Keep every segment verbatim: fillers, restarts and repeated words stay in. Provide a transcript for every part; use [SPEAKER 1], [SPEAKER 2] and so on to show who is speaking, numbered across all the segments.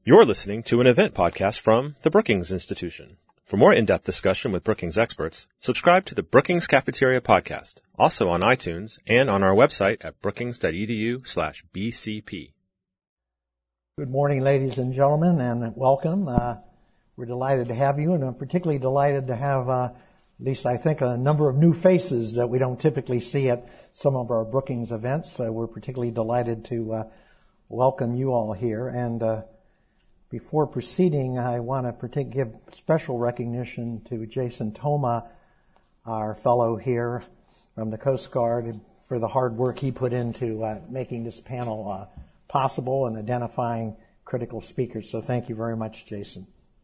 [SPEAKER 1] You're listening to an event podcast from the Brookings Institution. For more in-depth discussion with Brookings experts, subscribe to the Brookings Cafeteria podcast, also on iTunes and on our website at brookings.edu slash BCP.
[SPEAKER 2] Good morning, ladies and gentlemen, and welcome. Uh, we're delighted to have you, and I'm particularly delighted to have, uh, at least I think, a number of new faces that we don't typically see at some of our Brookings events. So we're particularly delighted to uh, welcome you all here. And uh, before proceeding, I want to partic- give special recognition to Jason Thoma, our fellow here from the Coast Guard, for the hard work he put into uh, making this panel uh, possible and identifying critical speakers. So thank you very much, Jason.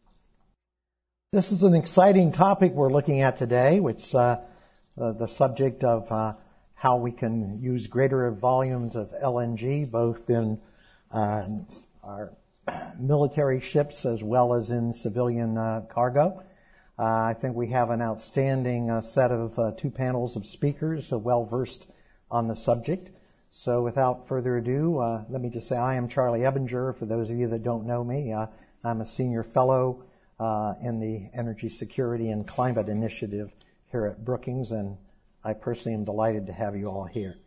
[SPEAKER 2] This is an exciting topic we're looking at today, which uh, uh, the subject of uh, how we can use greater volumes of L N G, both in uh, our military ships as well as in civilian uh, cargo. Uh, I think we have an outstanding uh, set of uh, two panels of speakers uh, well versed on the subject. So without further ado, uh, let me just say I am Charlie Ebinger. For those of you that don't know me, uh, I'm a senior fellow uh, in the Energy Security and Climate Initiative here at Brookings, and I personally am delighted to have you all here.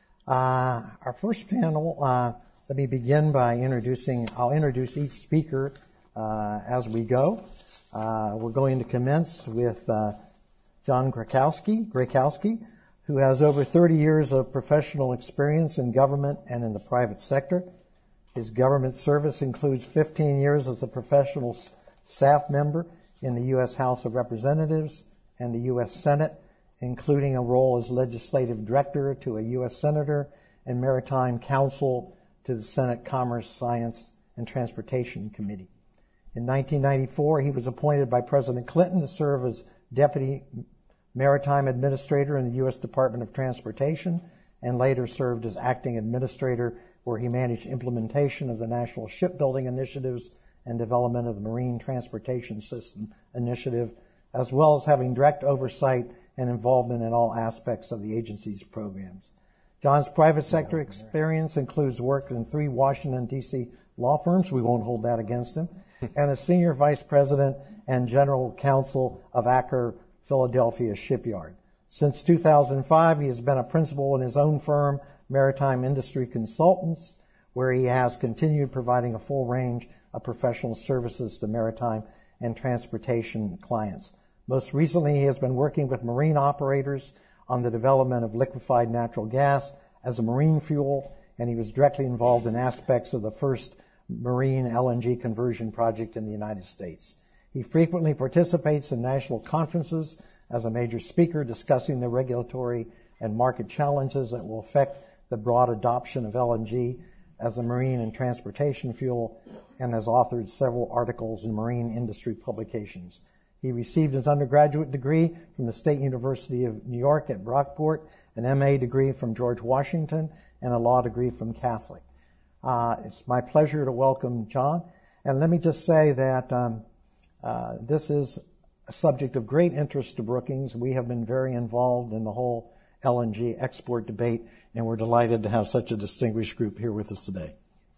[SPEAKER 2] Uh, our first panel, uh, let me begin by introducing, I'll introduce each speaker uh, as we go. Uh, we're going to commence with uh, John Grakowski, Grakowski, who has over thirty years of professional experience in government and in the private sector. His government service includes fifteen years as a professional staff member in the U S House of Representatives and the U S Senate, including a role as legislative director to a U S senator and maritime counsel to the Senate Commerce, Science, and Transportation Committee. In nineteen ninety-four, he was appointed by President Clinton to serve as Deputy Maritime Administrator in the U S Department of Transportation, and later served as Acting Administrator, where he managed implementation of the National Shipbuilding Initiatives and development of the Marine Transportation System Initiative, as well as having direct oversight and involvement in all aspects of the agency's programs. John's private sector experience includes work in three Washington, D C law firms. We won't hold that against him. And as senior vice president and general counsel of Acker Philadelphia Shipyard. Since two thousand five, he has been a principal in his own firm, Maritime Industry Consultants, where he has continued providing a full range of professional services to maritime and transportation clients. Most recently, he has been working with marine operators on the development of liquefied natural gas as a marine fuel, and he was directly involved in aspects of the first marine L N G conversion project in the United States. He frequently participates in national conferences as a major speaker discussing the regulatory and market challenges that will affect the broad adoption of L N G as a marine and transportation fuel, and has authored several articles in marine industry publications. He received his undergraduate degree from the State University of New York at Brockport, an M A degree from George Washington, and a law degree from Catholic. Uh, it's my pleasure to welcome John. And let me just say that um, uh, this is a subject of great interest to Brookings. We have been very involved in the whole L N G export debate, and we're delighted to have such a distinguished group here with us today.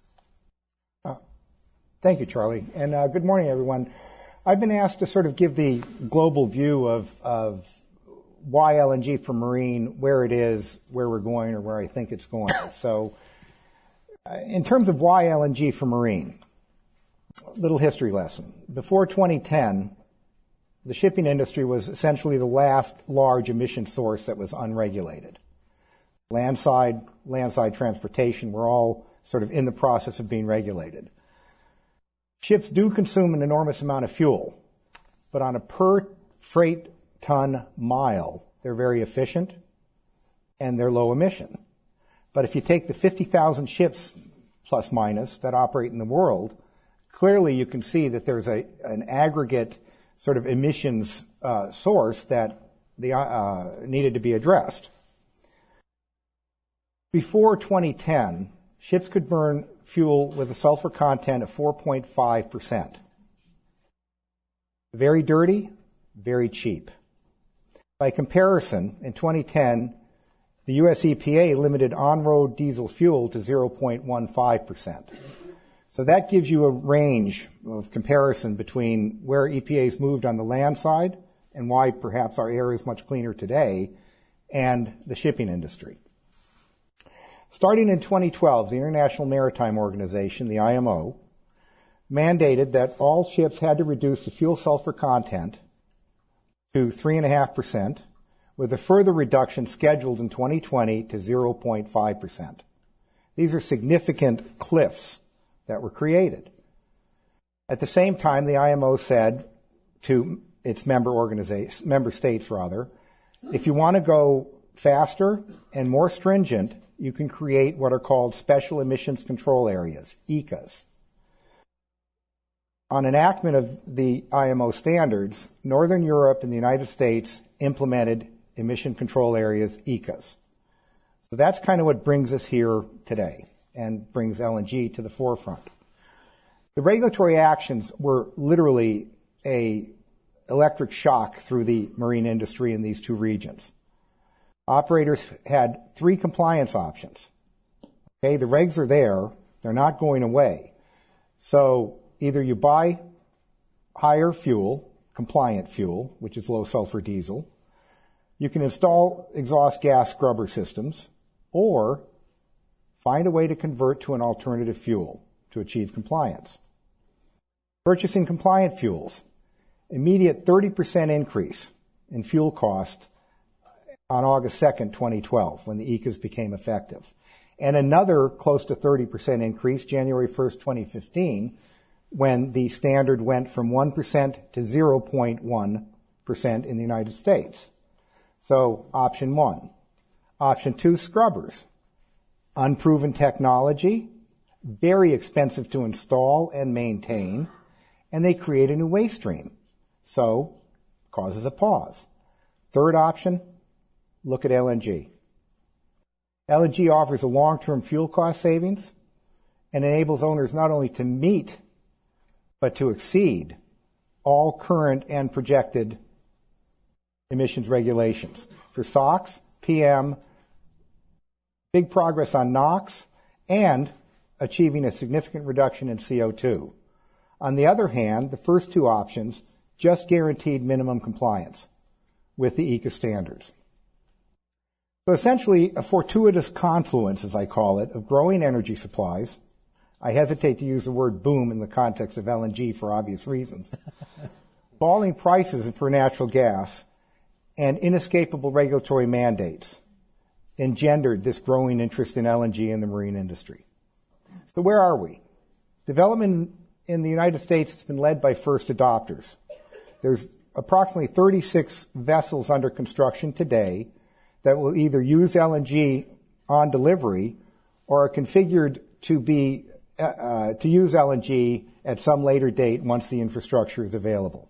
[SPEAKER 3] Uh, thank you, Charlie. And uh, good morning, everyone. I've been asked to sort of give the global view of, of why L N G for marine, where it is, where we're going, or where I think it's going. So uh, in terms of why L N G for marine, little history lesson. Before twenty ten, the shipping industry was essentially the last large emission source that was unregulated. Landside, landside transportation were all sort of in the process of being regulated. Ships do consume an enormous amount of fuel, but on a per freight ton mile, they're very efficient and they're low emission. But if you take the fifty thousand ships, plus minus, that operate in the world, clearly you can see that there's a, an aggregate sort of emissions uh, source that the, uh, needed to be addressed. Before twenty ten, ships could burn fuel with a sulfur content of four point five percent. Very dirty, very cheap. By comparison, in twenty ten, the U S E P A limited on-road diesel fuel to zero point one five percent. So that gives you a range of comparison between where E P A's moved on the land side and why perhaps our air is much cleaner today, and the shipping industry. Starting in twenty twelve, the International Maritime Organization, the I M O, mandated that all ships had to reduce the fuel sulfur content to three point five percent, with a further reduction scheduled in twenty twenty to zero point five percent. These are significant cliffs that were created. At the same time, the I M O said to its member organizations, member states rather, if you want to go faster and more stringent, you can create what are called Special Emissions Control Areas, E C As. On enactment of the I M O standards, Northern Europe and the United States implemented emission control areas, E C As. So that's kind of what brings us here today and brings L N G to the forefront. The regulatory actions were literally a electric shock through the marine industry in these two regions. Operators had three compliance options. Okay, the regs are there. They're not going away. So either you buy higher fuel, compliant fuel, which is low sulfur diesel. You can install exhaust gas scrubber systems, or find a way to convert to an alternative fuel to achieve compliance. Purchasing compliant fuels. Immediate thirty percent increase in fuel cost on August second, twenty twelve, when the E C As became effective. And another close to thirty percent increase January first, twenty fifteen, when the standard went from one percent to zero point one percent in the United States. So option one. Option two, scrubbers. Unproven technology, very expensive to install and maintain, and they create a new waste stream. So, causes a pause. Third option, look at L N G. L N G offers a long-term fuel cost savings and enables owners not only to meet, but to exceed all current and projected emissions regulations. For SOx, P M, big progress on NOx, and achieving a significant reduction in C O two. On the other hand, the first two options just guaranteed minimum compliance with the E C A standards. So essentially, a fortuitous confluence, as I call it, of growing energy supplies. I hesitate to use the word boom in the context of L N G for obvious reasons. Falling prices for natural gas and inescapable regulatory mandates engendered this growing interest in L N G in the marine industry. So where are we? Development in the United States has been led by first adopters. There's approximately thirty-six vessels under construction today that will either use L N G on delivery or are configured to be uh, to use L N G at some later date once the infrastructure is available.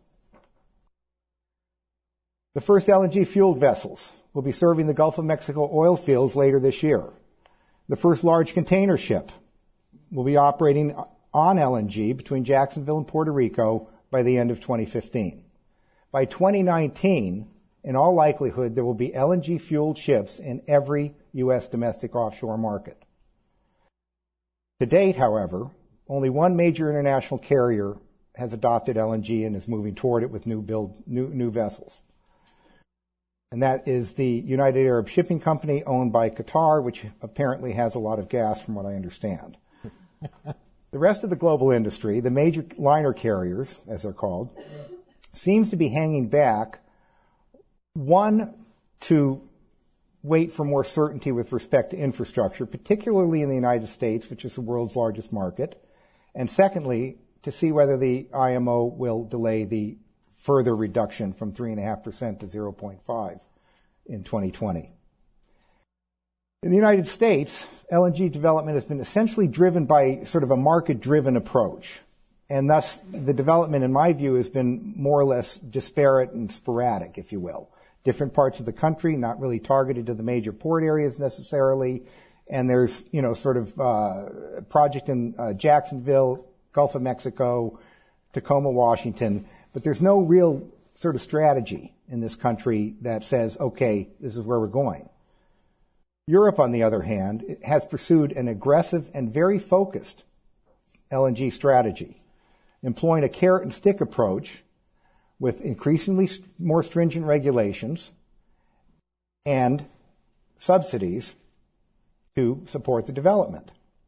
[SPEAKER 3] The first L N G fueled vessels will be serving the Gulf of Mexico oil fields later this year. The first large container ship will be operating on L N G between Jacksonville and Puerto Rico by the end of twenty fifteen. By twenty nineteen, in all likelihood, there will be L N G-fueled ships in every U S domestic offshore market. To date, however, only one major international carrier has adopted L N G and is moving toward it with new build, new, new vessels. And that is the United Arab Shipping Company, owned by Qatar, which apparently has a lot of gas, from what I understand. The rest of the global industry, the major liner carriers, as they're called, seems to be hanging back, one, to wait for more certainty with respect to infrastructure, particularly in the United States, which is the world's largest market, and secondly, to see whether the I M O will delay the further reduction from three point five percent to zero point five in twenty twenty. In the United States, L N G development has been essentially driven by sort of a market-driven approach. And thus, the development, in my view, has been more or less disparate and sporadic, if you will. Different parts of the country, not really targeted to the major port areas necessarily. And there's, you know, sort of uh, a project in uh, Jacksonville, Gulf of Mexico, Tacoma, Washington. But there's no real sort of strategy in this country that says, okay, this is where we're going. Europe, on the other hand, has pursued an aggressive and very focused L N G strategy, employing a carrot and stick approach with increasingly more stringent regulations and subsidies to support the development.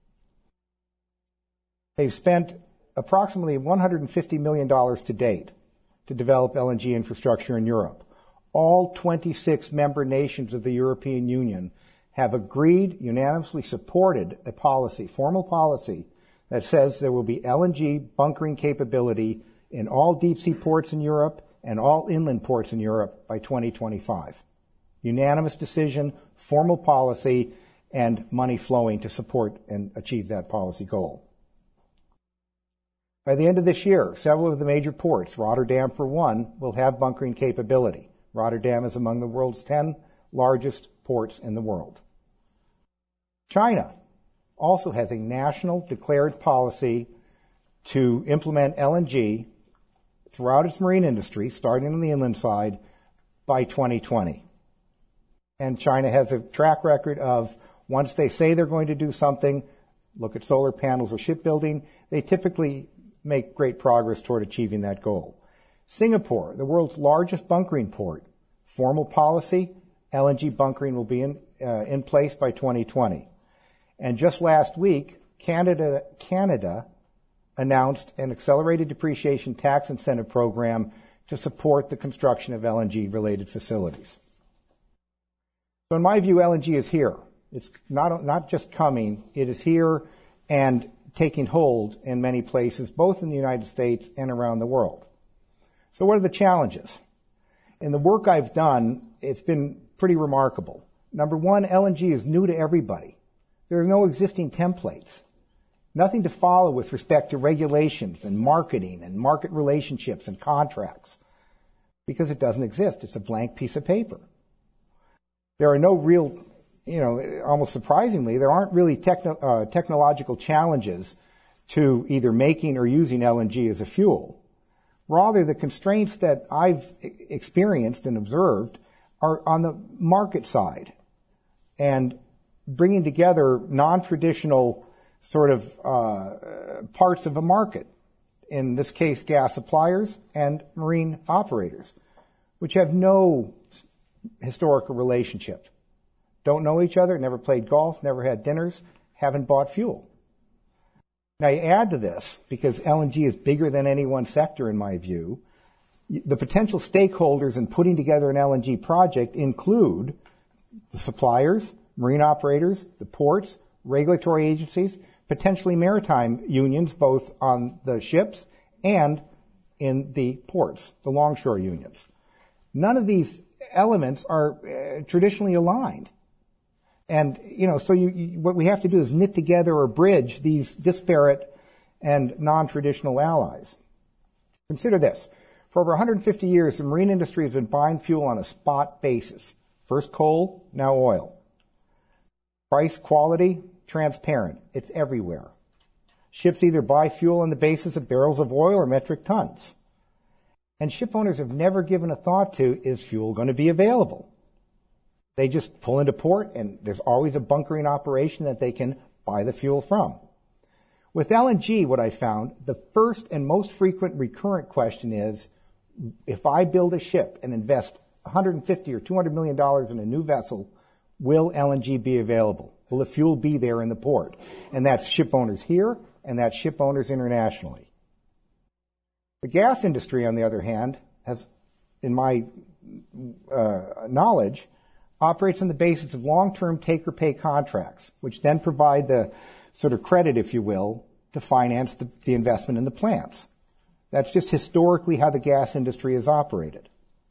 [SPEAKER 3] They've spent approximately one hundred fifty million dollars to date to develop L N G infrastructure in Europe. All twenty-six member nations of the European Union have agreed, unanimously supported a policy, formal policy, that says there will be L N G bunkering capability in all deep-sea ports in Europe and all inland ports in Europe by twenty twenty-five. Unanimous decision, formal policy, and money flowing to support and achieve that policy goal. By the end of this year, several of the major ports, Rotterdam for one, will have bunkering capability. Rotterdam is among the world's ten largest ports in the world. China also has a national declared policy to implement L N G throughout its marine industry, starting on the inland side, by twenty twenty. And China has a track record of, once they say they're going to do something, look at solar panels or shipbuilding, they typically make great progress toward achieving that goal. Singapore, the world's largest bunkering port, formal policy, L N G bunkering will be in, uh, in place by twenty twenty. And just last week, Canada, Canada announced an accelerated depreciation tax incentive program to support the construction of L N G-related facilities. So in my view, L N G is here. It's not, not just coming, it is here and taking hold in many places, both in the United States and around the world. So what are the challenges? In the work I've done, it's been pretty remarkable. Number one, L N G is new to everybody. There are no existing templates. Nothing to follow with respect to regulations and marketing and market relationships and contracts, because it doesn't exist. It's a blank piece of paper. There are no real, you know, almost surprisingly, there aren't really techno, uh, technological challenges to either making or using L N G as a fuel. Rather, the constraints that I've experienced and observed are on the market side and bringing together non-traditional sort of uh, parts of a market, in this case gas suppliers and marine operators, which have no historical relationship. Don't know each other, never played golf, never had dinners, haven't bought fuel. Now you add to this, because L N G is bigger than any one sector in my view, the potential stakeholders in putting together an L N G project include the suppliers, marine operators, the ports, regulatory agencies, potentially maritime unions, both on the ships and in the ports, the longshore unions. None of these elements are uh, traditionally aligned. And, you know, so you, you, what we have to do is knit together or bridge these disparate and non-traditional allies. Consider this. For over one hundred fifty years, the marine industry has been buying fuel on a spot basis. First coal, now oil. Price, quality, transparent. It's everywhere. Ships either buy fuel on the basis of barrels of oil or metric tons. And ship owners have never given a thought to, is fuel going to be available? They just pull into port, and there's always a bunkering operation that they can buy the fuel from. With L N G, what I found, the first and most frequent recurrent question is, if I build a ship and invest one hundred fifty or two hundred million dollars in a new vessel, will L N G be available? Will the fuel be there in the port? And that's ship owners here, and that's ship owners internationally. The gas industry, on the other hand, has, in my uh, knowledge, operates on the basis of long-term take-or-pay contracts, which then provide the sort of credit, if you will, to finance the, the investment in the plants. That's just historically how the gas industry has operated.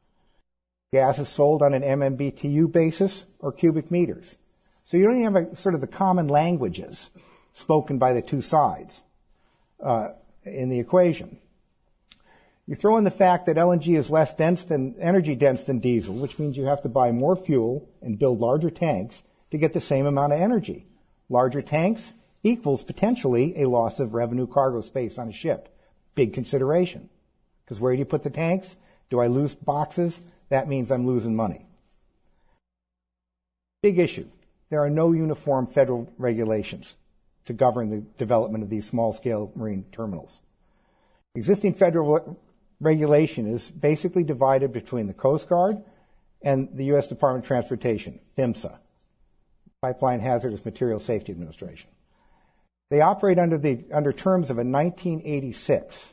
[SPEAKER 3] Gas is sold on an M M B T U basis or cubic meters. So you don't even have a, sort of the common languages spoken by the two sides uh, in the equation. You throw in the fact that L N G is less dense than, energy dense than diesel, which means you have to buy more fuel and build larger tanks to get the same amount of energy. Larger tanks equals potentially a loss of revenue cargo space on a ship. Big consideration. Because where do you put the tanks? Do I lose boxes? That means I'm losing money. Big issue. There are no uniform federal regulations to govern the development of these small-scale marine terminals. Existing federal regulation is basically divided between the Coast Guard and the U S Department of Transportation, PHMSA, Pipeline Hazardous Materials Safety Administration. They operate under the under terms of a nineteen eighty-six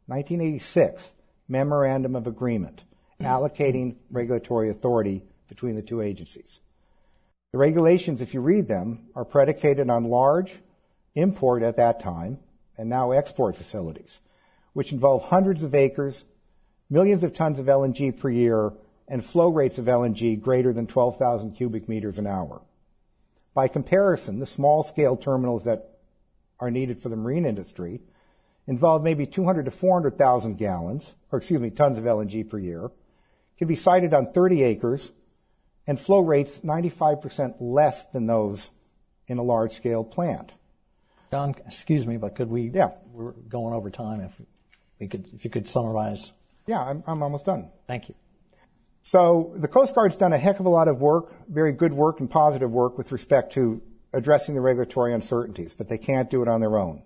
[SPEAKER 3] Memorandum of Agreement allocating regulatory authority between the two agencies. The regulations, if you read them, are predicated on large import at that time and now export facilities, which involve hundreds of acres, millions of tons of L N G per year, and flow rates of L N G greater than twelve thousand cubic meters an hour. By comparison, the small-scale terminals that are needed for the marine industry involve maybe two hundred to four hundred thousand gallons, or excuse me, tons of L N G per year, can be sited on thirty acres, and flow rates ninety-five percent less than those in a large-scale plant.
[SPEAKER 2] John, excuse me, but could we?
[SPEAKER 3] Yeah.
[SPEAKER 2] We're going over time. If we could, if you could summarize.
[SPEAKER 3] Yeah, I'm, I'm almost done.
[SPEAKER 2] Thank you.
[SPEAKER 3] So the Coast Guard's done a heck of a lot of work, very good work and positive work with respect to addressing the regulatory uncertainties, but they can't do it on their own.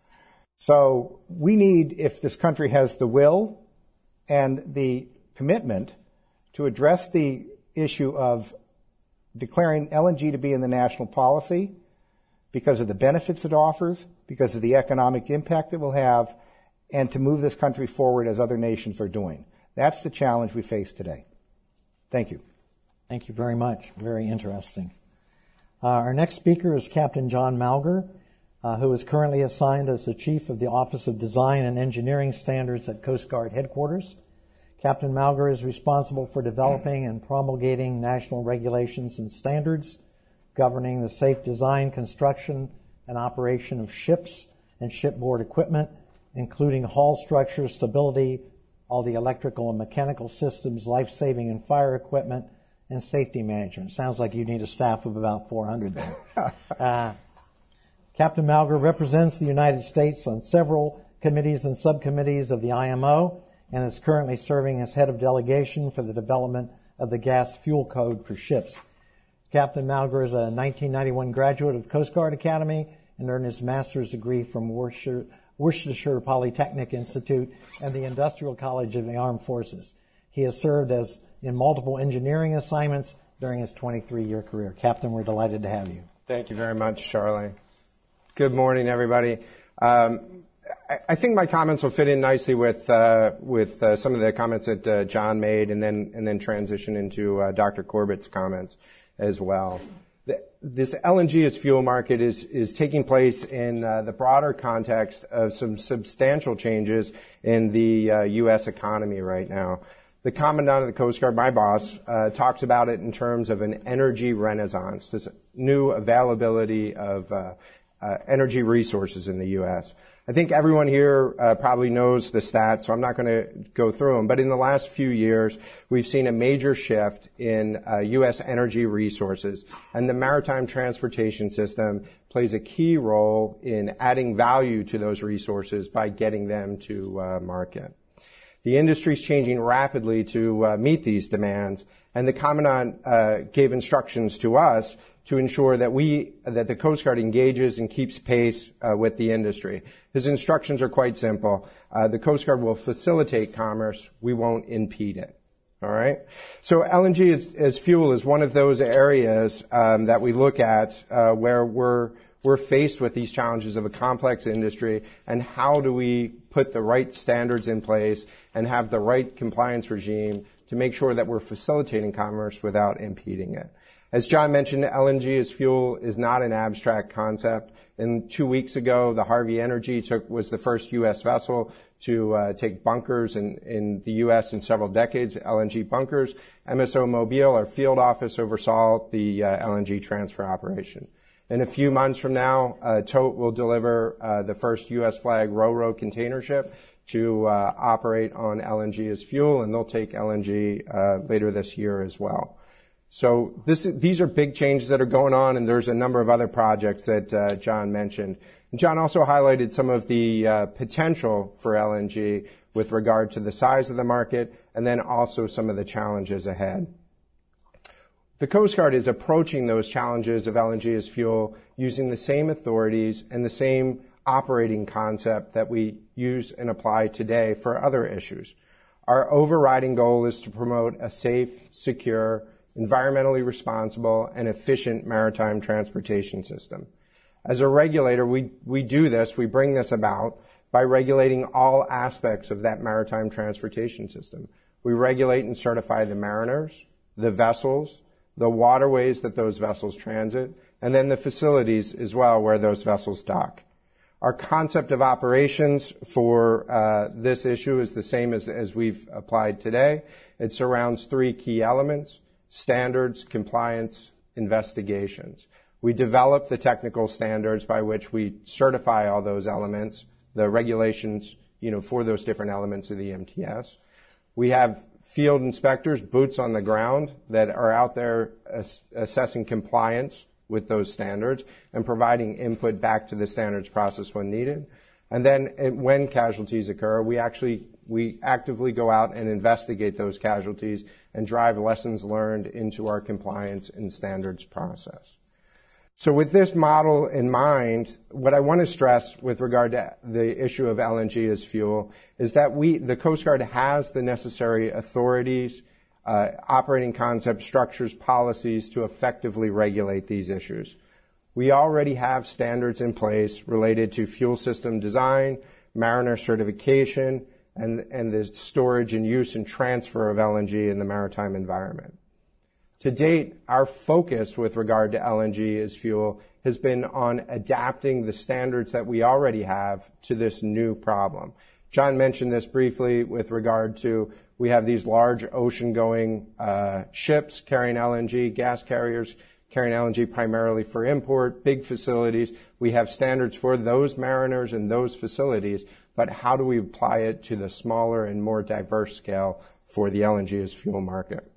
[SPEAKER 3] So we need, if this country has the will and the commitment to address the issue of declaring L N G to be in the national policy because of the benefits it offers, because of the economic impact it will have, and to move this country forward as other nations are doing. That's the challenge we face today. Thank you.
[SPEAKER 2] Thank you very much. Very interesting. Uh, our next speaker is Captain John Malger, uh, who is currently assigned as the Chief of the Office of Design and Engineering Standards at Coast Guard Headquarters. Captain Malger is responsible for developing and promulgating national regulations and standards governing the safe design, construction, and operation of ships and shipboard equipment, including hull structure, stability, all the electrical and mechanical systems, life-saving and fire equipment, and safety management. Sounds like you need a staff of about four hundred there. uh, Captain Malger represents the United States on several committees and subcommittees of the I M O and is currently serving as head of delegation for the development of the Gas Fuel Code for ships. Captain Malger is a nineteen ninety-one graduate of the Coast Guard Academy and earned his master's degree from Worcester, Worcestershire Polytechnic Institute and the Industrial College of the Armed Forces. He has served as in multiple engineering assignments during his twenty-three year career. Captain, we're delighted to have you.
[SPEAKER 4] Thank you very much, Charlie. Good morning, everybody. Um, I, I think my comments will fit in nicely with uh, with uh, some of the comments that uh, John made, and then and then transition into uh, Doctor Corbett's comments as well. The, this L N G as fuel market is is taking place in uh, the broader context of some substantial changes in the uh, U S economy right now. The Commandant of the Coast Guard, my boss, uh, talks about it in terms of an energy renaissance, this new availability of uh, uh, energy resources in the U S. I think everyone here uh, probably knows the stats, so I'm not going to go through them. But in the last few years, we've seen a major shift in uh, U S energy resources, and the maritime transportation system plays a key role in adding value to those resources by getting them to uh, market. The industry is changing rapidly to uh, meet these demands, and the Commandant uh, gave instructions to us to ensure that we, that the Coast Guard engages and keeps pace uh, with the industry. His instructions are quite simple. Uh, the Coast Guard will facilitate commerce. We won't impede it. All right. So L N G as, as fuel is one of those areas um, that we look at uh, where we're we're faced with these challenges of a complex industry, and how do we put the right standards in place and have the right compliance regime to make sure that we're facilitating commerce without impeding it. As John mentioned, L N G as fuel is not an abstract concept. And two weeks ago, the Harvey Energy took, was the first U S vessel to uh, take bunkers in, in the U S in several decades, L N G bunkers. M S O Mobile, our field office, oversaw the uh, L N G transfer operation. In a few months from now, uh, Tote will deliver uh, the first U S flag Ro-Ro container ship to uh, operate on L N G as fuel, and they'll take L N G uh, later this year as well. So this, these are big changes that are going on, and there's a number of other projects that uh, John mentioned. And John also highlighted some of the uh, potential for L N G with regard to the size of the market, and then also some of the challenges ahead. The Coast Guard is approaching those challenges of L N G as fuel using the same authorities and the same operating concept that we use and apply today for other issues. Our overriding goal is to promote a safe, secure, environmentally responsible, and efficient maritime transportation system. As a regulator, we, we do this, we bring this about by regulating all aspects of that maritime transportation system. We regulate and certify the mariners, the vessels, the waterways that those vessels transit, and then the facilities as well where those vessels dock. Our concept of operations for uh, this issue is the same as, as we've applied today. It surrounds three key elements: standards, compliance, investigations. We develop the technical standards by which we certify all those elements, the regulations, you know, for those different elements of the M T S. We have field inspectors, boots on the ground, that are out there ass- assessing compliance with those standards and providing input back to the standards process when needed. And then it, when casualties occur, we actually we actively go out and investigate those casualties and drive lessons learned into our compliance and standards process. So with this model in mind, what I want to stress with regard to the issue of L N G as fuel is that we, the Coast Guard, has the necessary authorities, uh, operating concepts, structures, policies to effectively regulate these issues. We already have standards in place related to fuel system design, mariner certification, and, and the storage and use and transfer of L N G in the maritime environment. To date, our focus with regard to L N G as fuel has been on adapting the standards that we already have to this new problem. John mentioned this briefly with regard to we have these large ocean-going uh, ships carrying L N G, gas carriers carrying L N G primarily for import, big facilities. We have standards for those mariners and those facilities, but how do we apply it to the smaller and more diverse scale for the L N G as fuel market?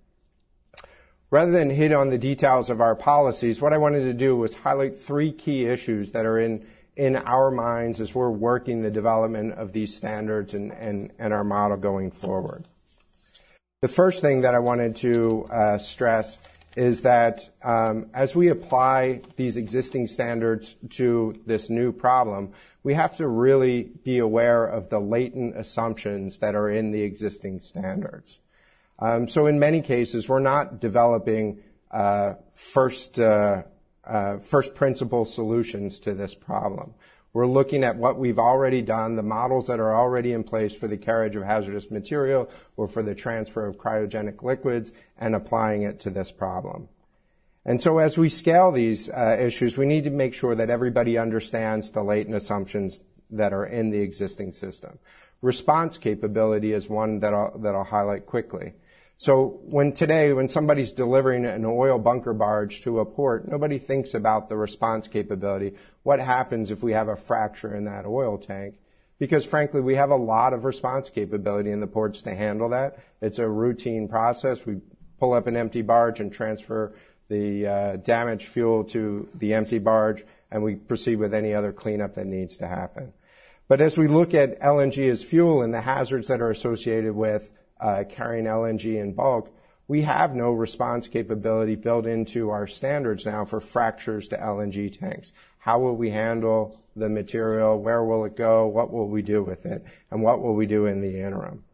[SPEAKER 4] Rather than hit on the details of our policies, what I wanted to do was highlight three key issues that are in, in our minds as we're working the development of these standards and, and, and our model going forward. The first thing that I wanted to uh, stress is that um, as we apply these existing standards to this new problem, we have to really be aware of the latent assumptions that are in the existing standards. Um, so in many cases, we're not developing uh, first uh, uh, first principle solutions to this problem. We're looking at what we've already done, the models that are already in place for the carriage of hazardous material or for the transfer of cryogenic liquids, and applying it to this problem. And so as we scale these uh, issues, we need to make sure that everybody understands the latent assumptions that are in the existing system. Response capability is one that I'll, that I'll highlight quickly. So when today, when somebody's delivering an oil bunker barge to a port, nobody thinks about the response capability. What happens if we have a fracture in that oil tank? Because frankly, we have a lot of response capability in the ports to handle that. It's a routine process. We pull up an empty barge and transfer the uh, damaged fuel to the empty barge, and we proceed with any other cleanup that needs to happen. But as we look at L N G as fuel and the hazards that are associated with Uh, carrying L N G in bulk, we have no response capability built into our standards now for fractures to L N G tanks. How will we handle the material? Where will it go? What will we do with it? And what will we do in the interim?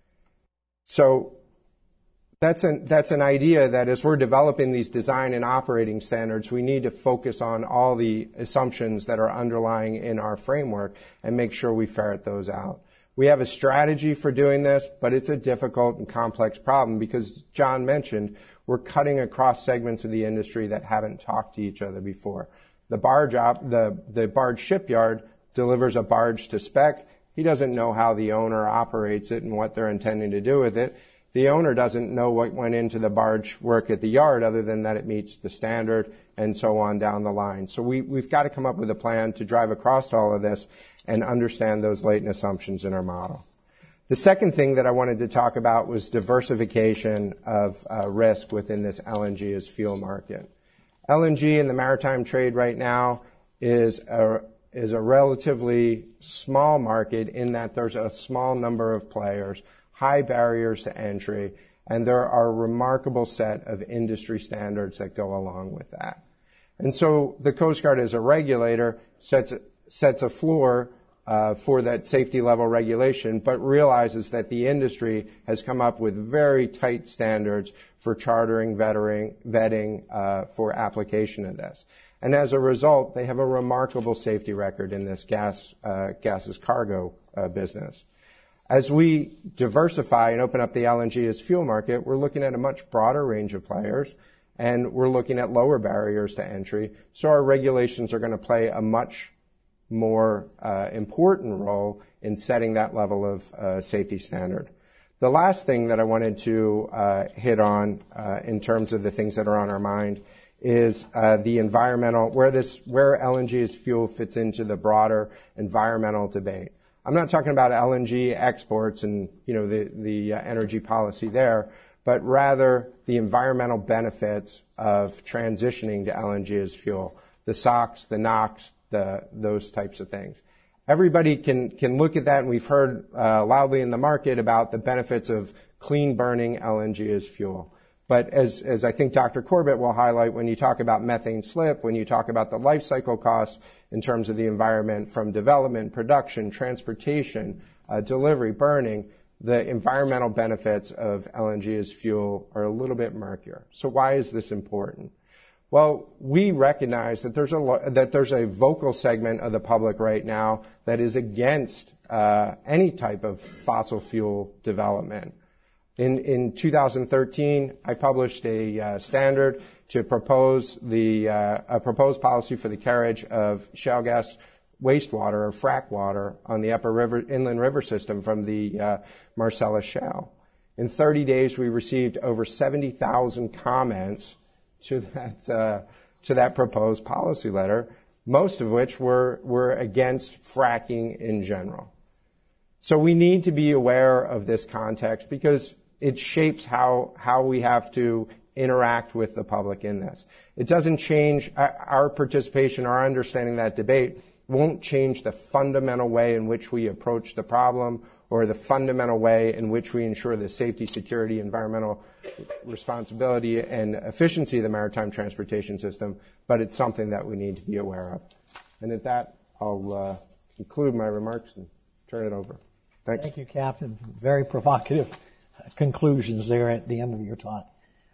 [SPEAKER 4] So that's an, that's an idea that as we're developing these design and operating standards, we need to focus on all the assumptions that are underlying in our framework and make sure we ferret those out. We have a strategy for doing this, but it's a difficult and complex problem because John mentioned we're cutting across segments of the industry that haven't talked to each other before. The barge op, the, the barge shipyard delivers a barge to spec. He doesn't know how the owner operates it and what they're intending to do with it. The owner doesn't know what went into the barge work at the yard other than that it meets the standard and so on down the line. So we, we've got to come up with a plan to drive across all of this and understand those latent assumptions in our model. The second thing that I wanted to talk about was diversification of uh, risk within this L N G as fuel market. L N G in the maritime trade right now is a, is a relatively small market in that there's a small number of players, high barriers to entry, And there are a remarkable set of industry standards that go along with that. And so the Coast Guard as a regulator sets, sets a floor uh, for that safety level regulation, but realizes that the industry has come up with very tight standards for chartering, vetting, vetting uh, for application of this. And as a result, they have a remarkable safety record in this gas, uh, gases cargo uh, business. As we diversify and open up the L N G as fuel market, we're looking at a much broader range of players, and we're looking at lower barriers to entry. So our regulations are going to play a much more uh, important role in setting that level of uh, safety standard. The last thing that I wanted to uh, hit on uh, in terms of the things that are on our mind is uh, the environmental, where this, where L N G as fuel fits into the broader environmental debate. I'm not talking about L N G exports and, you know, the, the uh, energy policy there, but rather the environmental benefits of transitioning to L N G as fuel, the SOx, the NOx, the, those types of things. Everybody can, can look at that, and we've heard uh, loudly in the market about the benefits of clean burning L N G as fuel. But as, as I think Doctor Corbett will highlight, when you talk about methane slip, when you talk about the life cycle costs in terms of the environment from development, production, transportation, uh, delivery, burning, the environmental benefits of L N G as fuel are a little bit murkier. So why is this important? Well, we recognize that there's a that there's a vocal segment of the public right now that is against uh, any type of fossil fuel development. In in two thousand thirteen, I published a uh, standard to propose the uh, a proposed policy for the carriage of shale gas wastewater or frack water on the upper river inland river system from the uh, Marcellus Shale. In thirty days, we received over seventy thousand comments to that uh, to that proposed policy letter, most of which were were against fracking in general. So we need to be aware of this context because it shapes how how we have to interact with the public in this. It doesn't change our participation, our understanding that debate won't change the fundamental way in which we approach the problem or the fundamental way in which we ensure the safety, security, environmental responsibility, and efficiency of the maritime transportation system, but it's something that we need to be aware of. And at that, I'll uh, conclude my remarks and turn it over. Thanks.
[SPEAKER 2] Thank you, Captain. Very provocative conclusions there at the end of your talk.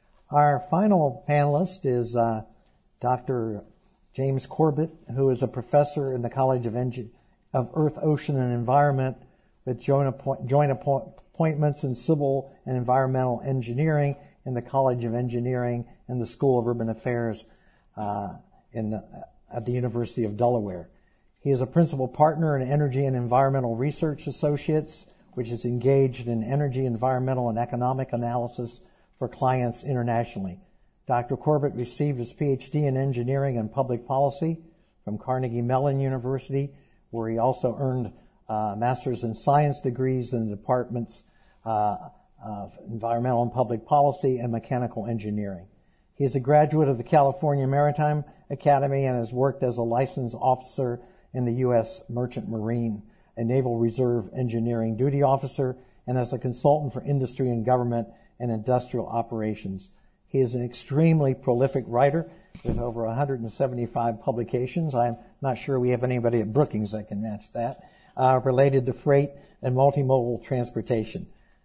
[SPEAKER 2] Our final panelist is uh, Doctor James Corbett, who is a professor in the College of, Engi- of Earth, Ocean, and Environment with joint, appoint- joint appoint- appointments in civil and environmental engineering in the College of Engineering and the School of Urban Affairs uh, in the, at the University of Delaware. He is a principal partner in Energy and Environmental Research Associates, which is engaged in energy, environmental, and economic analysis for clients internationally. Doctor Corbett received his P H D in engineering and public policy from Carnegie Mellon University, where he also earned uh, master's in science degrees in the departments uh, of environmental and public policy and mechanical engineering. He is a graduate of the California Maritime Academy and has worked as a licensed officer in the U S Merchant Marine, a Naval Reserve Engineering Duty Officer, and as a consultant for industry and government and industrial operations. He is an extremely prolific writer with over one hundred seventy-five publications. I'm not sure we have anybody at Brookings that can match that, uh, related to freight and multimodal transportation.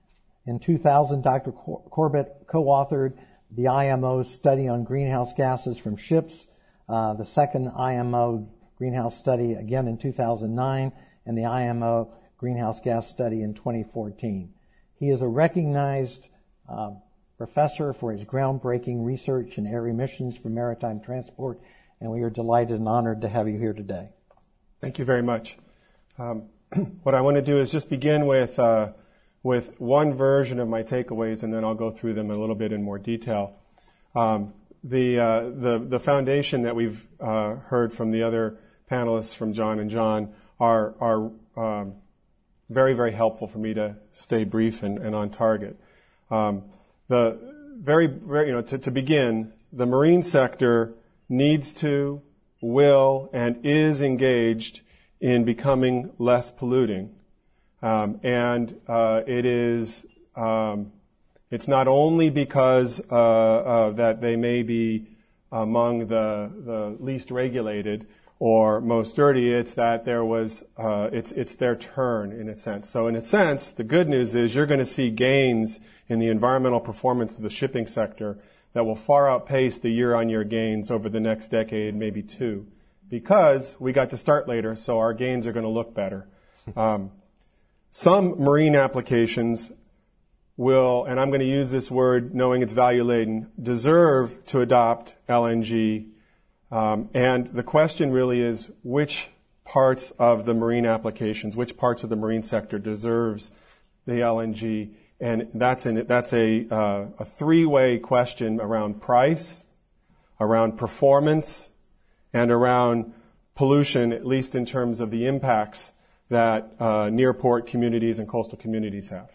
[SPEAKER 2] In two thousand, Doctor Cor- Corbett co-authored the I M O's study on greenhouse gases from ships, uh, the second I M O greenhouse study again in two thousand nine, and the I M O greenhouse gas study in twenty fourteen. He is a recognized uh, professor for his groundbreaking research in air emissions for maritime transport, and we are delighted and honored to have you here today.
[SPEAKER 5] Thank you very much. Um, what I want to do is just begin with uh, with one version of my takeaways, and then I'll go through them a little bit in more detail. Um, the, uh, the the foundation that we've uh, heard from the other panelists, from John and John, are are um, very very helpful for me to stay brief and, and on target. Um, the very, very you know to, to begin, the marine sector needs to, will, and is engaged in becoming less polluting, um, and uh, it is um, It's not only because uh, uh, that they may be among the, the least regulated or most dirty, it's that there was, uh, it's, it's their turn in a sense. So in a sense, the good news is you're going to see gains in the environmental performance of the shipping sector that will far outpace the year-on-year gains over the next decade, maybe two, because we got to start later, so our gains are going to look better. Um, some marine applications will, and I'm going to use this word knowing it's value-laden, deserve to adopt L N G. Um, and the question really is which parts of the marine applications, which parts of the marine sector deserves the L N G? And that's, an, that's a, uh, a three-way question around price, around performance, and around pollution, at least in terms of the impacts that uh, near-port communities and coastal communities have.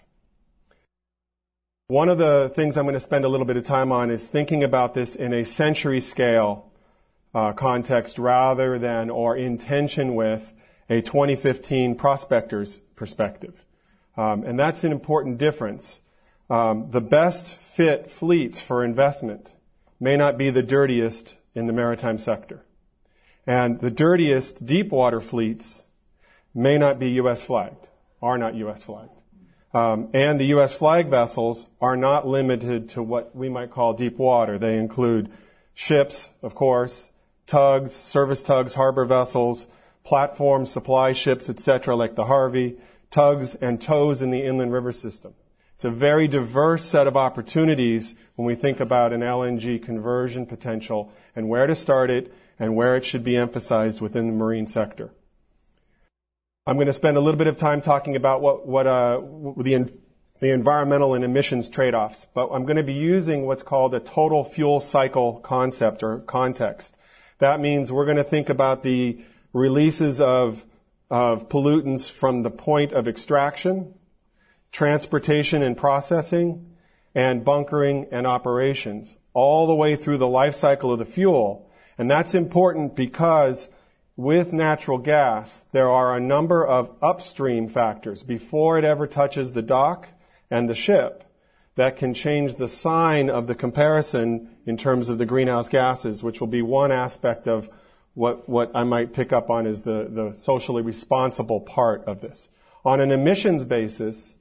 [SPEAKER 5] One of the things I'm going to spend a little bit of time on is thinking about this in a century scale uh, context rather than or in tension with a twenty fifteen prospector's perspective. Um, and that's an important difference. Um, the best fit fleets for investment may not be the dirtiest in the maritime sector. And the dirtiest deep water fleets may not be U S flagged, are not U S flagged. Um, and the U S flag vessels are not limited to what we might call deep water. They include ships, of course, tugs, service tugs, harbor vessels, platforms, supply ships, et cetera, like the Harvey, tugs and tows in the inland river system. It's a very diverse set of opportunities when we think about an L N G conversion potential and where to start it and where it should be emphasized within the marine sector. I'm going to spend a little bit of time talking about what, what uh, the, the environmental and emissions trade-offs, but I'm going to be using what's called a total fuel cycle concept or context. That means we're going to think about the releases of, of pollutants from the point of extraction, transportation and processing, and bunkering and operations, all the way through the life cycle of the fuel. And that's important because with natural gas, there are a number of upstream factors before it ever touches the dock and the ship that can change the sign of the comparison in terms of the greenhouse gases, which will be one aspect of what, what I might pick up on as the, the socially responsible part of this. On an emissions basis,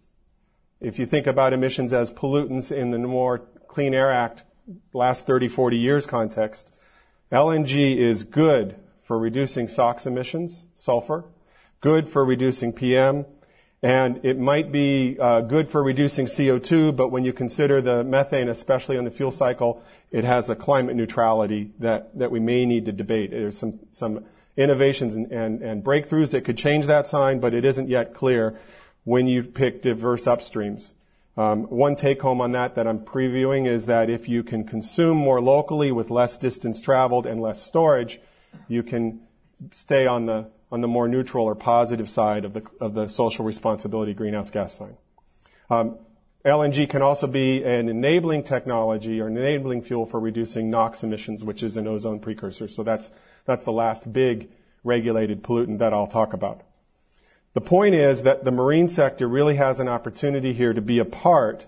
[SPEAKER 5] if you think about emissions as pollutants in the more Clean Air Act last thirty, forty years context, L N G is good for reducing SOx emissions, sulfur, good for reducing P M, and it might be uh, good for reducing C O two, but when you consider the methane, especially on the fuel cycle, it has a climate neutrality that, that we may need to debate. There's some, some innovations and, and, and breakthroughs that could change that sign, but it isn't yet clear when you pick diverse upstreams. Um, one take-home on that that I'm previewing is that if you can consume more locally with less distance traveled and less storage, you can stay on the on the more neutral or positive side of the of the social responsibility greenhouse gas sign. Um, L N G can also be an enabling technology or an enabling fuel for reducing NOx emissions, which is an ozone precursor. So that's that's the last big regulated pollutant that I'll talk about. The point is that the marine sector really has an opportunity here to be a part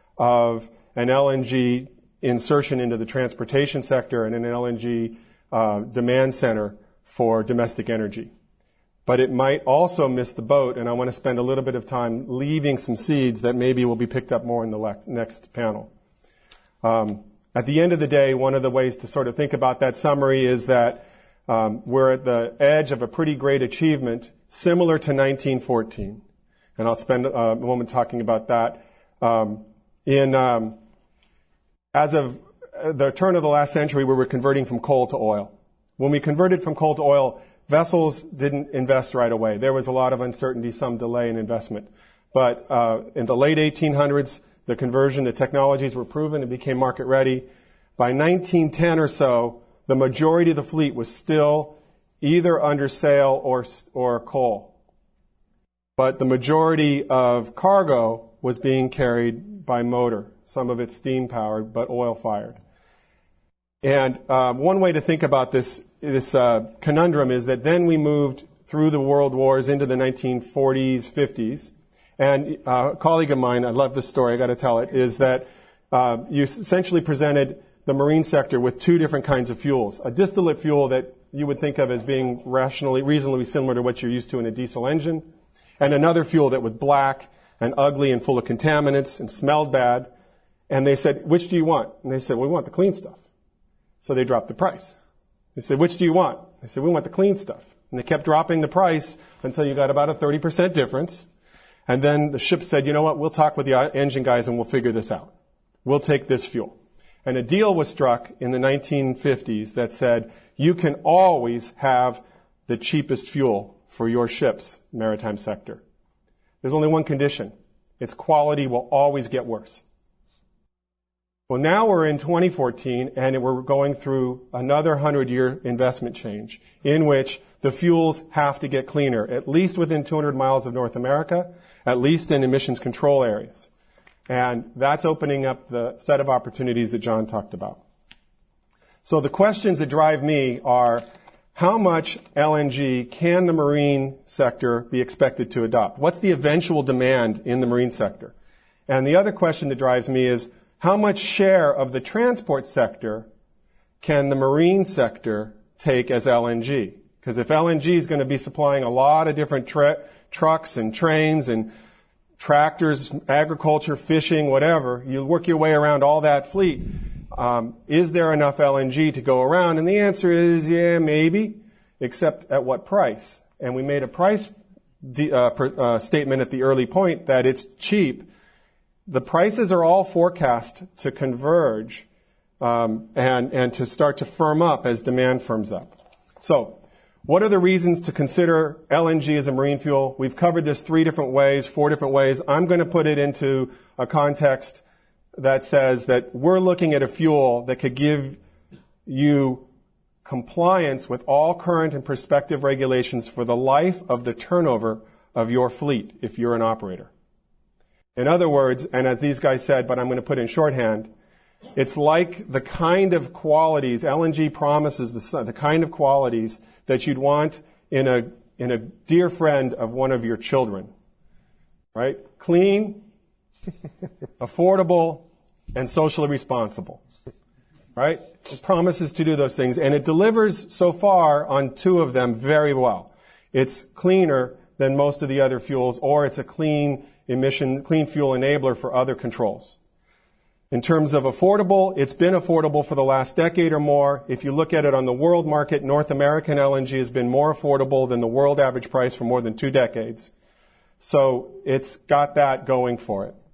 [SPEAKER 5] of an L N G insertion into the transportation sector and an L N G uh, demand center for domestic energy. But it might also miss the boat, and I want to spend a little bit of time leaving some seeds that maybe will be picked up more in the le- next panel. Um, at the end of the day, one of the ways to sort of think about that summary is that um, we're at the edge of a pretty great achievement similar to nineteen fourteen. And I'll spend uh, a moment talking about that. Um, in um, as of the turn of the last century, we were converting from coal to oil. When we converted from coal to oil, vessels didn't invest right away. There was a lot of uncertainty, some delay in investment. But uh, in the late eighteen hundreds, the conversion, the technologies were proven and became market ready. By nineteen ten or so, the majority of the fleet was still either under sail or or coal. But the majority of cargo was being carried by motor, some of it steam-powered, but oil-fired. And um, one way to think about this, this uh, conundrum is that then we moved through the world wars into the nineteen forties, fifties. And uh, a colleague of mine, I love this story, I got to tell it, is that uh, you essentially presented the marine sector with two different kinds of fuels. A distillate fuel that you would think of as being rationally, reasonably similar to what you're used to in a diesel engine, and another fuel that was black and ugly and full of contaminants and smelled bad. And they said, which do you want? And they said, well, we want the clean stuff. So they dropped the price. They said, which do you want? They said, we want the clean stuff. And they kept dropping the price until you got about a thirty percent difference. And then the ship said, you know what, we'll talk with the engine guys and we'll figure this out. We'll take this fuel. And a deal was struck in the nineteen fifties that said, you can always have the cheapest fuel for your ship's maritime sector. There's only one condition. Its quality will always get worse. Well, now we're in twenty fourteen, and we're going through another hundred-year investment change in which the fuels have to get cleaner, at least within two hundred miles of North America, at least in emissions control areas. And that's opening up the set of opportunities that John talked about. So the questions that drive me are, how much L N G can the marine sector be expected to adopt? What's the eventual demand in the marine sector? And the other question that drives me is, how much share of the transport sector can the marine sector take as L N G? Because if L N G is going to be supplying a lot of different tra- trucks and trains and tractors, agriculture, fishing, whatever, you work your way around all that fleet. Um, is there enough L N G to go around? And the answer is, yeah, maybe, except at what price? And we made a price de- uh, per, uh, statement at the early point that it's cheap. The prices are all forecast to converge um, and, and to start to firm up as demand firms up. So, what are the reasons to consider L N G as a marine fuel? We've covered this three different ways, four different ways. I'm going to put it into a context that says that we're looking at a fuel that could give you compliance with all current and prospective regulations for the life of the turnover of your fleet if you're an operator. In other words, and as these guys said, but I'm going to put in shorthand, it's like the kind of qualities, L N G promises the, the kind of qualities that you'd want in a, in a dear friend of one of your children. Right? Clean, affordable, and socially responsible. Right? It promises to do those things, and it delivers so far on two of them very well. It's cleaner than most of the other fuels, or it's a clean emission, clean fuel enabler for other controls. In terms of affordable, it's been affordable for the last decade or more. If you look at it on the world market, North American L N G has been more affordable than the world average price for more than two decades. So it's got that going for it.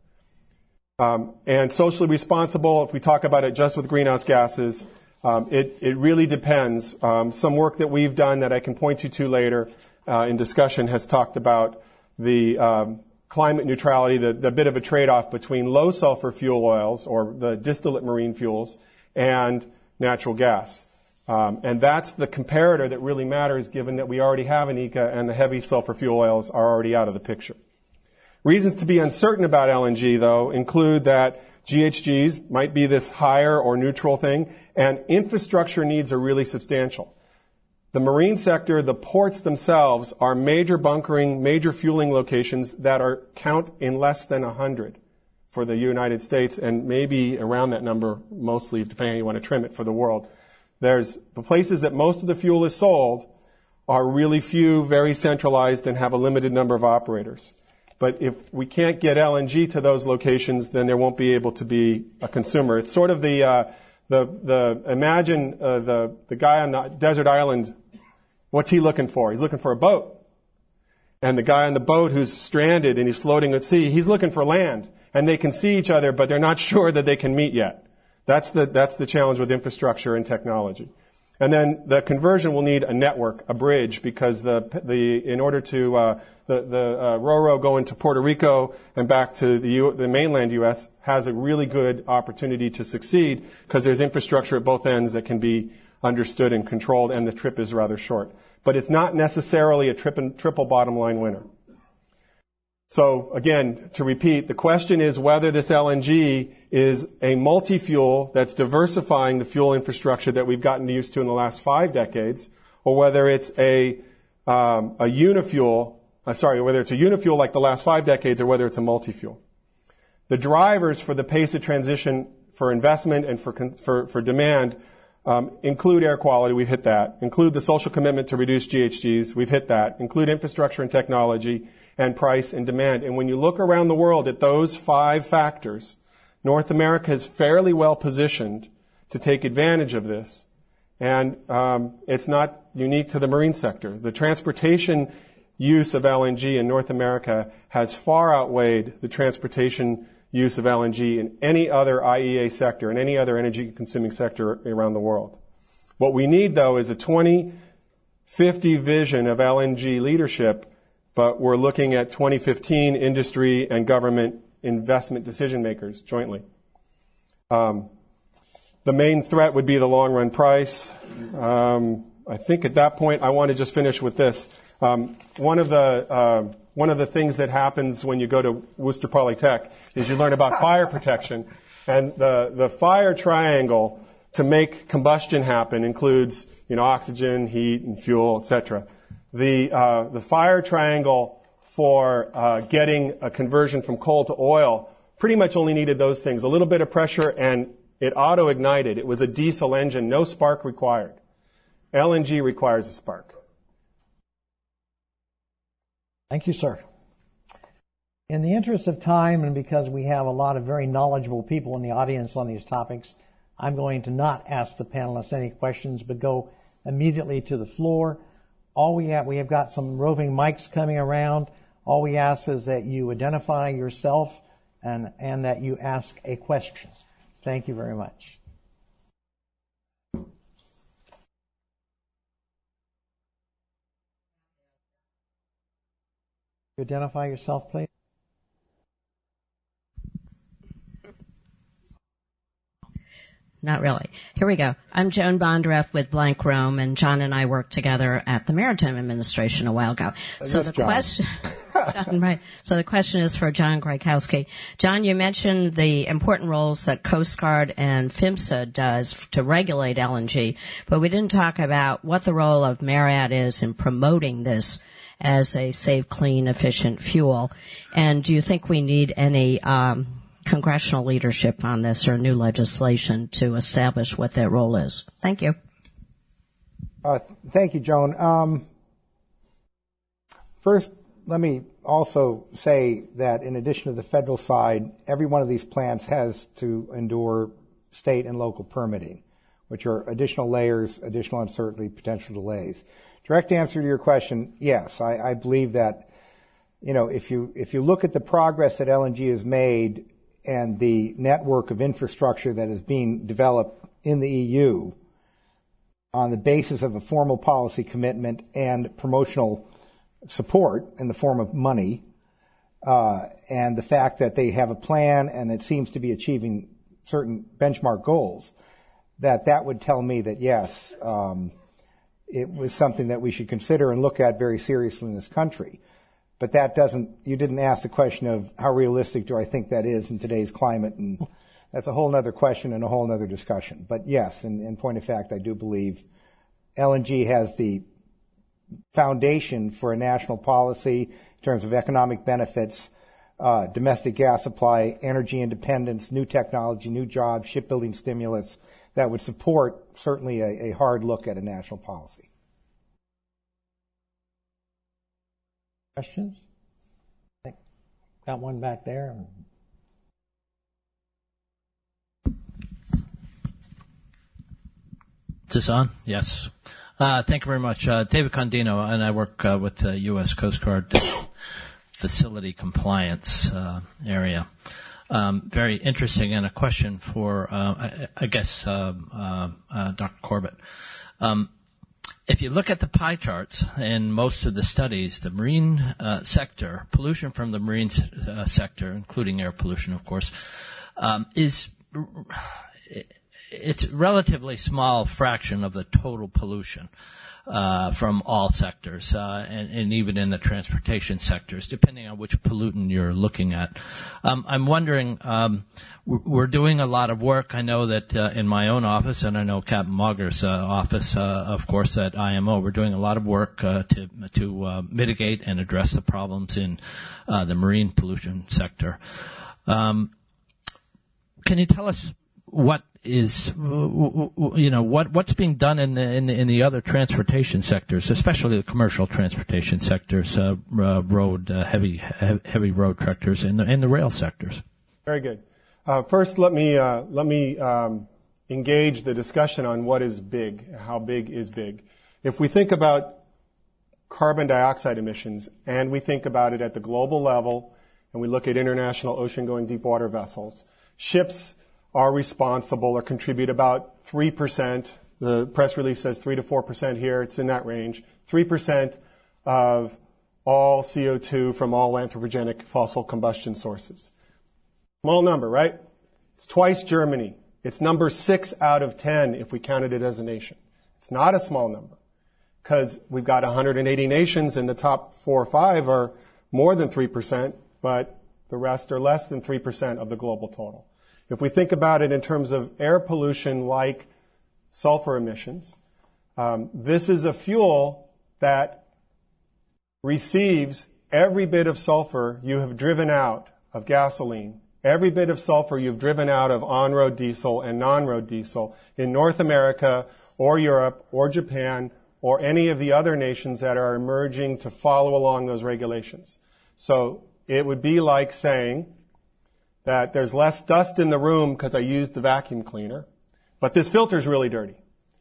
[SPEAKER 5] Um, and socially responsible, if we talk about it just with greenhouse gases, um, it, it really depends. Um, some work that we've done that I can point you to later uh, in discussion has talked about the um, climate neutrality, the, the bit of a trade-off between low sulfur fuel oils or the distillate marine fuels and natural gas. Um, and that's the comparator that really matters given that we already have an E C A and the heavy sulfur fuel oils are already out of the picture. Reasons to be uncertain about L N G, though, include that G H Gs might be this higher or neutral thing, and infrastructure needs are really substantial. The marine sector, the ports themselves, are major bunkering, major fueling locations that are count in less than one hundred for the United States, and maybe around that number, mostly, depending on how you want to trim it, for the world. There's the places that most of the fuel is sold are really few, very centralized, and have a limited number of operators. But if we can't get L N G to those locations, then there won't be able to be a consumer. It's sort of the uh, the the imagine uh, the the guy on the desert island. What's he looking for? He's looking for a boat. And the guy on the boat who's stranded and he's floating at sea, he's looking for land. And they can see each other, but they're not sure that they can meet yet. That's the that's the challenge with infrastructure and technology. And then the conversion will need a network, a bridge, because the the in order to uh, the the uh, Ro-Ro going to Puerto Rico and back to the U, the mainland U S has a really good opportunity to succeed because there's infrastructure at both ends that can be understood and controlled, and the trip is rather short. But it's not necessarily a trip and triple bottom line winner. So again, to repeat, the question is whether this L N G is a multi-fuel that's diversifying the fuel infrastructure that we've gotten used to in the last five decades, or whether it's a um, a unifuel, uh, sorry, whether it's a unifuel like the last five decades, or whether it's a multi-fuel. The drivers for the pace of transition for investment and for for, for demand um, include air quality. We've hit that. Include the social commitment to reduce G H Gs. We've hit that. Include infrastructure and technology and price and demand. And when you look around the world at those five factors, North America is fairly well positioned to take advantage of this. And um, it's not unique to the marine sector. The transportation use of L N G in North America has far outweighed the transportation use of L N G in any other I E A sector, in any other energy-consuming sector around the world. What we need, though, is a twenty fifty vision of L N G leadership, but we're looking at twenty fifteen industry and government investment decision makers jointly. Um, the main threat would be the long-run price. Um, I think at that point, I want to just finish with this. Um, one of the uh, one of the things that happens when you go to Worcester Polytech is you learn about fire protection, and the the fire triangle to make combustion happen includes you know oxygen, heat, and fuel, et cetera. The uh, the fire triangle for uh, getting a conversion from coal to oil pretty much only needed those things: a little bit of pressure, and it auto ignited. It was a diesel engine, no spark required. L N G requires a spark.
[SPEAKER 2] Thank you, sir. In the interest of time, and because we have a lot of very knowledgeable people in the audience on these topics, I'm going to not ask the panelists any questions, but go immediately to the floor. All we have, we have got some roving mics coming around. All we ask is that you identify yourself and, and that you ask a question. Thank you very much. Identify yourself, please.
[SPEAKER 6] Not really. Here we go. I'm Joan Bondareff with Blank Rome, and John and I worked together at the Maritime Administration a while ago. So the
[SPEAKER 3] John.
[SPEAKER 6] question, John, right. So the question is for John Grykowski. John, you mentioned the important roles that Coast Guard and PHMSA does to regulate L N G, but we didn't talk about what the role of MARAD is in promoting this as a safe, clean, efficient fuel. And do you think we need any um, congressional leadership on this or new legislation to establish what that role is? Thank you.
[SPEAKER 3] Uh, thank you, Joan. Um, first, let me also say that in addition to the federal side, every one of these plants has to endure state and local permitting, which are additional layers, additional uncertainty, potential delays. Direct answer to your question, yes. I, I believe that, you know, if you if you look at the progress that L N G has made and the network of infrastructure that is being developed in the E U on the basis of a formal policy commitment and promotional support in the form of money, uh, and the fact that they have a plan and it seems to be achieving certain benchmark goals, that that would tell me that, yes, um, it was something that we should consider and look at very seriously in this country. But that doesn't, you didn't ask the question of how realistic do I think that is in today's climate, and that's a whole other question and a whole other discussion. But yes, in, in point of fact, I do believe L N G has the foundation for a national policy in terms of economic benefits, uh, domestic gas supply, energy independence, new technology, new jobs, shipbuilding stimulus, that would support certainly a, a hard look at a national policy.
[SPEAKER 2] Questions? I think got one back there.
[SPEAKER 7] Is this on? Yes. Uh, thank you very much. Uh, David Condino, and I work uh, with the U S Coast Guard facility compliance uh, area. Um, very interesting, and a question for, uh, I, I guess, uh, uh, uh, Doctor Corbett. Um, if you look at the pie charts in most of the studies, the marine uh, sector, pollution from the marine uh, sector, including air pollution, of course, um, is it's a relatively small fraction of the total pollution uh, from all sectors, uh, and, and even in the transportation sectors, depending on which pollutant you're looking at. Um, I'm wondering, um, we're doing a lot of work. I know that uh, in my own office, and I know Captain Mauger's uh, office, uh, of course, at I M O, we're doing a lot of work uh, to to uh, mitigate and address the problems in uh, the marine pollution sector. Um, can you tell us what is, you know, what what's being done in the in the, in the other transportation sectors, especially the commercial transportation sectors, uh, uh, road uh, heavy heavy road tractors, and the and the rail sectors?
[SPEAKER 5] Very good. Uh, first, let me uh, let me um, engage the discussion on what is big. How big is big? If we think about carbon dioxide emissions, and we think about it at the global level, and we look at international ocean-going deep-water vessels, ships are responsible or contribute about three percent. The press release says three to four percent here. It's in that range. three percent of all C O two from all anthropogenic fossil combustion sources. Small number, right? It's twice Germany. It's number six out of ten if we counted it as a nation. It's not a small number because we've got one hundred eighty nations and the top four or five are more than three percent, but the rest are less than three percent of the global total. If we think about it in terms of air pollution like sulfur emissions, um, this is a fuel that receives every bit of sulfur you have driven out of gasoline, every bit of sulfur you've driven out of on-road diesel and non-road diesel in North America or Europe or Japan or any of the other nations that are emerging to follow along those regulations. So it would be like saying that there's less dust in the room because I used the vacuum cleaner, but this filter is really dirty.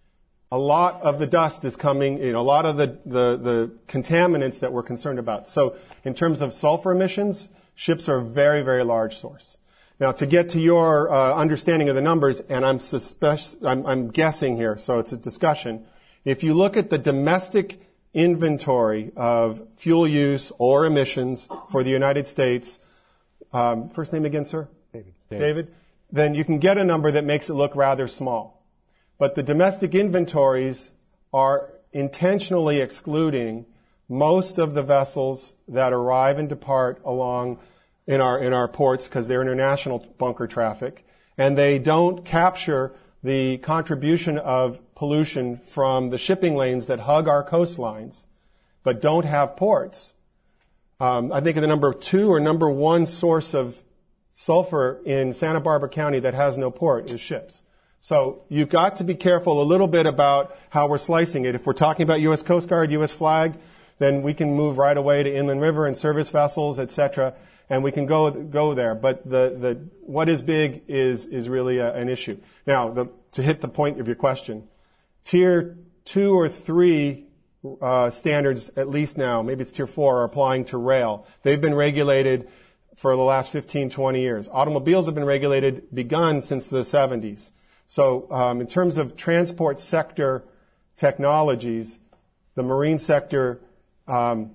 [SPEAKER 5] A lot of the dust is coming, you know, a lot of the, the, the contaminants that we're concerned about. So in terms of sulfur emissions, ships are a very, very large source. Now, to get to your uh, understanding of the numbers, and I'm, suspe- I'm, I'm guessing here, so it's a discussion. If you look at the domestic inventory of fuel use or emissions for the United States, Um, first name again, sir?
[SPEAKER 3] David.
[SPEAKER 5] David. David. Then you can get a number that makes it look rather small. But the domestic inventories are intentionally excluding most of the vessels that arrive and depart along in our in our ports because they're international bunker traffic, and they don't capture the contribution of pollution from the shipping lanes that hug our coastlines, but don't have ports. Um, I think the number two or number one source of sulfur in Santa Barbara County that has no port is ships. So you've got to be careful a little bit about how we're slicing it. If we're talking about U S Coast Guard, U S flag, then we can move right away to inland river and service vessels, et cetera, and we can go go there. But the, the what is big is is really a, an issue. Now, the, to hit the point of your question, tier two or three Uh, standards, at least now, maybe it's tier four, are applying to rail. They've been regulated for the last fifteen, twenty years. Automobiles have been regulated, begun since the seventies. So um, in terms of transport sector technologies, the marine sector um,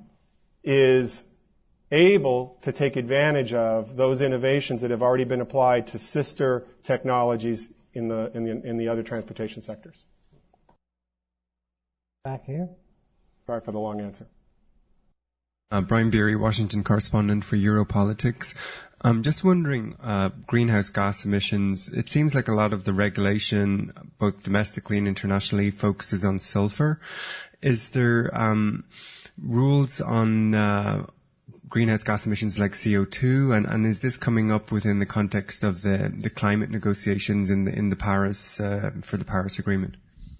[SPEAKER 5] is able to take advantage of those innovations that have already been applied to sister technologies in the in the, in the other transportation sectors.
[SPEAKER 2] Back here.
[SPEAKER 5] Sorry for the long answer.
[SPEAKER 8] Uh, Brian Beery, Washington correspondent for Europolitics. I'm just wondering, uh, greenhouse gas emissions, it seems like a lot of the regulation, both domestically and internationally, focuses on sulfur. Is there um, rules on uh, greenhouse gas emissions like C O two, and, and is this coming up within the context of the, the climate negotiations in the, in the Paris, uh, for the Paris Agreement?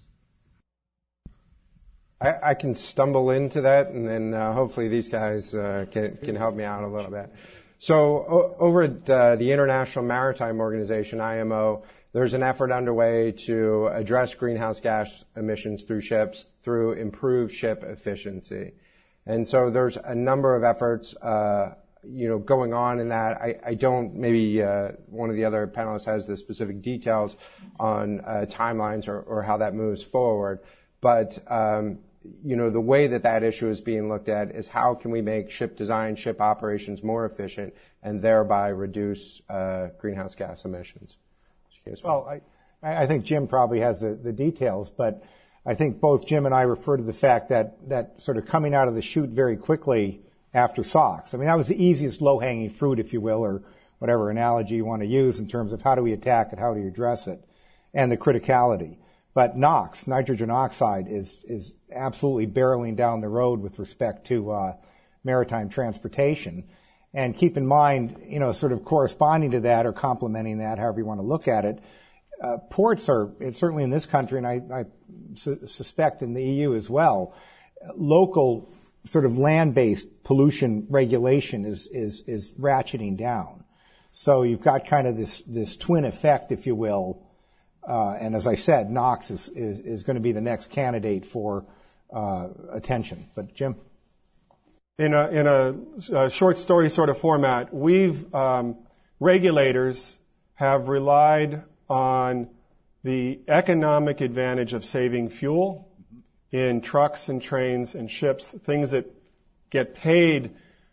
[SPEAKER 4] I, I can stumble into that, and then uh, hopefully these guys uh, can, can help me out a little bit. So o- over at uh, the International Maritime Organization, I M O, there's an effort underway to address greenhouse gas emissions through ships through improved ship efficiency. And so there's a number of efforts, uh, you know, going on in that. I, I don't, maybe uh, one of the other panelists has the specific details on uh, timelines or, or how that moves forward. But, um, you know, the way that that issue is being looked at is how can we make ship design, ship operations more efficient and thereby reduce uh, greenhouse gas emissions?
[SPEAKER 3] Well, I, I think Jim probably has the, the details, but I think both Jim and I refer to the fact that, that sort of coming out of the chute very quickly after SOX. I mean, that was the easiest low-hanging fruit, if you will, or whatever analogy you want to use in terms of how do we attack it, how do you address it, and the criticality. But NOx, nitrogen oxide, is is absolutely barreling down the road with respect to uh, maritime transportation. And keep in mind, you know, sort of corresponding to that or complementing that, however you want to look at it, uh, ports are, certainly in this country, and I, I su- suspect in the E U as well, local sort of land-based pollution regulation is, is, is ratcheting down. So you've got kind of this, this twin effect, if you will. Uh, and as I said, NOx is, is, is going to be the next candidate for uh, attention. But Jim?
[SPEAKER 5] In a, in a, a short story sort of format, we've, um, regulators have relied on the economic advantage of saving fuel in trucks and trains and ships, things that get paid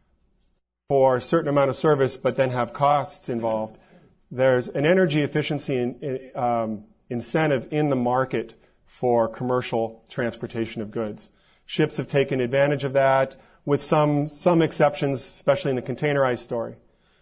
[SPEAKER 5] for a certain amount of service but then have costs involved. There's an energy efficiency in, in, um, incentive in the market for commercial transportation of goods. Ships have taken advantage of that, with some, some exceptions, especially in the containerized story.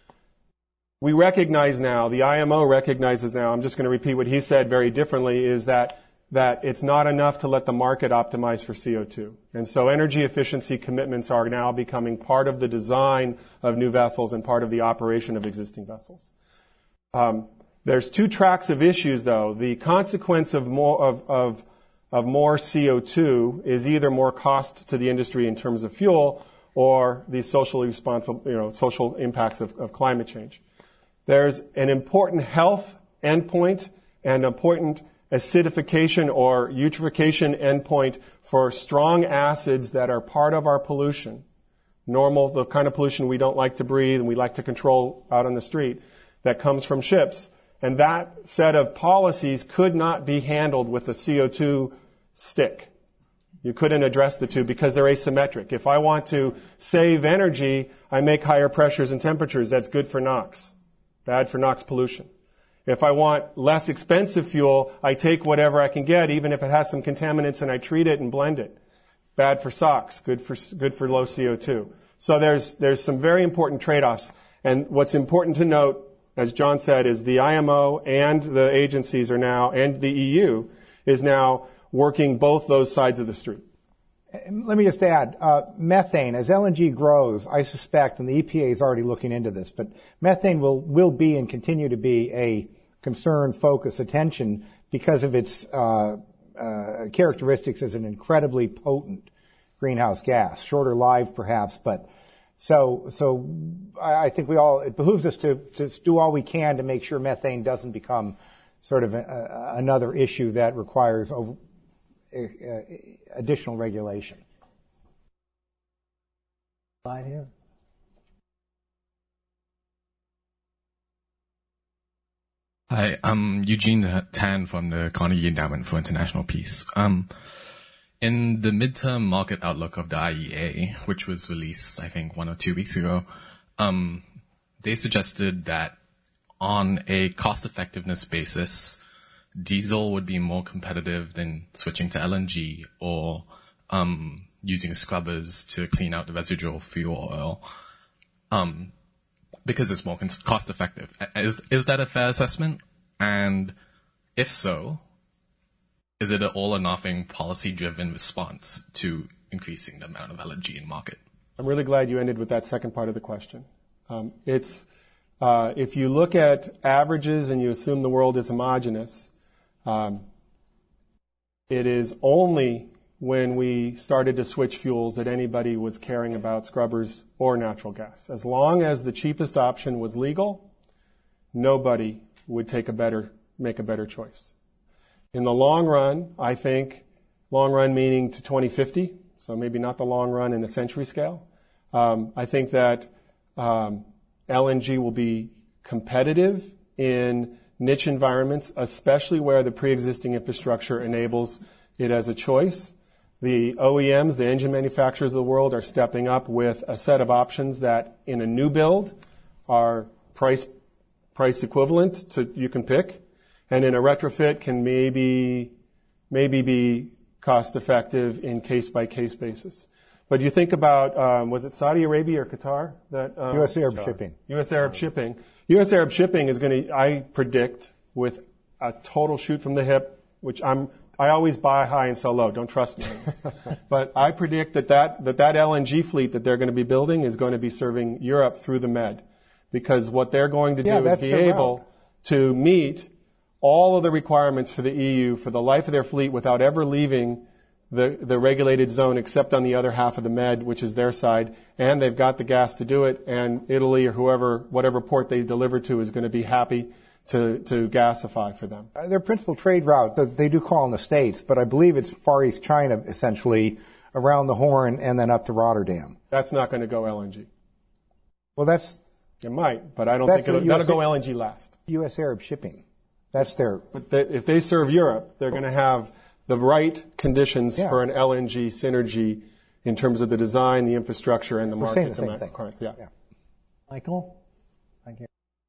[SPEAKER 5] We recognize now, the I M O recognizes now, I'm just going to repeat what he said very differently, is that, that it's not enough to let the market optimize for C O two. And so energy efficiency commitments are now becoming part of the design of new vessels and part of the operation of existing vessels. Um, there's two tracks of issues, though. The consequence of more, of, of of more C O two is either more cost to the industry in terms of fuel or the socially responsible, you know, social impacts of, of climate change. There's an important health endpoint and important acidification or eutrophication endpoint for strong acids that are part of our pollution. Normal, the kind of pollution we don't like to breathe and we like to control out on the street that comes from ships. And that set of policies could not be handled with a C O two stick. You couldn't address the two because they're asymmetric. If I want to save energy, I make higher pressures and temperatures. That's good for NOx. Bad for NOx pollution. If I want less expensive fuel, I take whatever I can get, even if it has some contaminants, and I treat it and blend it. Bad for SOx. Good for, good for low C O two. So there's, there's some very important trade-offs. And what's important to note, as John said, is the I M O and the agencies are now, and the E U, is now working both those sides of the street.
[SPEAKER 3] Let me just add, uh, methane, as L N G grows, I suspect, and the E P A is already looking into this, but methane will, will be and continue to be a concern, focus, attention because of its uh, uh, characteristics as an incredibly potent greenhouse gas. Shorter lived, perhaps, but so so I think we all, it behooves us to, to do all we can to make sure methane doesn't become sort of a, a, another issue that requires over, uh, additional regulation.
[SPEAKER 2] Slide here.
[SPEAKER 9] Hi, I'm Eugene Tan from the Carnegie Endowment for International Peace. Um, in the midterm market outlook of the I E A, which was released, I think, one or two weeks ago, um, they suggested that on a cost-effectiveness basis, diesel would be more competitive than switching to L N G or um, using scrubbers to clean out the residual fuel oil, um, because it's more cost-effective. Is is that a fair assessment? And if so, is it an all-or-nothing policy-driven response to increasing the amount of L N G in market?
[SPEAKER 5] I'm really glad you ended with that second part of the question. Um, it's uh, if you look at averages and you assume the world is homogeneous, um, it is only when we started to switch fuels that anybody was caring about scrubbers or natural gas. As long as the cheapest option was legal, nobody would take a better, make a better choice. In the long run, I think, long run meaning to twenty fifty, so maybe not the long run in a century scale, um, I think that um, L N G will be competitive in niche environments, especially where the pre-existing infrastructure enables it as a choice. The O E Ms, the engine manufacturers of the world, are stepping up with a set of options that in a new build are price price equivalent to you can pick, and in a retrofit can maybe maybe be cost effective in case by case basis. But you think about um, was it Saudi Arabia or Qatar that um,
[SPEAKER 3] U S Arab Qatar. Shipping.
[SPEAKER 5] U S Arab Shipping. U S Arab Shipping is going to, I predict, with a total shoot from the hip, which I'm I always buy high and sell low. Don't trust me on this. But I predict that that, that that L N G fleet that they're going to be building is going to be serving Europe through the Med. Because what they're going to do
[SPEAKER 3] yeah,
[SPEAKER 5] is be able
[SPEAKER 3] route.
[SPEAKER 5] to meet all of the requirements for the E U for the life of their fleet without ever leaving the, the regulated zone except on the other half of the Med, which is their side. And they've got the gas to do it, and Italy or whoever, whatever port they deliver to is going to be happy to, to gasify for them.
[SPEAKER 3] Uh, their principal trade route, they do call in the States, but I believe it's Far East China, essentially, around the Horn and then up to Rotterdam.
[SPEAKER 5] That's not going to go L N G.
[SPEAKER 3] Well, that's...
[SPEAKER 5] It might, but I don't think it'll, that'll go L N G last.
[SPEAKER 3] U S Arab Shipping. That's their...
[SPEAKER 5] But they, if they serve Europe, they're going to have the right conditions
[SPEAKER 3] yeah.
[SPEAKER 5] for an L N G synergy in terms of the design, the infrastructure, and the
[SPEAKER 3] We're
[SPEAKER 5] market.
[SPEAKER 3] saying the same
[SPEAKER 5] thing.
[SPEAKER 3] Yeah.
[SPEAKER 2] yeah. Michael? Thank you.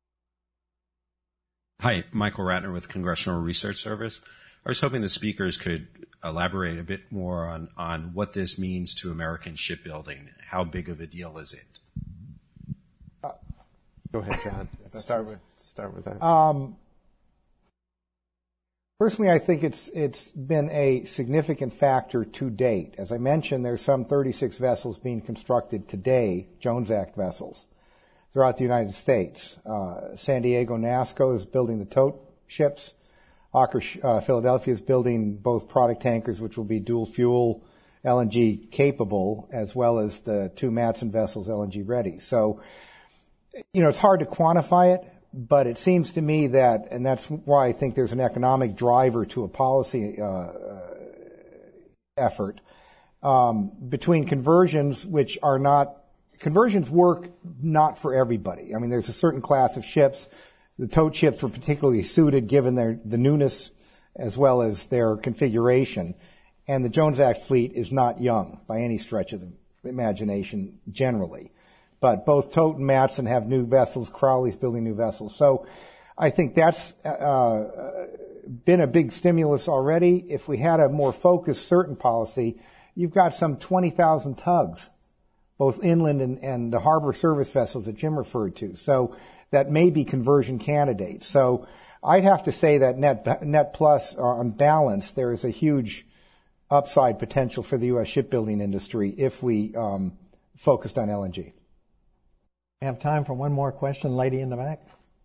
[SPEAKER 10] Hi, Michael Ratner with Congressional Research Service. I was hoping the speakers could elaborate a bit more on, on what this means to American shipbuilding. How big of a deal is it?
[SPEAKER 4] Uh, Go ahead, John. start with start with that.
[SPEAKER 3] Um, personally, I think it's it's been a significant factor to date. As I mentioned, there's some thirty-six vessels being constructed today, Jones Act vessels, throughout the United States. Uh, San Diego NASSCO is building the tote ships. Aker uh, Philadelphia is building both product tankers, which will be dual fuel L N G capable, as well as the two Matson vessels L N G ready. So, you know, it's hard to quantify it, but it seems to me that, and that's why I think there's an economic driver to a policy uh, uh, effort, um, between conversions, which are not, conversions work not for everybody. I mean, there's a certain class of ships. The tote ships were particularly suited given their, the newness as well as their configuration. And the Jones Act fleet is not young by any stretch of the imagination generally. But both Tote and Matson have new vessels. Crowley's building new vessels. So I think that's uh, been a big stimulus already. If we had a more focused, certain policy, you've got some twenty thousand tugs, both inland and, and the harbor service vessels that Jim referred to. So that may be conversion candidates. So I'd have to say that net, net plus, uh, on balance, there is a huge upside potential for the U S shipbuilding industry if we um, focused on L N G.
[SPEAKER 2] We have time for one more question. Lady in the back.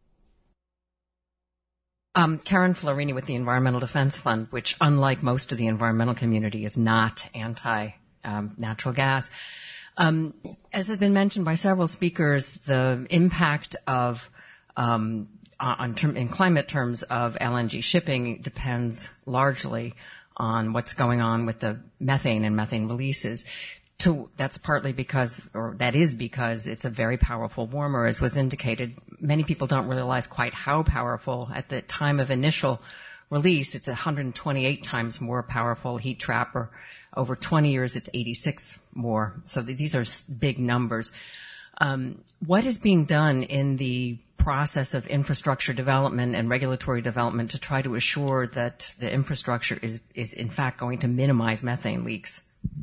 [SPEAKER 11] Um, Karen Florini with the Environmental Defense Fund, which, unlike most of the environmental community, is not anti-natural um, gas. Um, as has been mentioned by several speakers, the impact of um, on term, in climate terms of L N G shipping depends largely on what's going on with the methane and methane releases. To, that's partly because, or that is because it's a very powerful warmer, as was indicated. Many people don't realize quite how powerful. At the time of initial release, it's one hundred twenty-eight times more powerful heat trapper. Over twenty years, it's eighty-six more. So these are big numbers. Um, what is being done in the process of infrastructure development and regulatory development to try to assure that the infrastructure is, is in fact going to minimize methane leaks?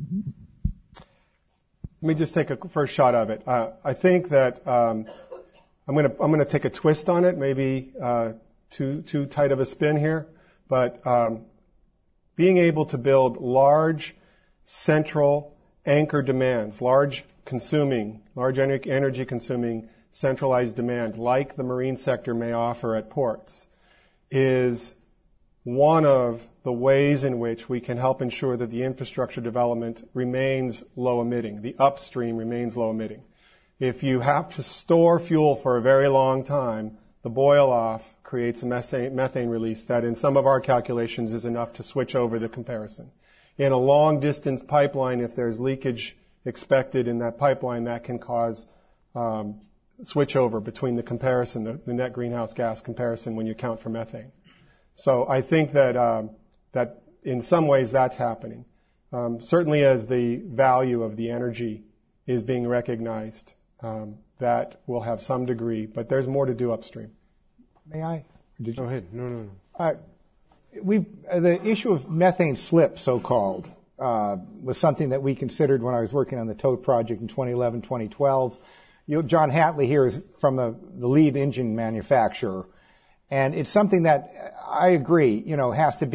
[SPEAKER 5] Let me just take a first shot of it. Uh, I think that um, I'm going to I'm going to take a twist on it, maybe uh, too too tight of a spin here, but um, being able to build large central anchor demands, large consuming, large energy consuming centralized demand, like the marine sector may offer at ports, is one of the ways in which we can help ensure that the infrastructure development remains low emitting, the upstream remains low emitting. If you have to store fuel for a very long time, the boil off creates a methane, methane release that in some of our calculations is enough to switch over the comparison. In a long distance pipeline, if there's leakage expected in that pipeline, that can cause um, switch over between the comparison, the, the net greenhouse gas comparison when you count for methane. So I think that um, that in some ways that's happening. Um, certainly as the value of the energy is being recognized, um, that will have some degree, but there's more to do upstream.
[SPEAKER 3] May I?
[SPEAKER 4] Did you? Go ahead. No, no, no.
[SPEAKER 3] Uh, we've, uh, the issue of methane slip, so-called, uh, was something that we considered when I was working on the Tote project in twenty eleven, twenty twelve. You know, John Hatley here is from the, the lead engine manufacturer. And it's something that I agree, you know, has to be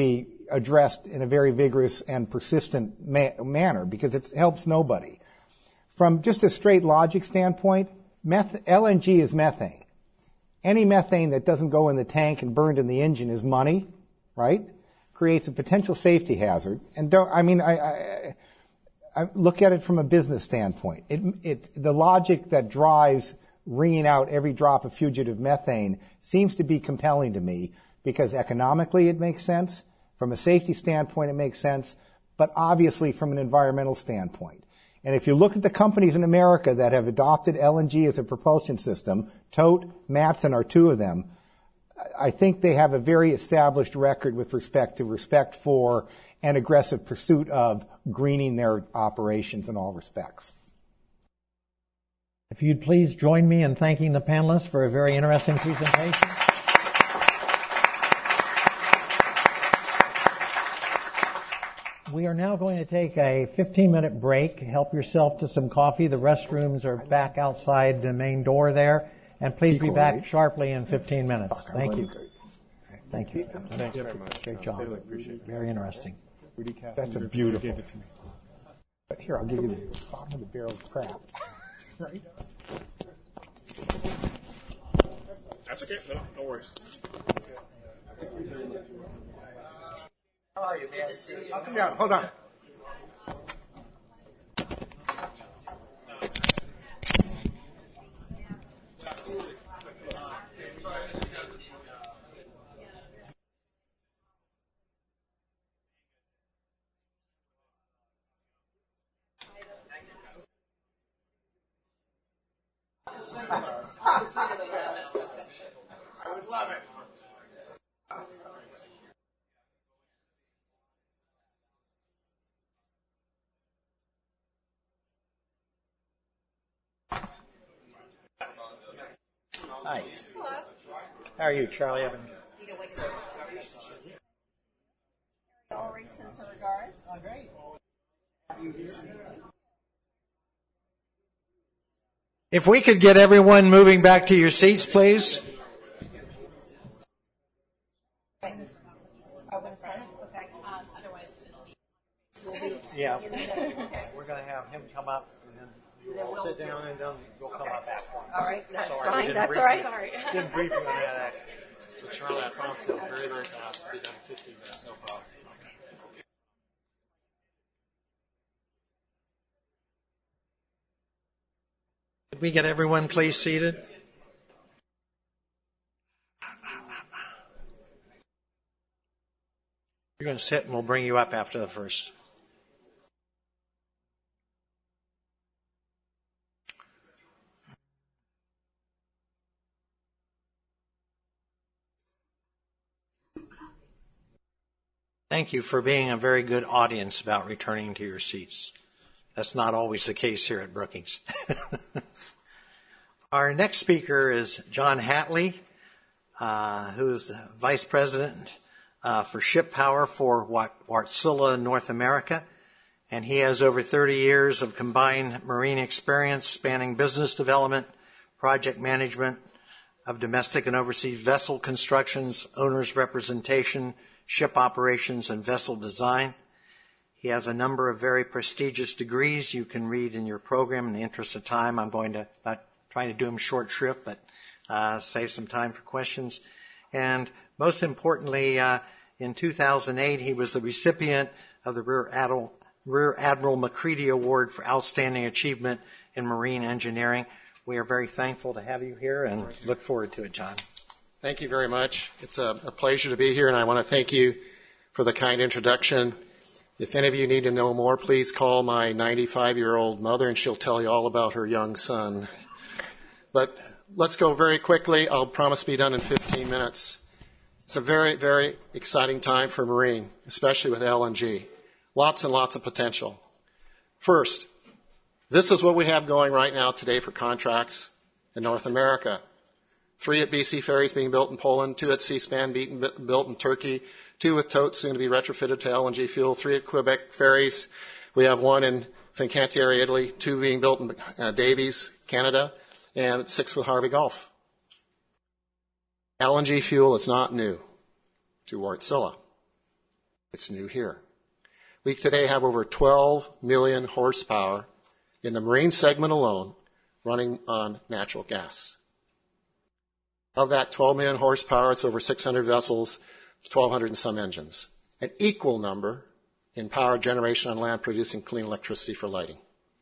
[SPEAKER 3] addressed in a very vigorous and persistent ma- manner because it helps nobody. From just a straight logic standpoint, meth- L N G is methane. Any methane that doesn't go in the tank and burned in the engine is money, right? Creates a potential safety hazard. And don't, I mean, I, I, I look at it from a business standpoint. It, it, the logic that drives wringing out every drop of fugitive methane seems to be compelling to me because economically it makes sense. From a safety standpoint, it makes sense. But obviously from an environmental standpoint. And if you look at the companies in America that have adopted L N G as a propulsion system, Tote, Matson are two of them, I think they have a very established record with respect to respect for and aggressive pursuit of greening their operations in all respects.
[SPEAKER 2] If you'd please join me in thanking the panelists for a very interesting presentation. We are now going to take a fifteen-minute break. Help yourself to some coffee. The restrooms are back outside the main door there. And please be back sharply in fifteen minutes. Thank you. Thank you.
[SPEAKER 5] Thanks very much.
[SPEAKER 2] Great job. Very interesting.
[SPEAKER 3] That's a beautiful. But here, I'll give you the bottom of the barrel of crap. Right?
[SPEAKER 5] That's okay. No, no worries.
[SPEAKER 3] How are you, man? Good to see you. I'll come down. Hold on. I would love it. Hi. Hello. How are you, Charlie? I've been...
[SPEAKER 12] All sends her regards.
[SPEAKER 2] Oh, great. If we could get everyone moving back to your seats, please.
[SPEAKER 12] Okay. Oh, in front? Okay. Um, otherwise, it'll be...
[SPEAKER 2] Yeah. We're going to have him come up, and then we'll sit down, and then we'll come
[SPEAKER 12] okay.
[SPEAKER 2] up after.
[SPEAKER 12] All right. That's
[SPEAKER 2] Sorry,
[SPEAKER 12] fine. That's all right. Sorry.
[SPEAKER 2] Didn't brief you on that.
[SPEAKER 13] So, Charlie, I promise to go very, very fast. We'll be done in fifteen minutes. No problem.
[SPEAKER 2] Could we get everyone please seated? You're going to sit and we'll bring you up after the first. Thank you for being a very good audience about returning to your seats. That's not always the case here at Brookings. Our next speaker is John Hatley, uh, who is the Vice President uh, for Ship Power for Wärtsilä North America. And he has over thirty years of combined marine experience spanning business development, project management of domestic and overseas vessel constructions, owners representation, ship operations, and vessel design. He has a number of very prestigious degrees you can read in your program. In the interest of time, I'm going to not trying to do them short shrift, but uh, save some time for questions. And most importantly, uh, in two thousand eight, he was the recipient of the Rear Admiral, Rear Admiral McCready Award for Outstanding Achievement in Marine Engineering. We are very thankful to have you here and look forward to it, John.
[SPEAKER 13] Thank you very much. It's a, a pleasure to be here, and I want to thank you for the kind introduction. If any of you need to know more, please call my ninety-five-year-old mother, and she'll tell you all about her young son. But let's go very quickly. I'll promise to be done in fifteen minutes. It's a very, very exciting time for Marine, especially with L N G. Lots and lots of potential. First, this is what we have going right now today for contracts in North America. Three at B C Ferries being built in Poland, two at Seaspan being built in Turkey, two with Tote soon to be retrofitted to L N G fuel, three at Quebec Ferries. We have one in Fincantieri, Italy, two being built in uh, Davies, Canada, and six with Harvey Gulf. L N G fuel is not new to Wärtsilä. It's new here. We today have over twelve million horsepower in the marine segment alone running on natural gas. Of that twelve million horsepower, it's over six hundred vessels, twelve hundred and some engines. An equal number in power generation on land producing clean electricity for lighting.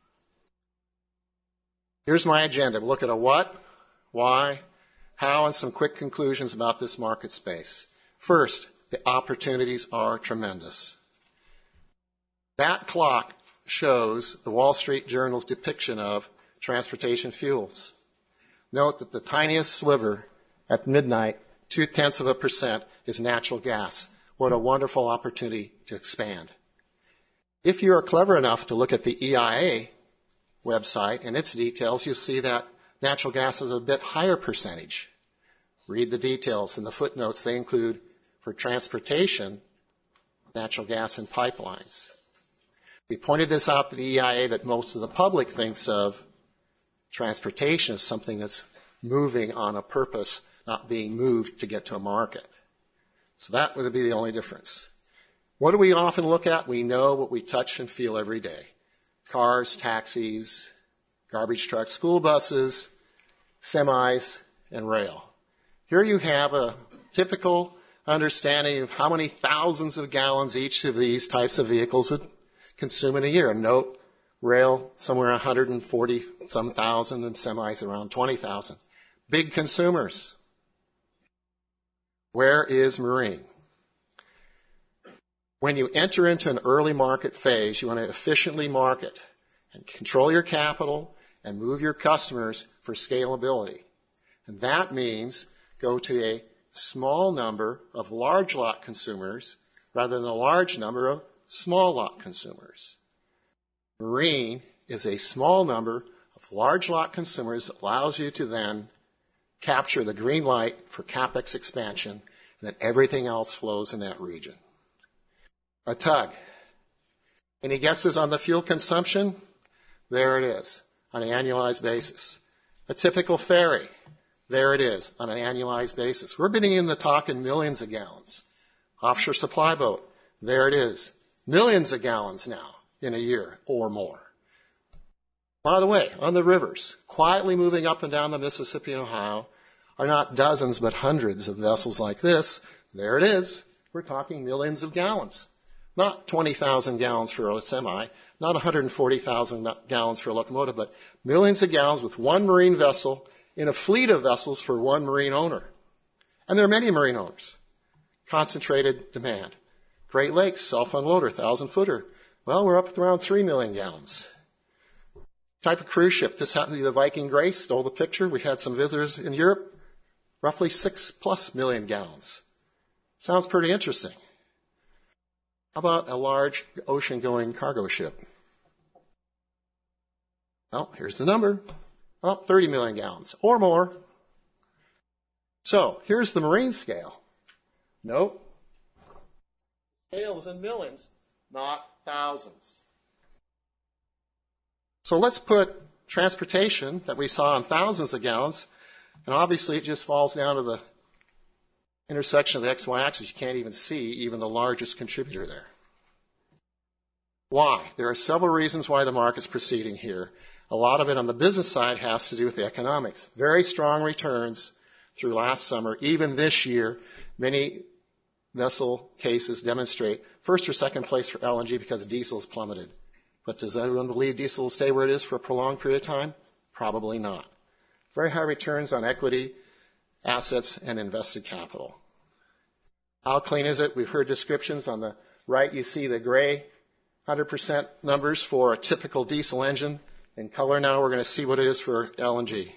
[SPEAKER 13] Here's my agenda. We'll look at a what, why, how, and some quick conclusions about this market space. First, the opportunities are tremendous. That clock shows the Wall Street Journal's depiction of transportation fuels. Note that the tiniest sliver at midnight, two-tenths of a percent, is natural gas. What a wonderful opportunity to expand. If you are clever enough to look at the E I A website and its details, you'll see that natural gas is a bit higher percentage. Read the details. In the footnotes, they include, for transportation, natural gas and pipelines. We pointed this out to the E I A that most of the public thinks of transportation as something that's moving on a purpose, not being moved to get to a market. So that would be the only difference. What do we often look at? We know what we touch and feel every day. Cars, taxis, garbage trucks, school buses, semis, and rail. Here you have a typical understanding of how many thousands of gallons each of these types of vehicles would consume in a year. Note, rail somewhere one hundred forty some thousand and semis around twenty thousand. Big consumers. Where is marine? When you enter into an early market phase, you want to efficiently market and control your capital and move your customers for scalability. And that means go to a small number of large lot consumers rather than a large number of small lot consumers. Marine is a small number of large lot consumers that allows you to then capture the green light for CapEx expansion, and then everything else flows in that region. A tug. Any guesses on the fuel consumption? There it is, on an annualized basis. A typical ferry. There it is, on an annualized basis. We're beginning to talk in millions of gallons. Offshore supply boat. There it is. Millions of gallons now in a year or more. By the way, on the rivers, quietly moving up and down the Mississippi and Ohio, are not dozens but hundreds of vessels like this. There it is. We're talking millions of gallons. Not twenty thousand gallons for a semi, not one hundred forty thousand gallons for a locomotive, but millions of gallons with one marine vessel in a fleet of vessels for one marine owner. And there are many marine owners. Concentrated demand. Great Lakes, self-unloader, thousand-footer. Well, we're up around three million gallons. Type of cruise ship. This happened to be the Viking Grace, stole the picture. We've had some visitors in Europe. Roughly six plus million gallons. Sounds pretty interesting. How about a large ocean-going cargo ship? Well, here's the number. About thirty million gallons or more. So here's the marine scale. Nope. Scale is in millions, not thousands. So let's put transportation that we saw in thousands of gallons, and obviously it just falls down to the intersection of the X Y axis. You can't even see even the largest contributor there. Why? There are several reasons why the market's proceeding here. A lot of it on the business side has to do with the economics. Very strong returns through last summer. Even this year, many vessel cases demonstrate first or second place for L N G because diesel has plummeted. But does anyone believe diesel will stay where it is for a prolonged period of time? Probably not. Very high returns on equity, assets, and invested capital. How clean is it? We've heard descriptions. On the right, you see the gray one hundred percent numbers for a typical diesel engine. In color now, we're going to see what it is for L N G.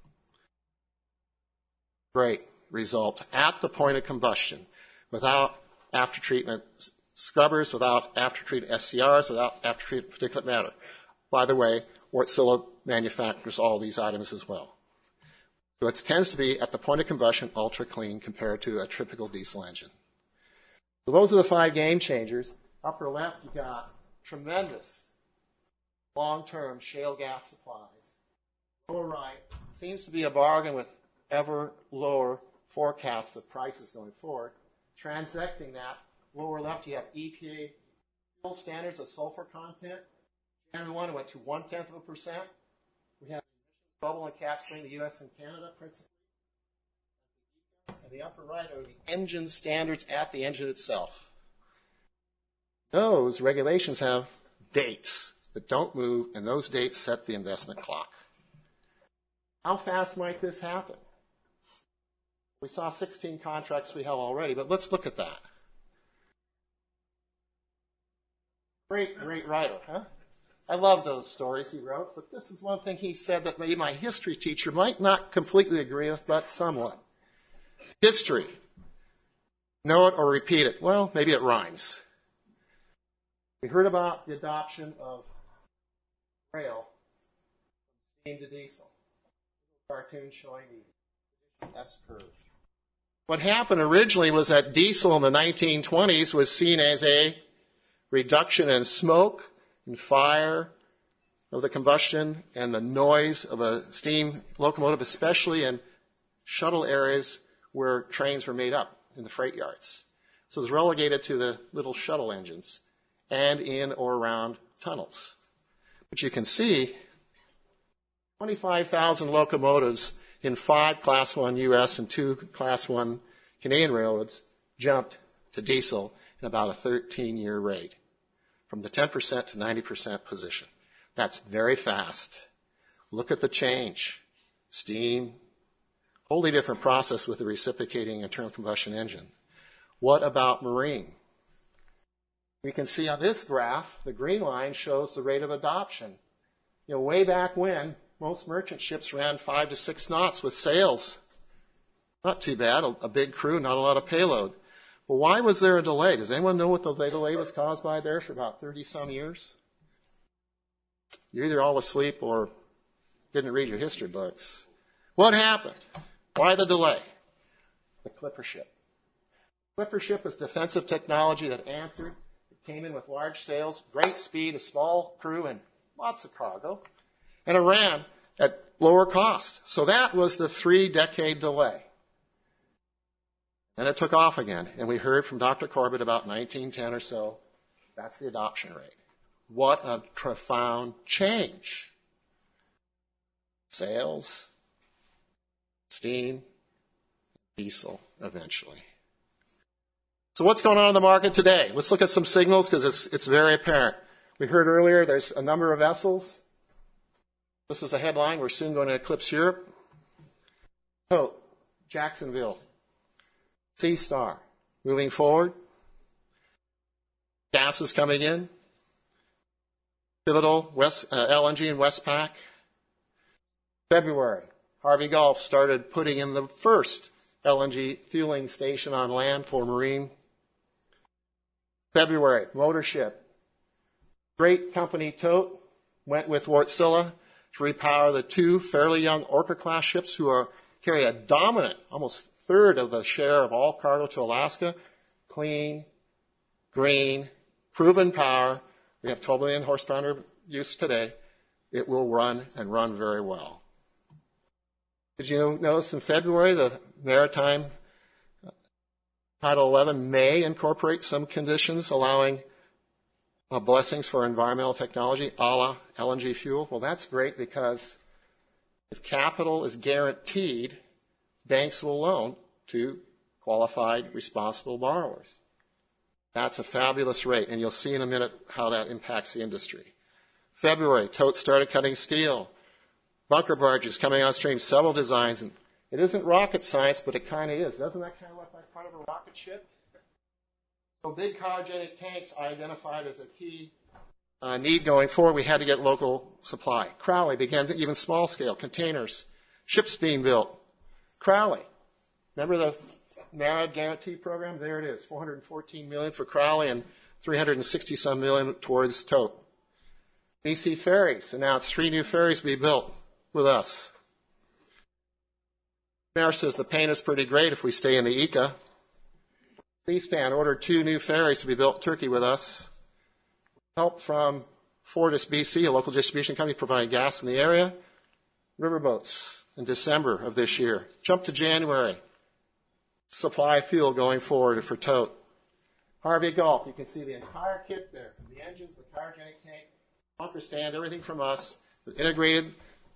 [SPEAKER 13] Great results at the point of combustion, without after-treatment scrubbers, without after-treatment S C Rs, without after-treatment particulate matter. By the way, Wärtsilä manufactures all these items as well. So it tends to be, at the point of combustion, ultra-clean compared to a typical diesel engine. So those are the five game changers. Upper left, you got tremendous long-term shale gas supplies. Lower right seems to be a bargain with ever lower forecasts of prices going forward. Transecting that, Lower left, you have E P A fuel standards of sulfur content. January first, it went to one-tenth of a percent. We have bubble encapsulating the U S and Canada principally. And the upper right are the engine standards at the engine itself. Those regulations have dates that don't move, and those dates set the investment clock. How fast might this happen? We saw sixteen contracts we have already, but let's look at that. Great, great writer, huh? I love those stories he wrote, but this is one thing he said that maybe my history teacher might not completely agree with, but somewhat. History. Know it or repeat it. Well, maybe it rhymes. We heard about the adoption of rail from steam to diesel. Cartoon showing the S-curve. What happened originally was that diesel in the nineteen twenties was seen as a reduction in smoke and fire of the combustion and the noise of a steam locomotive, especially in shuttle areas where trains were made up in the freight yards. So it was relegated to the little shuttle engines and in or around tunnels. But you can see twenty-five thousand locomotives in five Class one U S and two Class one Canadian railroads jumped to diesel in about a thirteen-year rate, from the ten percent to ninety percent position. That's very fast. Look at the change. Steam, wholly different process with the reciprocating internal combustion engine. What about marine? We can see on this graph, the green line shows the rate of adoption. You know, way back when, most merchant ships ran five to six knots with sails. Not too bad, a, a big crew, not a lot of payload. Well, why was there a delay? Does anyone know what the delay was caused by there for about thirty-some years? You're either all asleep or didn't read your history books. What happened? Why the delay? The clipper ship. Clipper ship is defensive technology that answered. It came in with large sails, great speed, a small crew, and lots of cargo. And it ran at lower cost. So that was the three-decade delay. And it took off again. And we heard from Doctor Corbett about nineteen ten or so. That's the adoption rate. What a profound change. Sails, steam, diesel eventually. So what's going on in the market today? Let's look at some signals because it's, it's very apparent. We heard earlier there's a number of vessels. This is a headline. We're soon going to eclipse Europe. Oh, Jacksonville. Sea Star. Moving forward. Gas is coming in. Pivotal, West, uh, L N G and Westpac. February. Harvey Gulf started putting in the first L N G fueling station on land for marine. February. Motorship. Great company Tote went with Wärtsilä to repower the two fairly young Orca-class ships who are carry a dominant, almost third of the share of all cargo to Alaska. Clean, green, proven power. We have twelve million horsepower use today. It will run and run very well. Did you notice in February the Maritime Title eleven may incorporate some conditions allowing uh, blessings for environmental technology, a la L N G fuel? Well, that's great because if capital is guaranteed, banks will loan to qualified, responsible borrowers. That's a fabulous rate, and you'll see in a minute how that impacts the industry. February, Tote started cutting steel. Bunker barges coming on stream, several designs. And it isn't rocket science, but it kind of is. Doesn't that kind of look like part of a rocket ship? So big cryogenic tanks identified as a key uh, need going forward. We had to get local supply. Crowley began even small scale containers, ships being built. Crowley, remember the NARAD guarantee program? There it is, four hundred fourteen million dollars for Crowley and three hundred sixty some million towards Tote. B C Ferries announced three new ferries to be built with us. Mayor says the pain is pretty great if we stay in the E C A. C-SPAN ordered two new ferries to be built in Turkey with us. Help from Fortis B C, a local distribution company providing gas in the area. Riverboats in December of this year. Jump to January. Supply fuel going forward for Tote. Harvey Gulf, you can see the entire kit there, from the engines, the cryogenic tank, bunker stand, everything from us, integrated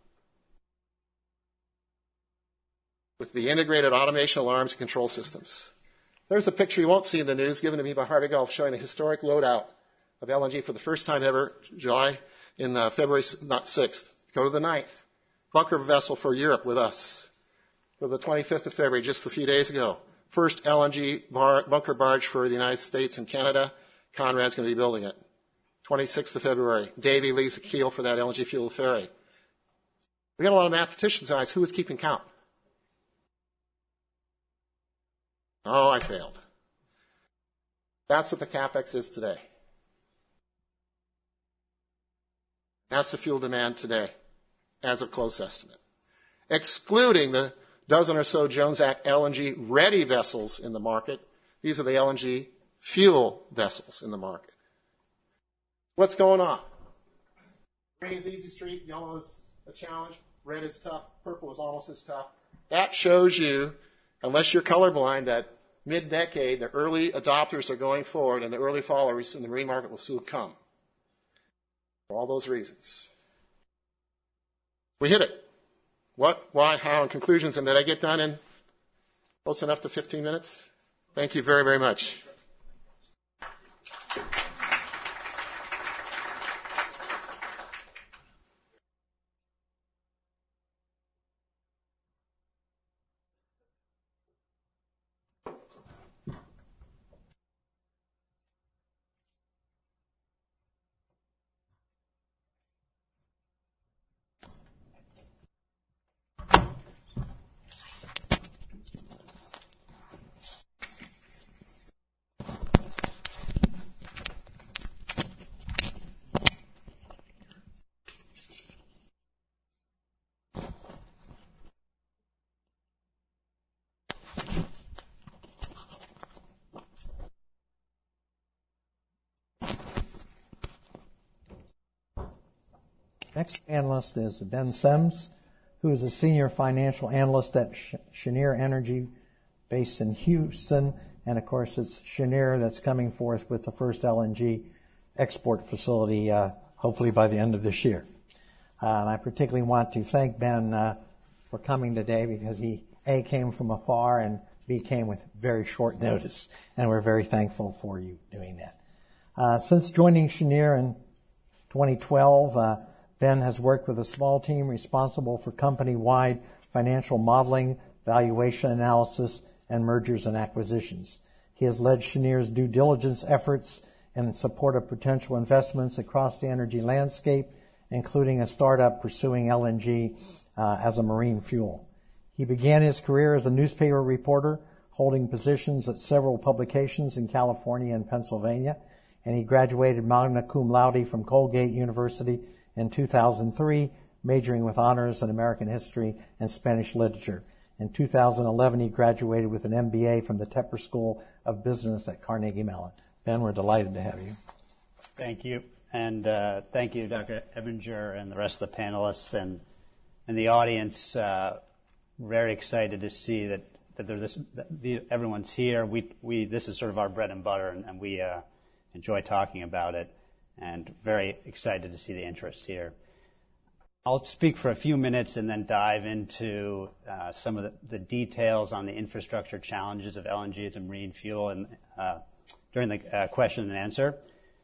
[SPEAKER 13] with the integrated automation, alarms, and control systems. There's a picture you won't see in the news given to me by Harvey Gulf showing a historic loadout of L N G for the first time ever, July, in uh, February, not sixth. Go to the ninth. Bunker vessel for Europe with us. Go to the twenty-fifth of February, just a few days ago. First L N G bar, bunker barge for the United States and Canada. Conrad's going to be building it. twenty-sixth of February. Davy leads the keel for that L N G fueled ferry. We got a lot of mathematicians tonight. Who was keeping count? Oh, I failed. That's what the CapEx is today. That's the fuel demand today, as of close estimate. Excluding the dozen or so Jones Act L N G ready vessels in the market. These are the L N G fuel vessels in the market. What's going on? Green is easy street, yellow is a challenge, red is tough, purple is almost as tough. That shows you, unless you're colorblind, that mid-decade, the early adopters are going forward and the early followers in the marine market will soon come. For all those reasons. We hit it. What, why, how, and conclusions. And did I get done in close enough to fifteen minutes? Thank you very, very much.
[SPEAKER 2] Next analyst is Ben Sims, who is a senior financial analyst at Cheniere Energy based in Houston. And of course, it's Cheniere that's coming forth with the first L N G export facility, uh, hopefully by the end of this year. Uh, and I particularly want to thank Ben uh, for coming today because he, A, came from afar and B, came with very short notice. And we're very thankful for you doing that. Uh, since joining Cheniere in twenty twelve, uh, Ben has worked with a small team responsible for company-wide financial modeling, valuation analysis, and mergers and acquisitions. He has led Cheniere's due diligence efforts in support of potential investments across the energy landscape, including a startup pursuing L N G uh, as a marine fuel. He began his career as a newspaper reporter, holding positions at several publications in California and Pennsylvania, and he graduated magna cum laude from Colgate University in two thousand three, majoring with honors in American history and Spanish literature. In two thousand eleven, he graduated with an M B A from the Tepper School of Business at Carnegie Mellon. Ben, we're delighted to have you.
[SPEAKER 14] Thank you. And uh, thank you, Doctor Ebinger and the rest of the panelists and, and the audience. Uh, very excited to see that, that, this, that the, everyone's here. We, we, this is sort of our bread and butter, and, and we uh, enjoy talking about it. And very excited to see the interest here. I'll speak for a few minutes and then dive into uh, some of the, the details on the infrastructure challenges of L N G as a marine fuel and uh, during the uh, question and answer.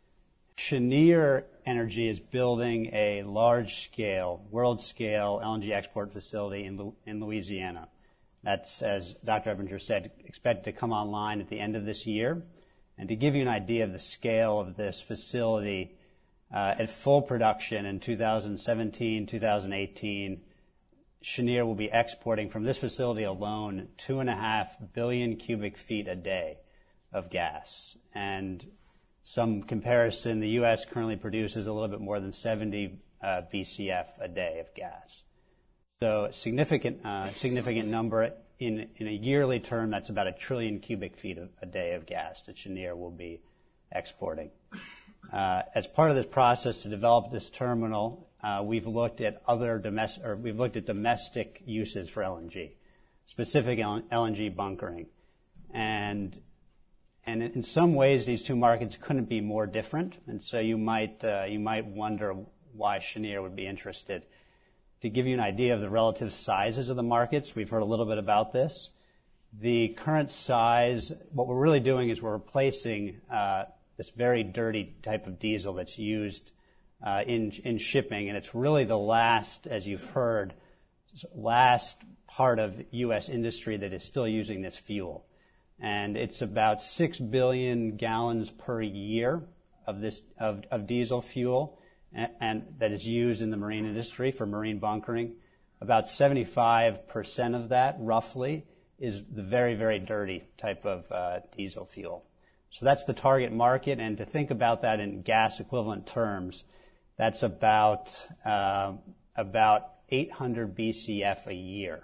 [SPEAKER 14] Cheniere Energy is building a large-scale, world-scale L N G export facility in, Lu- in Louisiana. That's, as Doctor Ebinger said, expected to come online at the end of this year. And to give you an idea of the scale of this facility, uh, at full production in two thousand seventeen, two thousand eighteen, Cheniere will be exporting from this facility alone two and a half billion cubic feet a day of gas. And some comparison, the U S currently produces a little bit more than seventy uh, B C F a day of gas. So a significant, uh, significant number. In, in a yearly term, that's about a trillion cubic feet of, a day of gas that Cheniere will be exporting. Uh, as part of this process to develop this terminal, uh, we've looked at other domestic, or we've looked at domestic uses for L N G, specific L N G bunkering, and and in some ways, these two markets couldn't be more different. And so you might uh, you might wonder why Cheniere would be interested. To give you an idea of the relative sizes of the markets, we've heard a little bit about this. The current size, what we're really doing is we're replacing uh, this very dirty type of diesel that's used uh, in in shipping, and it's really the last, as you've heard, last part of U S industry that is still using this fuel. And it's about six billion gallons per year of this of, of diesel fuel, and, and that is used in the marine industry for marine bunkering. About seventy-five percent of that, roughly, is the very, very dirty type of uh, diesel fuel. So that's the target market, and to think about that in gas equivalent terms, that's about uh, about eight hundred B C F a year.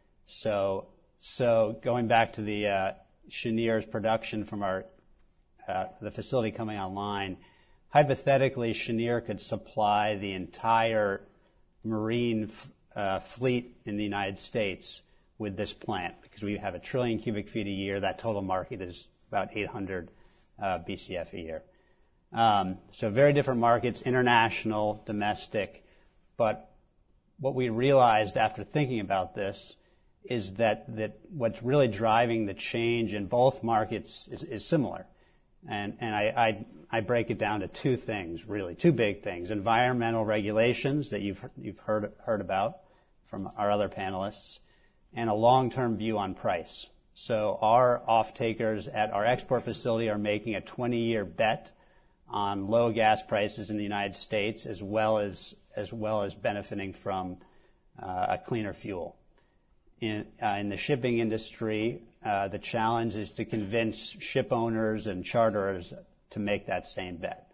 [SPEAKER 14] So, so going back to the uh, Cheniere's production from our uh, the facility coming online, hypothetically, Cheniere could supply the entire marine f- uh, fleet in the United States with this plant, because we have a trillion cubic feet a year. That total market is about eight hundred uh, B C F a year. Um, so very different markets, international, domestic. But what we realized after thinking about this is that, that what's really driving the change in both markets is, is similar. And, and I, I, I break it down to two things, really, two big things. Environmental regulations that you've, you've heard, heard about from our other panelists, and a long-term view on price. So our off-takers at our export facility are making a twenty-year bet on low gas prices in the United States, as well as as well as benefiting from uh, a cleaner fuel. In, uh, in the shipping industry, uh, the challenge is to convince ship owners and charterers to make that same bet.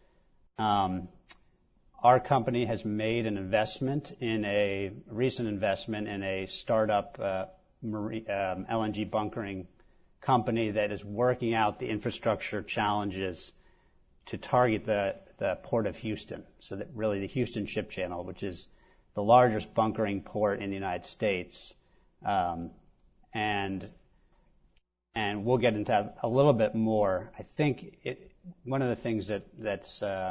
[SPEAKER 14] Um, our company has made an investment in a recent investment in a startup uh, marine, um, L N G bunkering company that is working out the infrastructure challenges to target the, the Port of Houston. So that really the Houston Ship Channel, which is the largest bunkering port in the United States. Um, and and we'll get into that a little bit more. I think it, one of the things that that's uh,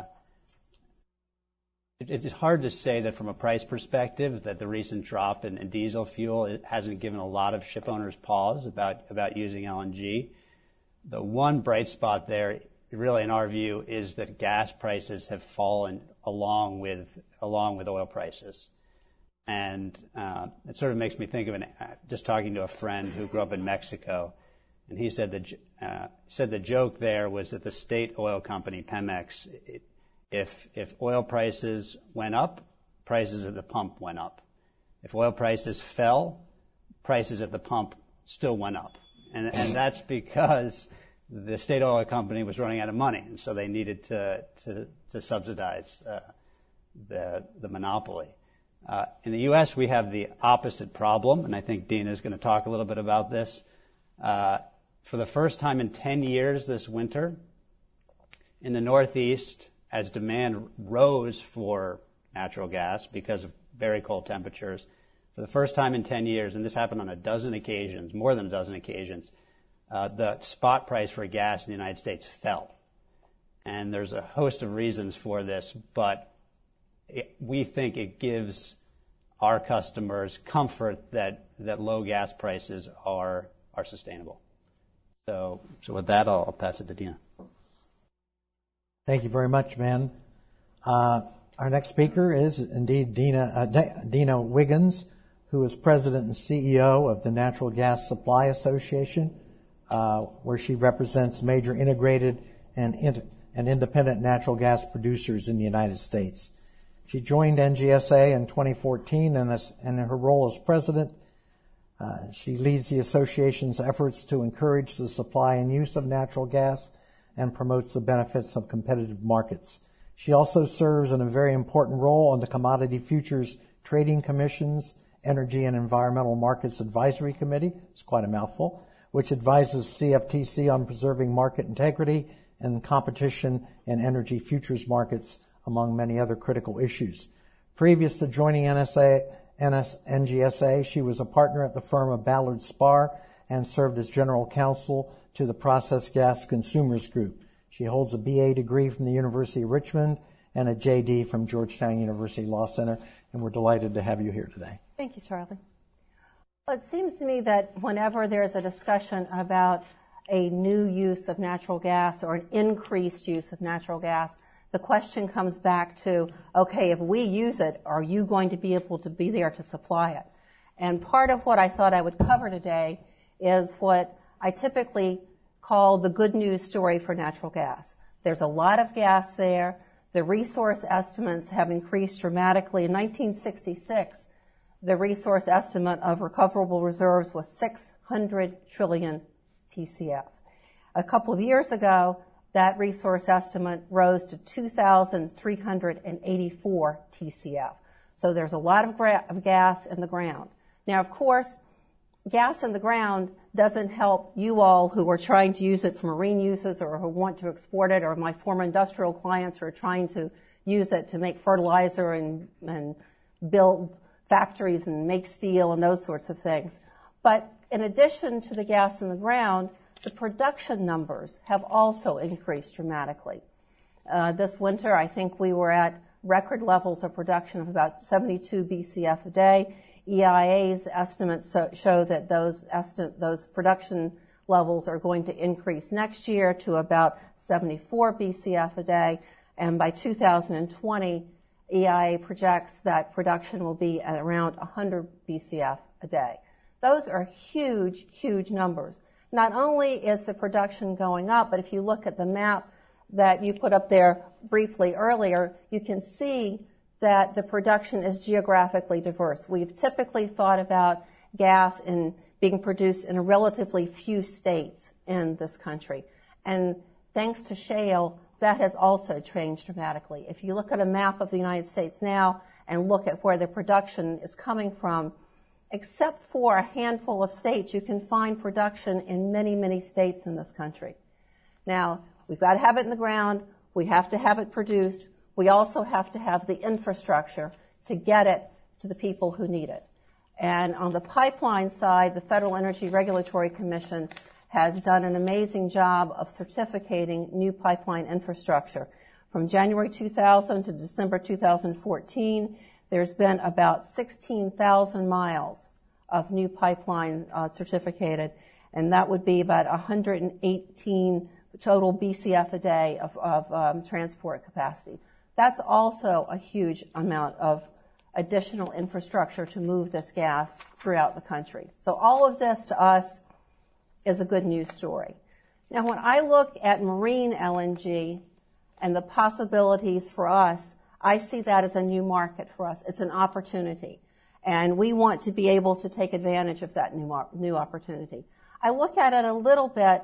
[SPEAKER 14] it, it's hard to say that from a price perspective that the recent drop in, in diesel fuel, it hasn't given a lot of ship owners pause about about using L N G. The one bright spot there, really in our view, is that gas prices have fallen along with along with oil prices. And uh, it sort of makes me think of an, uh, just talking to a friend who grew up in Mexico, and he said the uh, said the joke there was that the state oil company Pemex, it, if if oil prices went up, prices at the pump went up. If oil prices fell, prices at the pump still went up, and and that's because the state oil company was running out of money, and so they needed to to, to subsidize uh, the the monopoly. Uh, in the U S, we have the opposite problem, and I think Dina is going to talk a little bit about this. Uh, for the first time in ten years this winter, in the Northeast, as demand rose for natural gas because of very cold temperatures, for the first time in ten years, and this happened on a dozen occasions, more than a dozen occasions, uh, the spot price for gas in the United States fell. And there's a host of reasons for this, but It, we think it gives our customers comfort that, that low gas prices are are sustainable. So, so with that, I'll, I'll pass it to Dina.
[SPEAKER 2] Thank you very much, Ben. Uh, our next speaker is indeed Dina uh, D- Dina Wiggins, who is president and C E O of the Natural Gas Supply Association, uh, where she represents major integrated and in- and independent natural gas producers in the United States. She joined N G S A in twenty fourteen, and in her role as president, uh, she leads the association's efforts to encourage the supply and use of natural gas and promotes the benefits of competitive markets. She also serves in a very important role on the Commodity Futures Trading Commission's Energy and Environmental Markets Advisory Committee, it's quite a mouthful, which advises C F T C on preserving market integrity and competition in energy futures markets, among many other critical issues. Previous to joining N S A, N S, N G S A, she was a partner at the firm of Ballard Spahr and served as general counsel to the Process Gas Consumers Group. She holds a B A degree from the University of Richmond and a J D from Georgetown University Law Center, and we're delighted to have you here today.
[SPEAKER 15] Thank you, Charlie. Well, it seems to me that whenever there's a discussion about a new use of natural gas or an increased use of natural gas, the question comes back to, okay, if we use it, are you going to be able to be there to supply it? And part of what I thought I would cover today is what I typically call the good news story for natural gas. There's a lot of gas there. The resource estimates have increased dramatically. In nineteen sixty-six, the resource estimate of recoverable reserves was six hundred trillion T C F. A couple of years ago, that resource estimate rose to two thousand three hundred eighty-four T C F. So there's a lot of, gra- of gas in the ground. Now, of course, gas in the ground doesn't help you all who are trying to use it for marine uses or who want to export it, or my former industrial clients who are trying to use it to make fertilizer and, and build factories and make steel and those sorts of things. But in addition to the gas in the ground, the production numbers have also increased dramatically. Uh, this winter, I think we were at record levels of production of about seventy-two B C F a day. E I A's estimates so, show that those, esti- those production levels are going to increase next year to about seventy-four B C F a day, and by two thousand twenty, E I A projects that production will be at around one hundred B C F a day. Those are huge, huge numbers. Not only is the production going up, but if you look at the map that you put up there briefly earlier, you can see that the production is geographically diverse. We've typically thought about gas in being produced in a relatively few states in this country. And thanks to shale, that has also changed dramatically. If you look at a map of the United States now and look at where the production is coming from, except for a handful of states, you can find production in many, many states in this country. Now, we've got to have it in the ground. We have to have it produced. We also have to have the infrastructure to get it to the people who need it. And on the pipeline side, the Federal Energy Regulatory Commission has done an amazing job of certificating new pipeline infrastructure. From January two thousand to December two thousand fourteen, there's been about sixteen thousand miles of new pipeline uh, certificated, and that would be about one hundred eighteen total B C F a day of, of um, transport capacity. That's also a huge amount of additional infrastructure to move this gas throughout the country. So all of this to us is a good news story. Now, when I look at marine L N G and the possibilities for us, I see that as a new market for us. It's an opportunity. And we want to be able to take advantage of that new, new opportunity. I look at it a little bit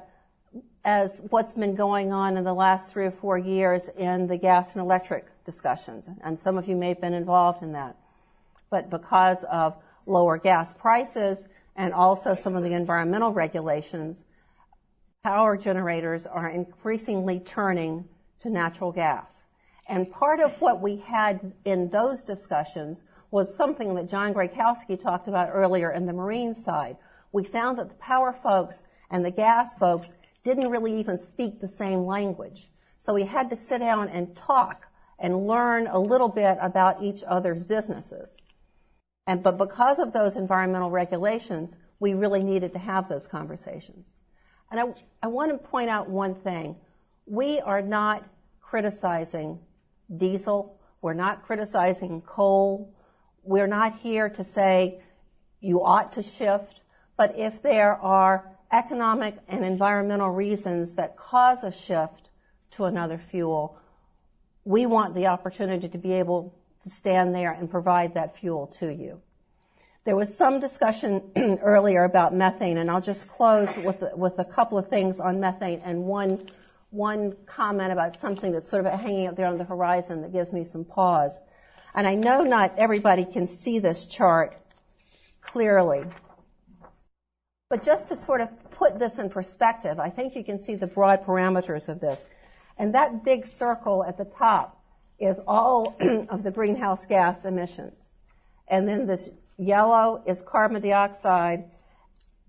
[SPEAKER 15] as what's been going on in the last three or four years in the gas and electric discussions. And some of you may have been involved in that. But because of lower gas prices and also some of the environmental regulations, power generators are increasingly turning to natural gas. And part of what we had in those discussions was something that John Grakowski talked about earlier in the marine side. We found that the power folks and the gas folks didn't really even speak the same language. So we had to sit down and talk and learn a little bit about each other's businesses. And but because of those environmental regulations, we really needed to have those conversations. And I, I want to point out one thing. We are not criticizing diesel. We're not criticizing coal. We're not here to say you ought to shift. But if there are economic and environmental reasons that cause a shift to another fuel, we want the opportunity to be able to stand there and provide that fuel to you. There was some discussion earlier about methane, and I'll just close with, with a couple of things on methane and one, one comment about something that's sort of hanging out there on the horizon that gives me some pause. And I know not everybody can see this chart clearly, but just to sort of put this in perspective, I think you can see the broad parameters of this. And that big circle at the top is all of the greenhouse gas emissions. And then this yellow is carbon dioxide,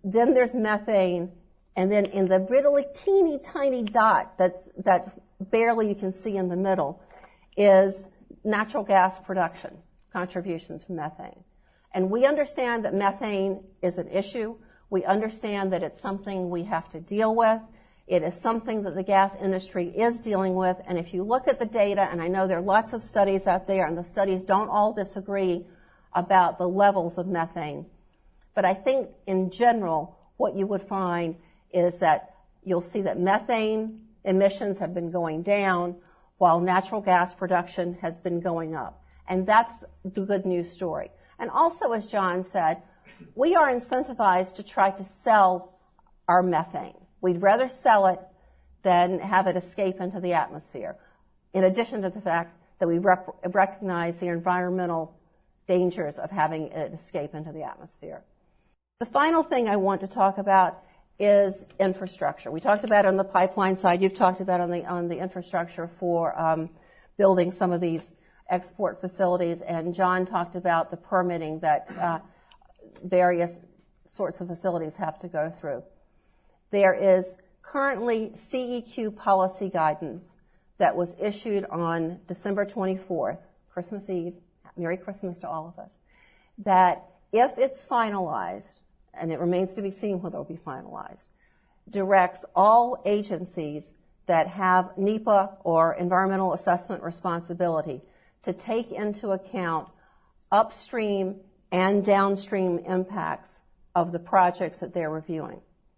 [SPEAKER 15] then there's methane, and then in the really teeny tiny dot that's that barely you can see in the middle is natural gas production, contributions from methane. And we understand that methane is an issue. We understand that it's something we have to deal with. It is something that the gas industry is dealing with. And if you look at the data, and I know there are lots of studies out there, and the studies don't all disagree about the levels of methane. But I think in general, what you would find is that you'll see that methane emissions have been going down while natural gas production has been going up. And that's the good news story. And also, as John said, we are incentivized to try to sell our methane. We'd rather sell it than have it escape into the atmosphere, in addition to the fact that we rep- recognize the environmental dangers of having it escape into the atmosphere. The final thing I want to talk about is infrastructure. We talked about it on the pipeline side. You've talked about on the on the infrastructure for um, building some of these export facilities, and John talked about the permitting that uh, various sorts of facilities have to go through. There is currently C E Q policy guidance that was issued on December twenty-fourth, Christmas Eve. Merry Christmas to all of us. That if it's finalized, and it remains to be seen whether it will be finalized, directs all agencies that have NEPA or environmental assessment responsibility to take into account upstream and downstream impacts of the projects that they're reviewing.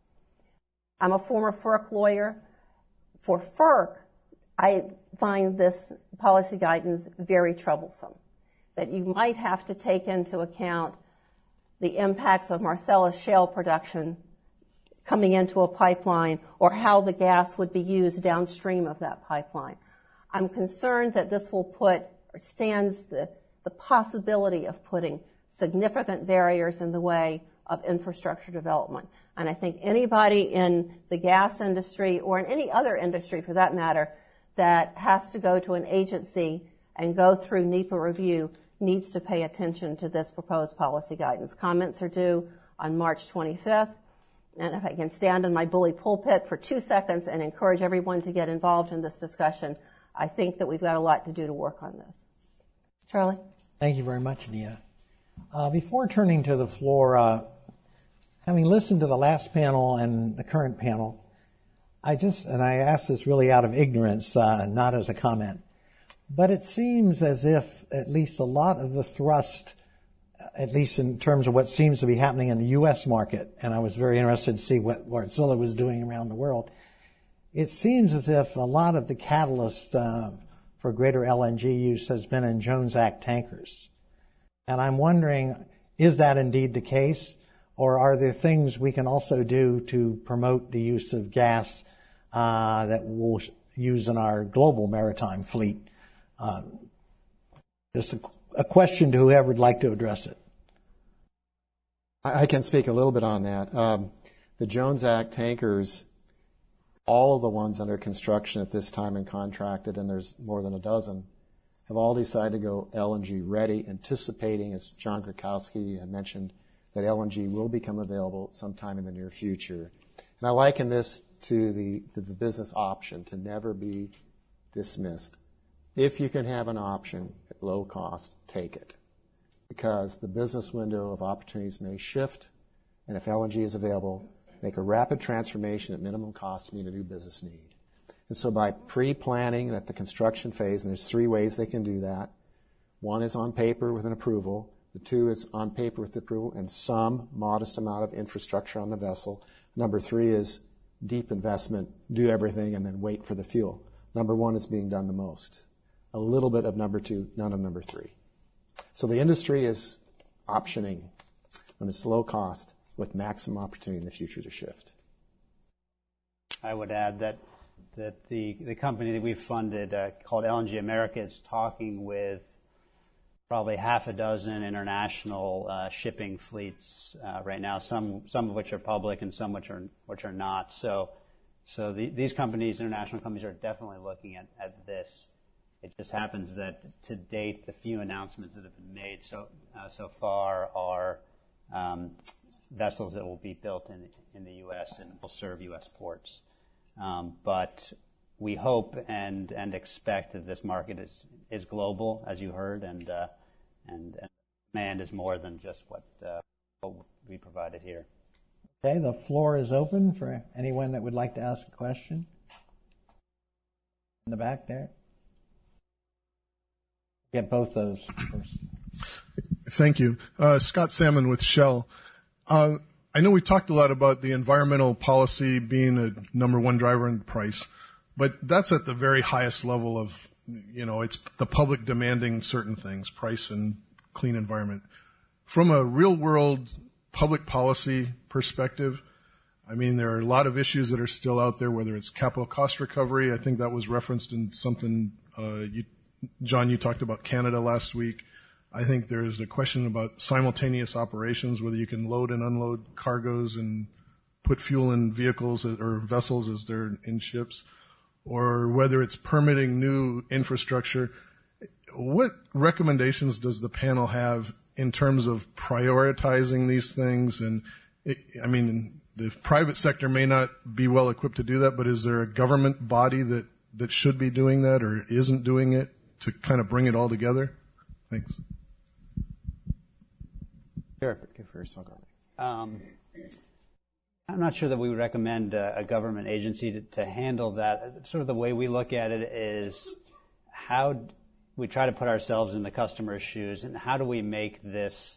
[SPEAKER 15] I'm a former FERC lawyer. For FERC, I find this policy guidance very troublesome, that you might have to take into account the impacts of Marcellus shale production coming into a pipeline or how the gas would be used downstream of that pipeline. I'm concerned that this will put, or stands the, the possibility of putting significant barriers in the way of infrastructure development. And I think anybody in the gas industry or in any other industry for that matter that has to go to an agency and go through NEPA review needs to pay attention to this proposed policy guidance. Comments are due on March twenty-fifth. And if I can stand in my bully pulpit for two seconds and encourage everyone to get involved in this discussion, I think that we've got a lot to do to work on this. Charlie?
[SPEAKER 2] Thank you very much, Anita. Uh, before turning to the floor, uh, having listened to the last panel and the current panel, I just, and I ask this really out of ignorance, uh, not as a comment, but it seems as if at least a lot of the thrust, at least in terms of what seems to be happening in the U S market, and I was very interested to see what Wärtsilä was doing around the world, it seems as if a lot of the catalyst uh, for greater L N G use has been in Jones Act tankers. And I'm wondering, is that indeed the case, or are there things we can also do to promote the use of gas uh, that we'll use in our global maritime fleet? Um, just a, a question to whoever would like to address it.
[SPEAKER 13] I, I can speak a little bit on that. Um, the Jones Act tankers, all of the ones under construction at this time and contracted, and there's more than a dozen, have all decided to go L N G ready, anticipating, as John Grakowski had mentioned, that L N G will become available sometime in the near future. And I liken this to the, to the business option, to never be dismissed. If you can have an option at low cost, take it. Because the business window of opportunities may shift, and if L N G is available, make a rapid transformation at minimum cost to meet a new business need. And so by pre-planning at the construction phase, and there's three ways they can do that. One is on paper with an approval. The two is on paper with approval and some modest amount of infrastructure on the vessel. Number three is deep investment, do everything, and then wait for the fuel. Number one is being done the most. A little bit of number two, none of number three. So the industry is optioning when it's low cost with maximum opportunity in the future to shift.
[SPEAKER 14] I would add that that the, the company that we've funded uh, called L N G America is talking with probably half a dozen international uh, shipping fleets uh, right now, some some of which are public and some which are which are not. So so the, these companies, international companies, are definitely looking at, at this. It just happens that to date, the few announcements that have been made so uh, so far are um, vessels that will be built in in the U S and will serve U S ports. Um, but we hope and and expect that this market is is global, as you heard, and uh, and, and demand is more than just what, uh, what we provided here.
[SPEAKER 2] Okay, the floor is open for anyone that would like to ask a question. In the back there. Get both those first.
[SPEAKER 16] Thank you. Uh, Scott Salmon with Shell. Uh, I know we've talked a lot about the environmental policy being a number one driver in price, but that's at the very highest level of, you know, it's the public demanding certain things, price and clean environment. From a real world public policy perspective, I mean, there are a lot of issues that are still out there, whether it's capital cost recovery. I think that was referenced in something, uh, you, John, you talked about Canada last week. I think there's a question about simultaneous operations, whether you can load and unload cargoes and put fuel in vehicles or vessels as they're in ships, or whether it's permitting new infrastructure. What recommendations does the panel have in terms of prioritizing these things? And it, I mean, the private sector may not be well equipped to do that, but is there a government body that, that should be doing that or isn't doing it to kind of bring it all together? Thanks.
[SPEAKER 4] Sure. Go first. I'll go next.
[SPEAKER 14] Um, I'm not sure that we would recommend a, a government agency to, to handle that. Sort of the way we look at it is how we try to put ourselves in the customer's shoes, and how do we make this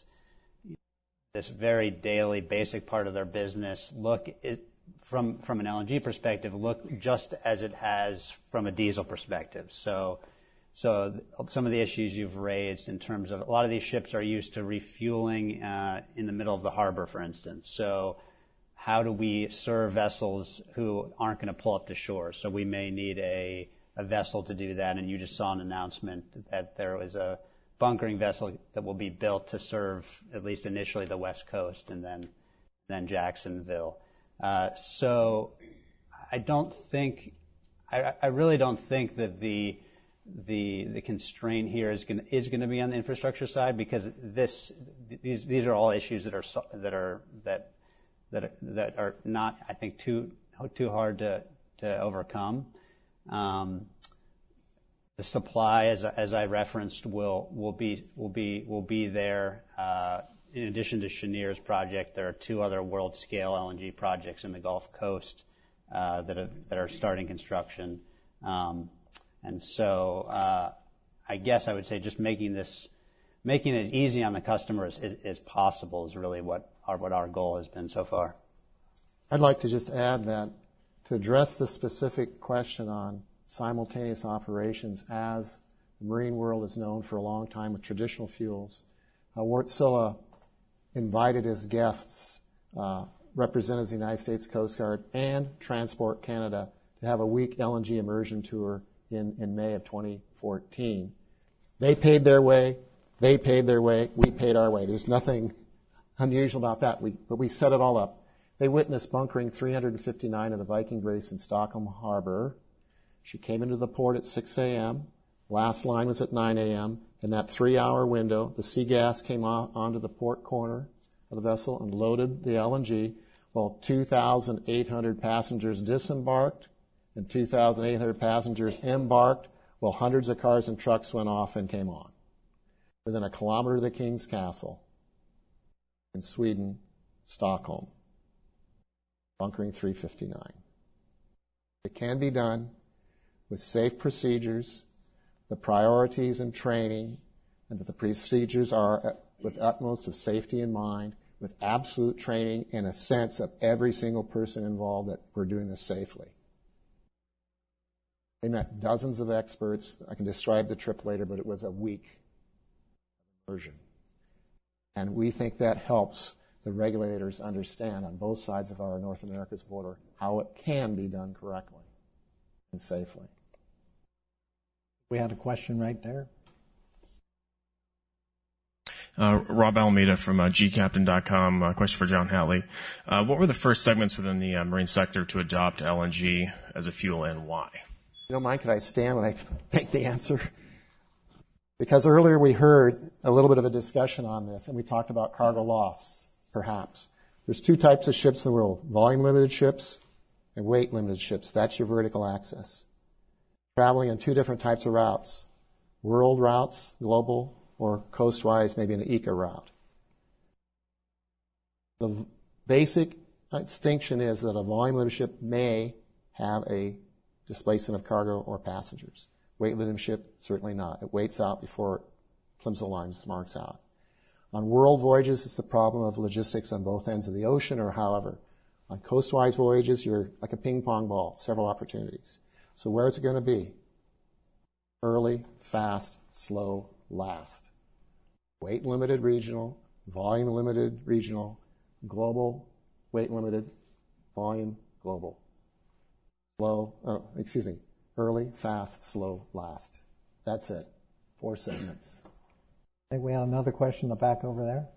[SPEAKER 14] this very daily, basic part of their business look it, from from an L N G perspective, look just as it has from a diesel perspective. So. So some of the issues you've raised in terms of a lot of these ships are used to refueling uh, in the middle of the harbor, for instance. So how do we serve vessels who aren't going to pull up to shore? So we may need a, a vessel to do that, and you just saw an announcement that there was a bunkering vessel that will be built to serve at least initially the West Coast and then then Jacksonville. Uh, so I don't think, I, I really don't think that the The the constraint here is going is going to be on the infrastructure side, because this these these are all issues that are that are that that are, that are not, I think, too too hard to to overcome. Um, the supply, as as I referenced, will will be will be will be there. Uh, in addition to Cheniere's project, there are two other world scale L N G projects in the Gulf Coast uh, that are that are starting construction. Um, And so uh, I guess I would say just making this, making it easy on the customer as, as possible is really what our, what our goal has been so far.
[SPEAKER 13] I'd like to just add that to address the specific question on simultaneous operations, as the marine world is known for a long time with traditional fuels, uh, Wärtsilä invited as guests uh, representatives of the United States Coast Guard and Transport Canada to have a week L N G immersion tour in, in May of twenty fourteen. They paid their way, they paid their way, we paid our way. There's nothing unusual about that, we, but we set it all up. They witnessed bunkering three hundred fifty-nine of the Viking Grace in Stockholm Harbor. She came into the port at six a.m., last line was at nine a.m., in that three-hour window, the sea gas came on, onto the port corner of the vessel and loaded the L N G, while two thousand eight hundred passengers disembarked and two thousand eight hundred passengers embarked, while hundreds of cars and trucks went off and came on. Within a kilometer of the King's Castle in Sweden, Stockholm, bunkering three fifty-nine. It can be done with safe procedures, the priorities and training, and that the procedures are with utmost of safety in mind, with absolute training and a sense of every single person involved that we're doing this safely. They met dozens of experts. I can describe the trip later, but it was a week immersion. And we think that helps the regulators understand on both sides of our North America's border how it can be done correctly and safely.
[SPEAKER 2] We had a question right there.
[SPEAKER 17] Uh, Rob Alameda from uh, G Captain dot com. Uh, question for John Hatley. Uh, what were the first segments within the uh, marine sector to adopt L N G as a fuel, and why?
[SPEAKER 13] You don't mind, could I stand when I make the answer? Because earlier we heard a little bit of a discussion on this, and we talked about cargo loss, perhaps. There's two types of ships in the world, volume-limited ships and weight-limited ships. That's your vertical axis. Traveling on two different types of routes, world routes, global, or coastwise, maybe an eco route. The basic distinction is that a volume-limited ship may have a displacement of cargo or passengers. Weight-limited ship, certainly not. It waits out before it plims the line, marks out. On world voyages, it's the problem of logistics on both ends of the ocean, or however. On coastwise voyages, you're like a ping-pong ball, several opportunities. So where is it going to be? Early, fast, slow, last. Weight-limited regional, volume-limited regional, global, weight-limited, volume, global. Slow, oh, excuse me, early, fast, slow, last. That's it. Four segments.
[SPEAKER 2] I think we have another question in the back over there.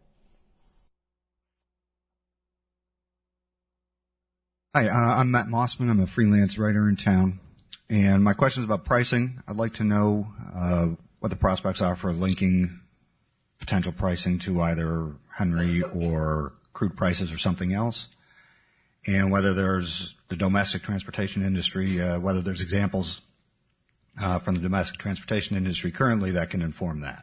[SPEAKER 18] Hi, uh, I'm Matt Mossman. I'm a freelance writer in town. And my question is about pricing. I'd like to know uh, what the prospects are for linking potential pricing to either Henry or crude prices or something else. And whether there's the domestic transportation industry, uh, whether there's examples uh, from the domestic transportation industry currently that can inform that.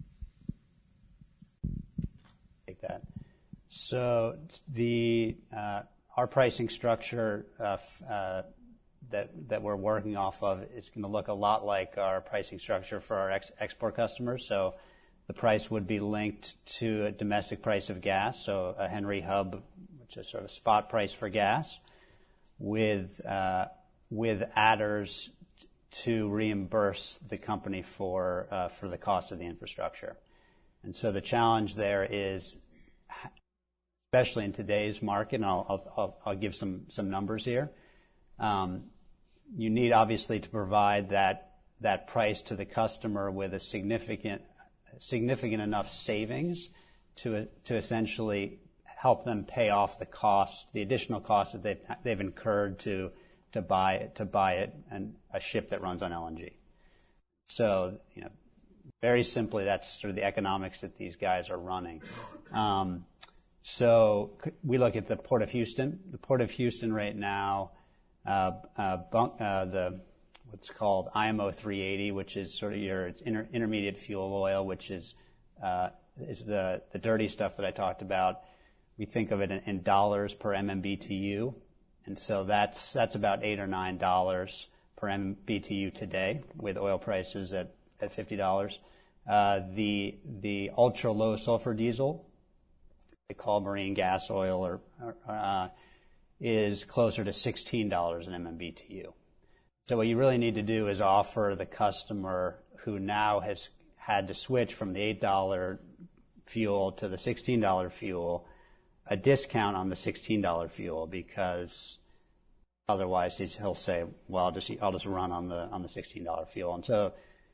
[SPEAKER 14] Take that. So the uh, our pricing structure uh, f- uh, that that we're working off of is going to look a lot like our pricing structure for our ex- export customers. So the price would be linked to a domestic price of gas, so a Henry Hub, which is sort of a spot price for gas, with uh, with adders t- to reimburse the company for uh, for the cost of the infrastructure. And so the challenge there is, especially in today's market, and I'll I'll, I'll give some some numbers here. Um, you need obviously to provide that that price to the customer with a significant significant enough savings to to essentially help them pay off the cost, the additional cost that they've they've incurred to to buy it to buy it and a ship that runs on L N G. So, you know, very simply, that's sort of the economics that these guys are running. Um, so we look at the Port of Houston. The Port of Houston right now, uh, uh, bunk, uh, the what's called I M O three eighty, which is sort of your it's inter- intermediate fuel oil, which is uh, is the the dirty stuff that I talked about. We think of it in, in dollars per M M B T U, and so that's that's about eight or nine dollars per M M B T U today, with oil prices at at fifty dollars. Uh, the the ultra low sulfur diesel, they call marine gas oil, or, or uh, is closer to sixteen dollars an M M B T U. So what you really need to do is offer the customer who now has had to switch from the eight dollars fuel to the sixteen dollars fuel a discount on the sixteen dollars fuel, because otherwise he'll say, well, I'll just, I'll just run on the on the sixteen dollars fuel. And so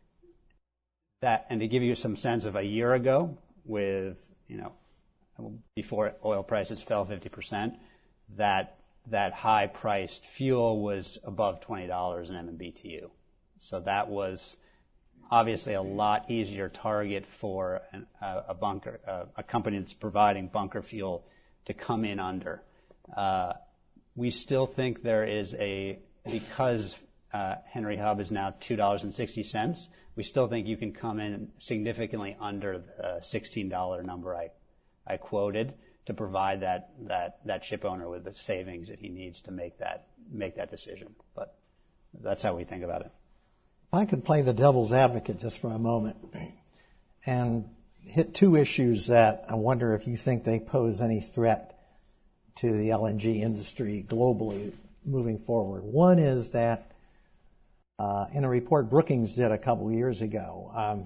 [SPEAKER 14] that, and to give you some sense of a year ago, with, you know, before oil prices fell fifty percent, that that high-priced fuel was above twenty dollars an M M B T U. So that was obviously a lot easier target for an, a, a bunker, a, a company that's providing bunker fuel to come in under. Uh, we still think there is a, because uh, Henry Hub is now two dollars and sixty cents, we still think you can come in significantly under the sixteen dollars number I, I quoted, to provide that, that, that ship owner with the savings that he needs to make that make that decision. But that's how we think about it.
[SPEAKER 2] If I could play the devil's advocate just for a moment and hit two issues that I wonder if you think they pose any threat to the L N G industry globally moving forward. One is that uh, in a report Brookings did a couple years ago, um,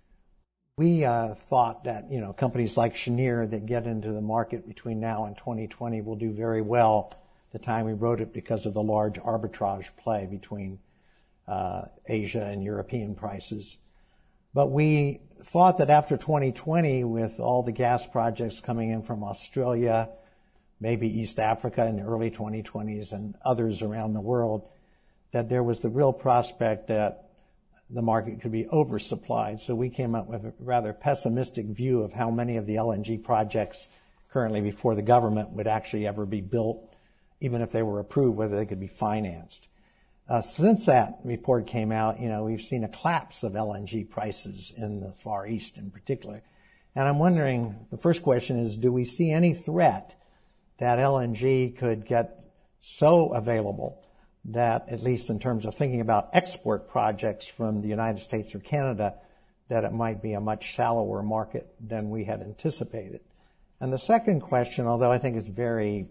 [SPEAKER 2] we uh, thought that, you know, companies like Cheniere that get into the market between now and twenty twenty will do very well the time we wrote it, because of the large arbitrage play between uh, Asia and European prices. But we thought that after twenty twenty, with all the gas projects coming in from Australia, maybe East Africa in the early twenty twenties, and others around the world, that there was the real prospect that the market could be oversupplied. So we came up with a rather pessimistic view of how many of the L N G projects currently before the government would actually ever be built, even if they were approved, whether they could be financed. Uh, since that report came out, you know, we've seen a collapse of L N G prices in the Far East in particular. And I'm wondering, the first question is, do we see any threat that L N G could get so available that, at least in terms of thinking about export projects from the United States or Canada, that it might be a much shallower market than we had anticipated? And the second question, although I think is very,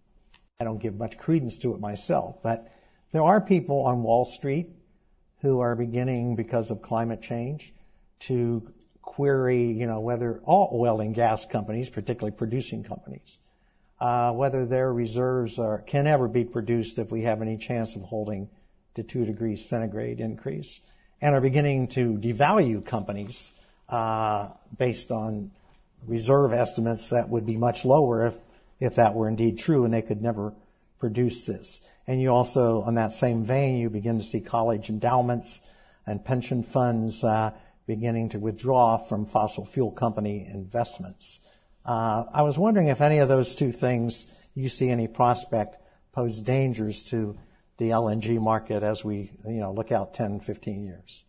[SPEAKER 2] I don't give much credence to it myself, but there are people on Wall Street who are beginning, because of climate change, to query, you know, whether all oil and gas companies, particularly producing companies, uh, whether their reserves are, can ever be produced if we have any chance of holding to two degrees centigrade increase, and are beginning to devalue companies uh, based on reserve estimates that would be much lower if, if that were indeed true and they could never produce this. And you also, on that same vein, you begin to see college endowments and pension funds uh, beginning to withdraw from fossil fuel company investments. Uh, I was wondering if any of those two things you see any prospect pose dangers to the L N G market as we, you know, look out ten, fifteen years.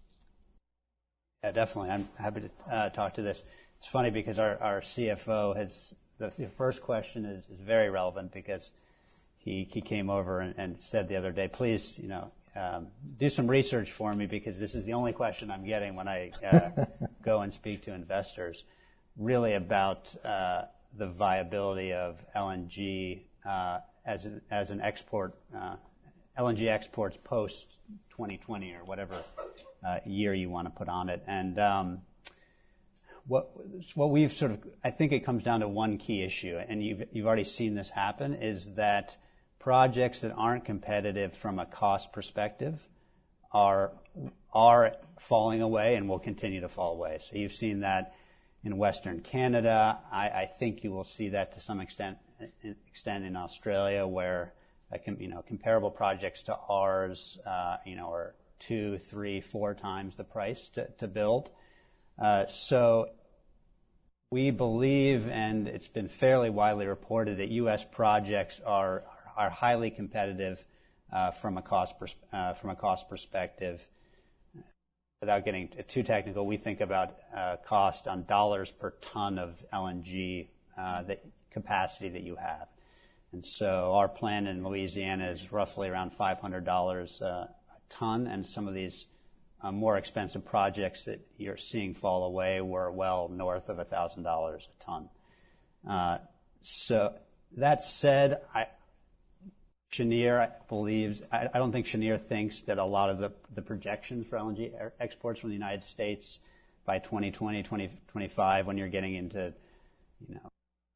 [SPEAKER 14] Yeah, definitely. I'm happy to uh, talk to this. It's funny because our, our C F O has, the, the first question is, is very relevant because he, he came over and, and said the other day, please, you know, um, do some research for me because this is the only question I'm getting when I uh, go and speak to investors, really about uh, the viability of L N G uh, as, an, as an export, uh, L N G exports post twenty twenty or whatever uh, year you want to put on it. And um, what what we've sort of, I think it comes down to one key issue, and you've you've already seen this happen, is that projects that aren't competitive from a cost perspective are are falling away and will continue to fall away. So you've seen that in Western Canada. I, I think you will see that to some extent extent in Australia, where uh, com, you know comparable projects to ours, uh, you know, are two, three, four times the price to, to build. Uh, so we believe, and it's been fairly widely reported, that U S projects are are highly competitive uh, from a cost pers- uh, from a cost perspective. Without getting too technical, we think about uh, cost on dollars per ton of L N G uh, that capacity that you have. And so our plan in Louisiana is roughly around five hundred dollars uh, a ton, and some of these uh, more expensive projects that you're seeing fall away were well north of one thousand dollars a ton. Uh, so that said, I, Cheniere believes, I, I don't think Cheniere thinks that a lot of the, the projections for L N G exports from the United States by twenty twenty, twenty twenty-five, when you're getting into, you know,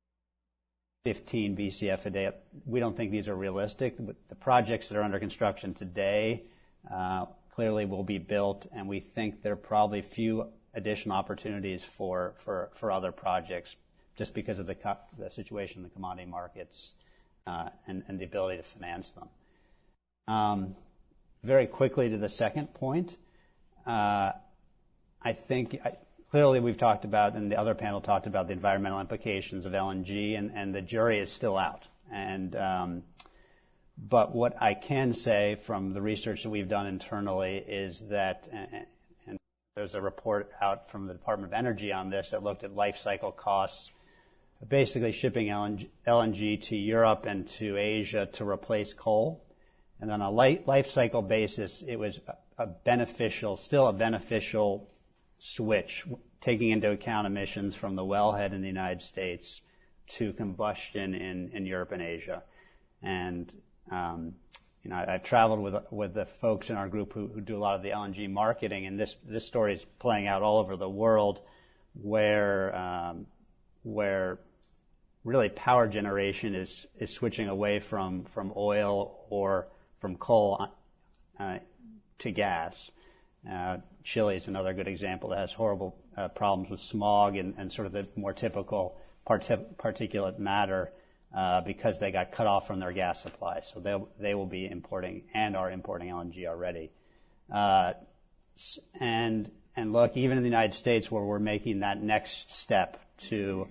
[SPEAKER 14] fifteen B C F a day, we don't think these are realistic. But the projects that are under construction today uh, clearly will be built, and we think there are probably few additional opportunities for, for, for other projects just because of the, co- the situation in the commodity markets uh, and, and the ability to finance them. Um, very quickly to the second point, uh, I think I, clearly we've talked about, and the other panel talked about, the environmental implications of L N G, and, and the jury is still out. And um, but what I can say from the research that we've done internally is that, and, and there's a report out from the Department of Energy on this that looked at life cycle costs, basically shipping L N G, L N G to Europe and to Asia to replace coal. And on a life cycle basis, it was a beneficial, still a beneficial switch, taking into account emissions from the wellhead in the United States to combustion in, in Europe and Asia. And, um, you know, I, I've traveled with with the folks in our group who, who do a lot of the L N G marketing, and this, this story is playing out all over the world where, um, where really power generation is, is switching away from, from oil or from coal uh, to gas. Uh, Chile is another good example that has horrible uh, problems with smog and, and sort of the more typical part- particulate matter uh, because they got cut off from their gas supply. So they they will be importing and are importing L N G already. Uh, and and look, even in the United States, where we're making that next step to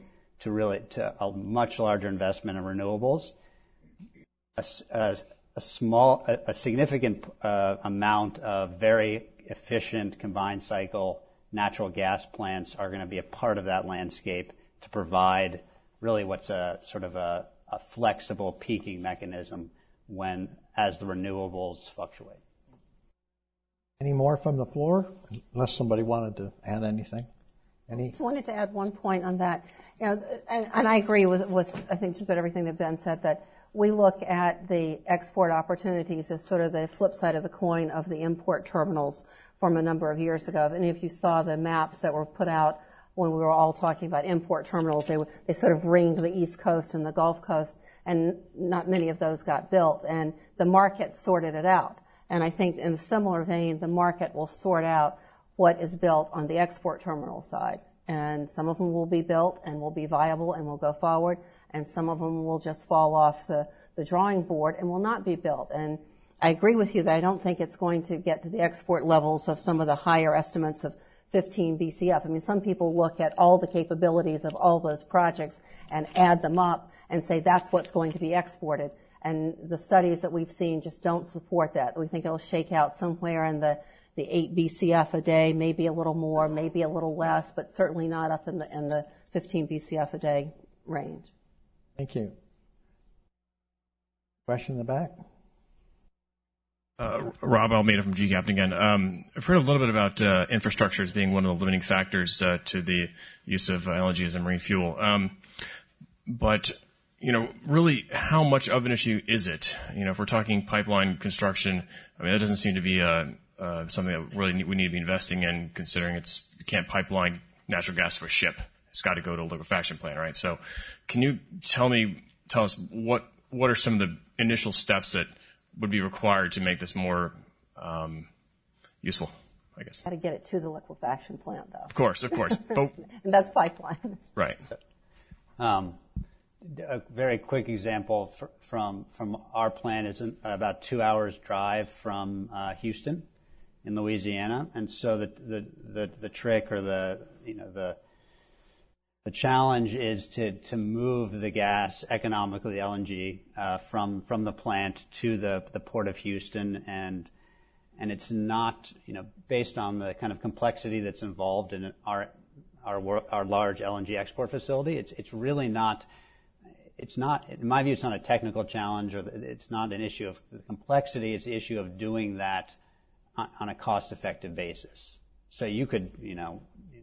[SPEAKER 14] to really to a much larger investment in renewables. A, a, a small, a, a significant uh, amount of very efficient combined cycle natural gas plants are going to be a part of that landscape to provide really what's a sort of a, a flexible peaking mechanism when as the renewables fluctuate.
[SPEAKER 2] Any more from the floor? Unless somebody wanted to add anything. Any?
[SPEAKER 15] I just wanted to add one point on that. You know, and, and I agree with, with I think just about everything that Ben said, that we look at the export opportunities as sort of the flip side of the coin of the import terminals from a number of years ago. And if you saw the maps that were put out when we were all talking about import terminals, they, they sort of ringed the East Coast and the Gulf Coast, and not many of those got built. And the market sorted it out. And I think in a similar vein, the market will sort out what is built on the export terminal side. And some of them will be built and will be viable and will go forward, and some of them will just fall off the, the drawing board and will not be built. And I agree with you that I don't think it's going to get to the export levels of some of the higher estimates of fifteen B C F. I mean, some people look at all the capabilities of all those projects and add them up and say that's what's going to be exported. And the studies that we've seen just don't support that. We think it'll shake out somewhere in the, the eight B C F a day, maybe a little more, maybe a little less, but certainly not up in the, in the fifteen B C F a day range.
[SPEAKER 2] Thank you. Question in the back?
[SPEAKER 17] Uh, Rob Almeida from G Captain again. Um, I've heard a little bit about uh, infrastructure as being one of the limiting factors uh, to the use of uh, L N G as a marine fuel. Um, but, you know, really, how much of an issue is it? You know, if we're talking pipeline construction, I mean, that doesn't seem to be uh, uh, something that really need, we need to be investing in, considering it's you can't pipeline natural gas for a ship. It's got to go to a liquefaction plant, right? So, can you tell me, tell us what what are some of the initial steps that would be required to make this more um, useful, I guess?
[SPEAKER 15] Got to get it to the liquefaction plant, though.
[SPEAKER 17] Of course, of course. But,
[SPEAKER 15] and that's pipeline.
[SPEAKER 17] Right.
[SPEAKER 14] Um, a very quick example for, from from our plant is in, about two hours drive from uh, Houston, in Louisiana, and so the, the the the trick or the you know the the challenge is to to move the gas economically, L N G, uh, from from the plant to the the port of Houston, and and it's not you know based on the kind of complexity that's involved in our our our large L N G export facility. It's it's really not. It's not, in my view, it's not a technical challenge, or it's not an issue of the complexity. It's the issue of doing that on, on a cost-effective basis. So you could, you know,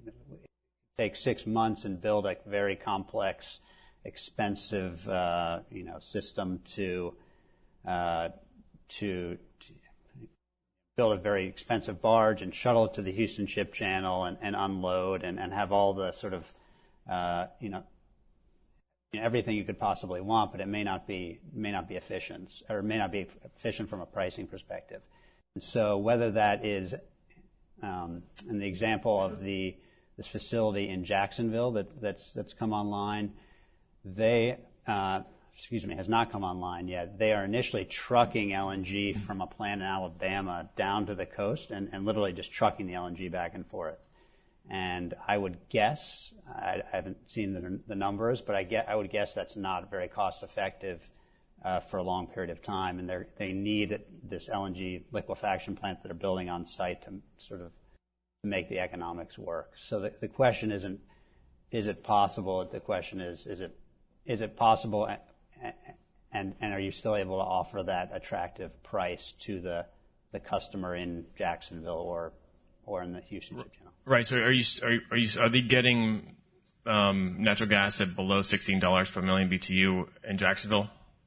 [SPEAKER 14] take six months and build a very complex, expensive, uh, you know, system to, uh, to to build a very expensive barge and shuttle it to the Houston Ship Channel and, and unload and, and have all the sort of, uh, you know. You know, everything you could possibly want, but it may not be may not be efficient, or may not be efficient from a pricing perspective. And so, whether that is, um, in the example of the this facility in Jacksonville that that's that's come online, they uh, excuse me has not come online yet. They are initially trucking L N G from a plant in Alabama down to the coast, and, and literally just trucking the L N G back and forth. And I would guess, I, I haven't seen the, the numbers, but I, get, I would guess that's not very cost effective uh, for a long period of time. And they need this L N G liquefaction plant that they're building on site to sort of make the economics work. So the, the question isn't, is it possible? The question is, is it, is it possible, and, and, and are you still able to offer that attractive price to the, the customer in Jacksonville or, or in the Houston Ship Channel?
[SPEAKER 17] Right. So are you are you, are, you, are they getting um, natural gas at below sixteen dollars per million B T U in Jacksonville?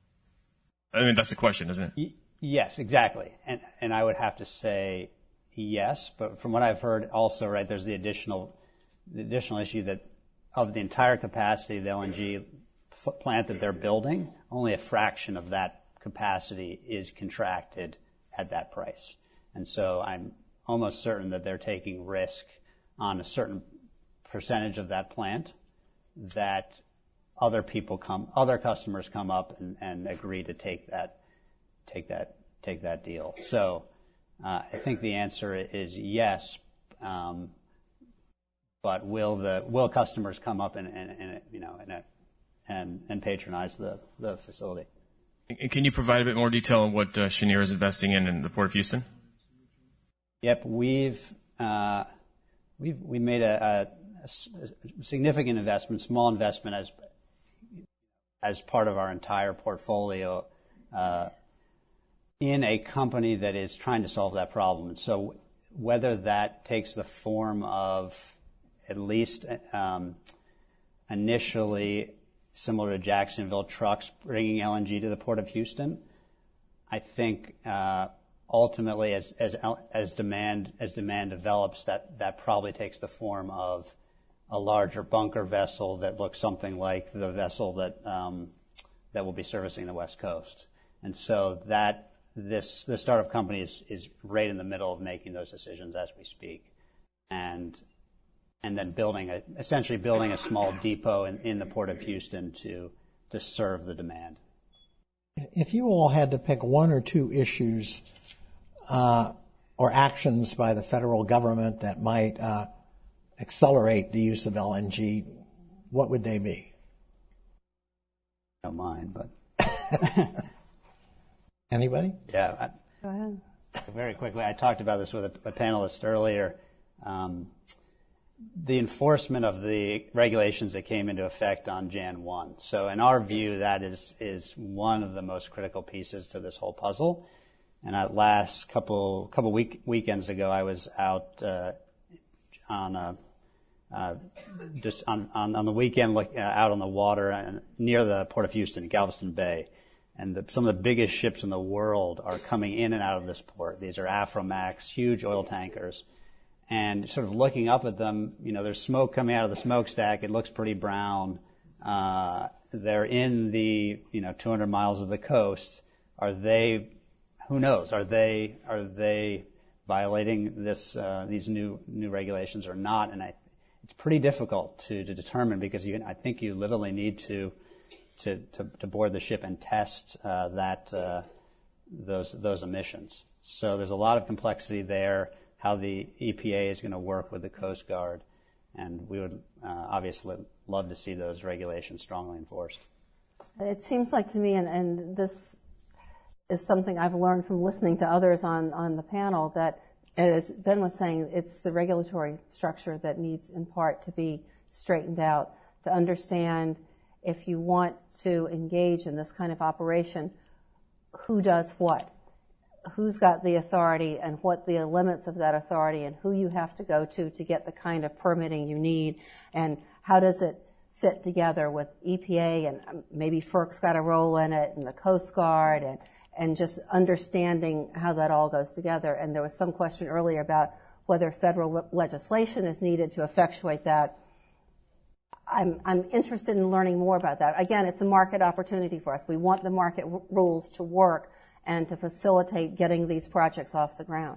[SPEAKER 17] I mean, that's the question, isn't it?
[SPEAKER 14] Y- yes, exactly. And and I would have to say yes, but from what I've heard, also, right, there's the additional the additional issue that of the entire capacity of the L N G f- plant that they're building, only a fraction of that capacity is contracted at that price, and so I'm almost certain that they're taking risk on a certain percentage of that plant that other people come, other customers come up and, and agree to take that, take that, take that deal. So uh, I think the answer is yes, um, but will the will customers come up and, and, and you know and and and patronize the the facility?
[SPEAKER 17] Can you provide a bit more detail on what uh, Cheniere is investing in in the Port of Houston?
[SPEAKER 14] Yep, we've uh, we've we made a, a, a significant investment, small investment as as part of our entire portfolio uh, in a company that is trying to solve that problem. And so, whether that takes the form of at least um, initially similar to Jacksonville trucks bringing L N G to the Port of Houston, I think uh, ultimately as as as demand as demand develops, that that probably takes the form of a larger bunker vessel that looks something like the vessel that um, that will be servicing the West Coast. And so that this this startup company is is right in the middle of making those decisions as we speak, and and then building a essentially building a small depot in, in the Port of Houston to to serve the demand.
[SPEAKER 2] If you all had to pick one or two issues uh, or actions by the federal government that might uh, accelerate the use of L N G, what would they be?
[SPEAKER 14] I don't mind, but
[SPEAKER 2] anybody?
[SPEAKER 14] Yeah. I,
[SPEAKER 15] Go ahead.
[SPEAKER 14] Very quickly, I talked about this with a, a panelist earlier. Um, the enforcement of the regulations that came into effect on January first. So in our view, that is is one of the most critical pieces to this whole puzzle. And at last couple couple week, weekends ago, I was out uh, on a Uh, just on, on, on the weekend, like, uh, out on the water and near the Port of Houston, Galveston Bay. And the, some of the biggest ships in the world are coming in and out of this port. These are Aframax, huge oil tankers. And sort of looking up at them, you know, there's smoke coming out of the smokestack. It looks pretty brown. Uh, they're in the, you know, two hundred miles of the coast. Are they, who knows, are they, are they violating this, uh, these new, new regulations or not? And I It's pretty difficult to, to determine because you, I think you literally need to to, to, to board the ship and test uh, that uh, those those emissions. So there's a lot of complexity there. How the E P A is going to work with the Coast Guard, and we would uh, obviously love to see those regulations strongly enforced.
[SPEAKER 15] It seems like to me, and, and this is something I've learned from listening to others on, on the panel, that as Ben was saying, it's the regulatory structure that needs in part to be straightened out to understand if you want to engage in this kind of operation, who does what, who's got the authority and what the limits of that authority and who you have to go to to get the kind of permitting you need, and how does it fit together with E P A, and maybe FERC's got a role in it, and the Coast Guard, and and just understanding how that all goes together. And there was some question earlier about whether federal le- legislation is needed to effectuate that. I'm, I'm interested in learning more about that. Again, it's a market opportunity for us. We want the market w- rules to work and to facilitate getting these projects off the ground.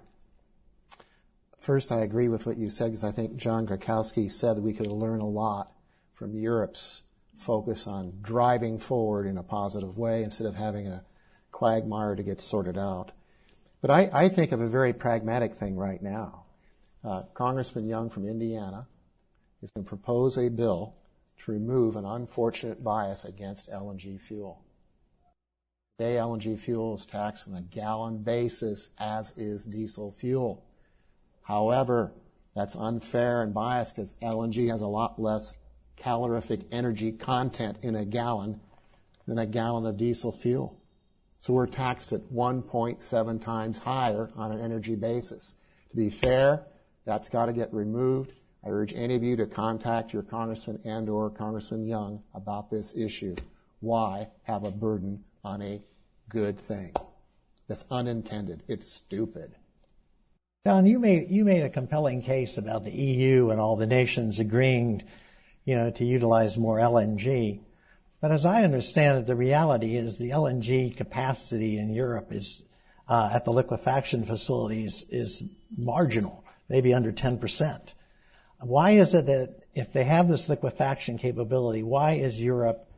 [SPEAKER 13] First, I agree with what you said, because I think John Grakowski said that we could learn a lot from Europe's focus on driving forward in a positive way instead of having a quagmire to get sorted out. But I, I think of a very pragmatic thing right now. Uh, Congressman Young from Indiana is going to propose a bill to remove an unfortunate bias against L N G fuel. Today, L N G fuel is taxed on a gallon basis, as is diesel fuel. However, that's unfair and biased because L N G has a lot less calorific energy content in a gallon than a gallon of diesel fuel. So we're taxed at one point seven times higher on an energy basis. To be fair, that's got to get removed. I urge any of you to contact your congressman and or Congressman Young about this issue. Why have a burden on a good thing that's unintended? It's stupid.
[SPEAKER 2] John, you made you made a compelling case about the E U and all the nations agreeing, you know, to utilize more L N G. But as I understand it, the reality is the L N G capacity in Europe is uh, at the liquefaction facilities is marginal, maybe under ten percent. Why is it that if they have this liquefaction capability, why is Europe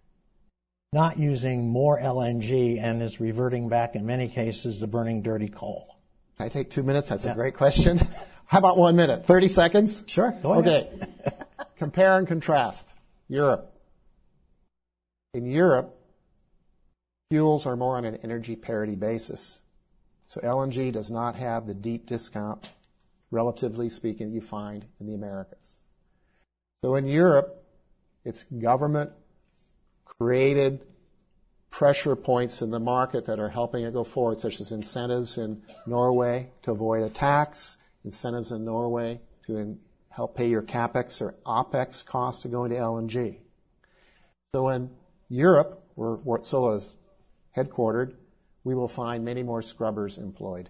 [SPEAKER 2] not using more L N G and is reverting back in many cases to burning dirty coal?
[SPEAKER 13] Can I take two minutes? That's
[SPEAKER 2] yeah.
[SPEAKER 13] a great question. How about one minute? thirty seconds?
[SPEAKER 2] Sure, go ahead.
[SPEAKER 13] Okay. Compare and contrast. Europe. In Europe, fuels are more on an energy parity basis. So L N G does not have the deep discount, relatively speaking, you find in the Americas. So in Europe, it's government-created pressure points in the market that are helping it go forward, such as incentives in Norway to avoid a tax, incentives in Norway to in, help pay your CapEx or OpEx costs to go into L N G. So in Europe, where Wärtsilä is headquartered, we will find many more scrubbers employed.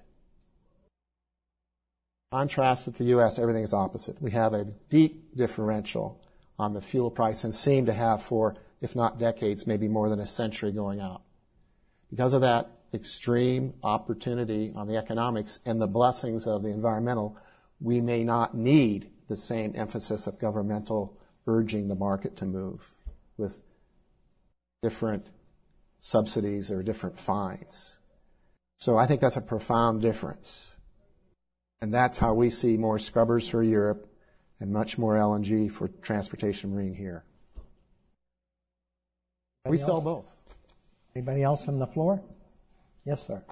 [SPEAKER 13] Contrast with the U S, everything is opposite. We have a deep differential on the fuel price and seem to have for, if not decades, maybe more than a century going out. Because of that extreme opportunity on the economics and the blessings of the environmental, we may not need the same emphasis of governmental urging the market to move with different subsidies or different fines. So I think that's a profound difference. And that's how we see more scrubbers for Europe and much more L N G for transportation marine here.
[SPEAKER 2] Anybody
[SPEAKER 13] we
[SPEAKER 2] else?
[SPEAKER 13] sell both.
[SPEAKER 2] Anybody else on the floor? Yes, sir.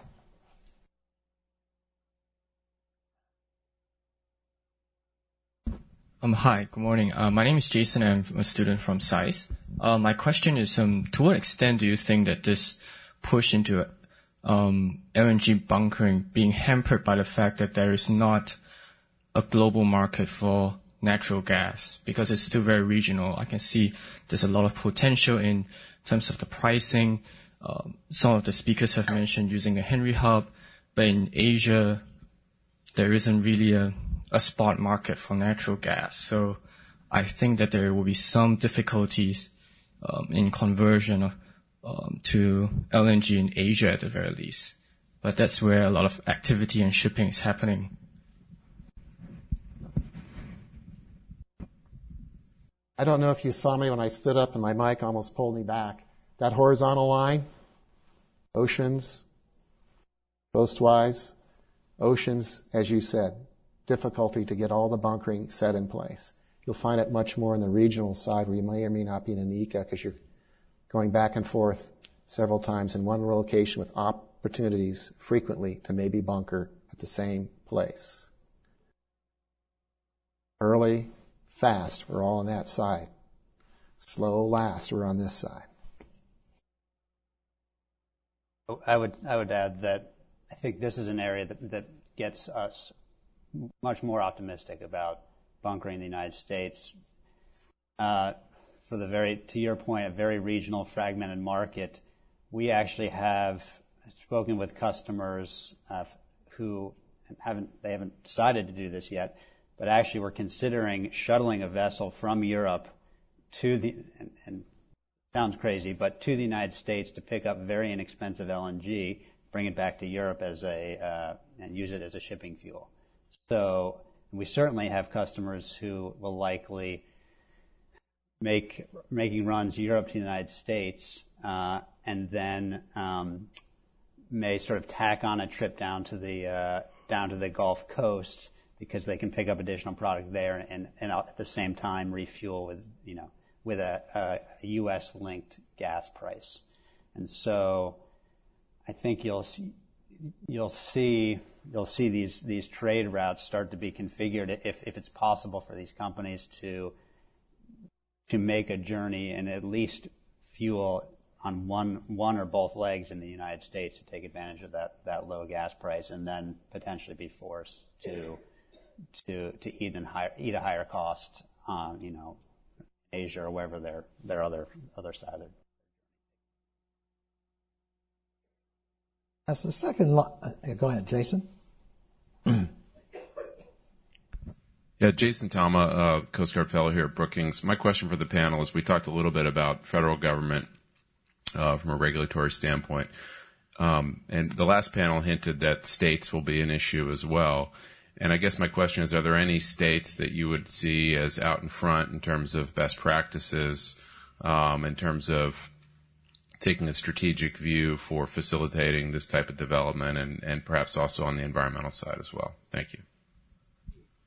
[SPEAKER 19] Um, hi, good morning. Uh, my name is Jason. I'm a student from S A I S. Uh, my question is, um, to what extent do you think that this push into um, L N G bunkering being hampered by the fact that there is not a global market for natural gas, because it's still very regional? I can see there's a lot of potential in terms of the pricing. Um, some of the speakers have mentioned using a Henry Hub, but in Asia, there isn't really a a spot market for natural gas. So I think that there will be some difficulties um, in conversion of, um, to L N G in Asia at the very least. But that's where a lot of activity and shipping is happening.
[SPEAKER 13] I don't know if you saw me when I stood up and my mic almost pulled me back. That horizontal line, oceans, coastwise, oceans, as you said, difficulty to get all the bunkering set in place. You'll find it much more in the regional side where you may or may not be in an E C A because you're going back and forth several times in one location with opportunities frequently to maybe bunker at the same place. Early, fast, we're all on that side. Slow, last, we're on this side.
[SPEAKER 14] I would I would add that I think this is an area that, that gets us much more optimistic about bunkering in the United States. Uh, for the very, to your point, a very regional, fragmented market. We actually have spoken with customers uh, who haven't, they haven't decided to do this yet, but actually we're considering shuttling a vessel from Europe to the, and, and sounds crazy, but to the United States to pick up very inexpensive L N G, bring it back to Europe as a, uh, and use it as a shipping fuel. So we certainly have customers who will likely make making runs Europe to the United States, uh, and then um, may sort of tack on a trip down to the uh, down to the Gulf Coast because they can pick up additional product there, and, and at the same time refuel with you know with a, a U S linked gas price. And so I think you'll see, you'll see. You'll see these these trade routes start to be configured if if it's possible for these companies to to make a journey and at least fuel on one one or both legs in the United States to take advantage of that that low gas price, and then potentially be forced to to to eat and higher eat a higher cost on you know Asia or wherever their their other other side of.
[SPEAKER 2] As the second, lo- uh, go ahead, Jason.
[SPEAKER 20] Yeah, Jason Talma, uh, Coast Guard fellow here at Brookings. My question for the panel is: we talked a little bit about federal government uh, from a regulatory standpoint, um, and the last panel hinted that states will be an issue as well. And I guess my question is: are there any states that you would see as out in front in terms of best practices, um, in terms of taking a strategic view for facilitating this type of development, and, and perhaps also on the environmental side as well? Thank you.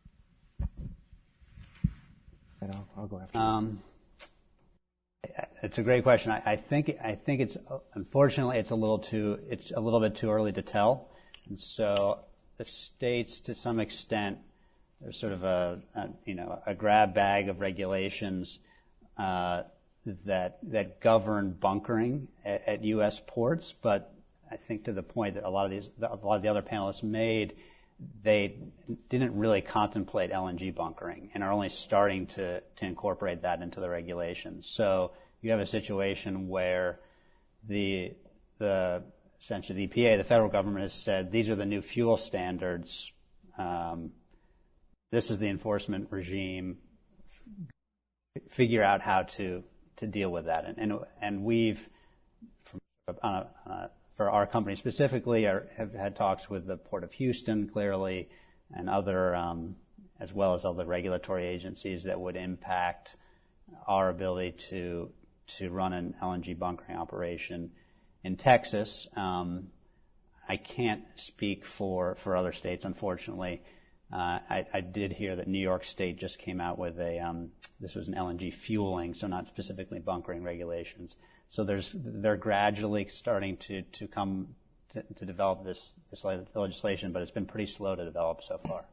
[SPEAKER 21] and I'll, I'll go after
[SPEAKER 14] um, It's a great question. I, I think I think it's unfortunately it's a little too it's a little bit too early to tell, and so the states, to some extent, there's sort of a, a you know a grab bag of regulations uh, that that govern bunkering at, at U S ports. But I think to the point that a lot of these a lot of the other panelists made, they didn't really contemplate L N G bunkering and are only starting to to incorporate that into the regulations. So you have a situation where the the essentially the E P A, the federal government, has said these are the new fuel standards. Um, this is the enforcement regime. F- figure out how to to deal with that, and and, and we've from, on a, on a, for our company specifically are, have had talks with the Port of Houston, clearly, and other um, as well as other regulatory agencies that would impact our ability to. to run an L N G bunkering operation in Texas. Um, I can't speak for, for other states, unfortunately. Uh, I, I did hear that New York State just came out with a, um, this was an L N G fueling, so not specifically bunkering regulations. So there's, they're gradually starting to, to come to, to develop this, this legislation, but it's been pretty slow to develop so far.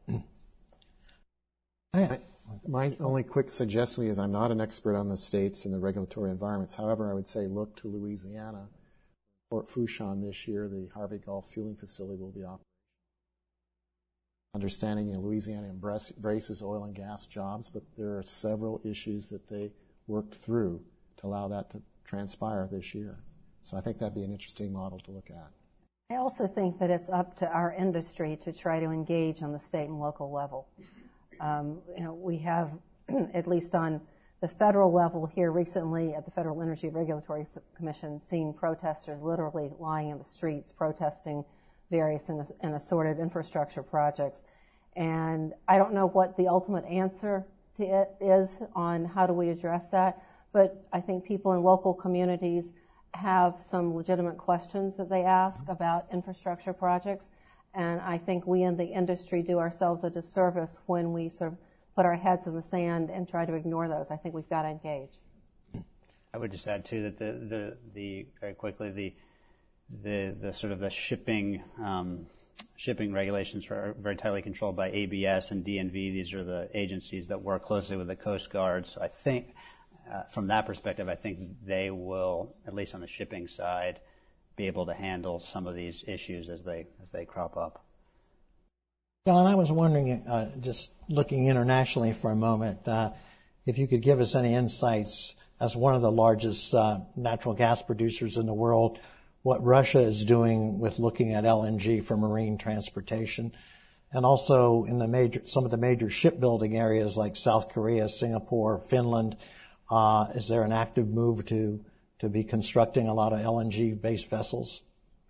[SPEAKER 13] I, my only quick suggestion is I'm not an expert on the states and the regulatory environments. However, I would say look to Louisiana. Port Fourchon this year, the Harvey Gulf fueling facility will be operational. Understanding you know, Louisiana embraces oil and gas jobs, but there are several issues that they worked through to allow that to transpire this year. So I think that'd be an interesting model to look at.
[SPEAKER 15] I also think that it's up to our industry to try to engage on the state and local level. Um, you know, we have, at least on the federal level here recently at the Federal Energy Regulatory Commission, seen protesters literally lying in the streets protesting various and, and assorted infrastructure projects. And I don't know what the ultimate answer to it is on how do we address that, but I think people in local communities have some legitimate questions that they ask about infrastructure projects. And I think we in the industry do ourselves a disservice when we sort of put our heads in the sand and try to ignore those. I think we've got to engage.
[SPEAKER 14] I would just add too that the the, the very quickly the the the sort of the shipping um, shipping regulations are very tightly controlled by A B S and D N V. These are the agencies that work closely with the Coast Guard. So I think uh, from that perspective, I think they will, at least on the shipping side, be able to handle some of these issues as they as they crop up.
[SPEAKER 2] John, I was wondering, uh, just looking internationally for a moment, uh, if you could give us any insights as one of the largest uh, natural gas producers in the world, what Russia is doing with looking at L N G for marine transportation, and also in the major some of the major shipbuilding areas like South Korea, Singapore, Finland. Uh, is there an active move to to be constructing a lot of L N G-based vessels,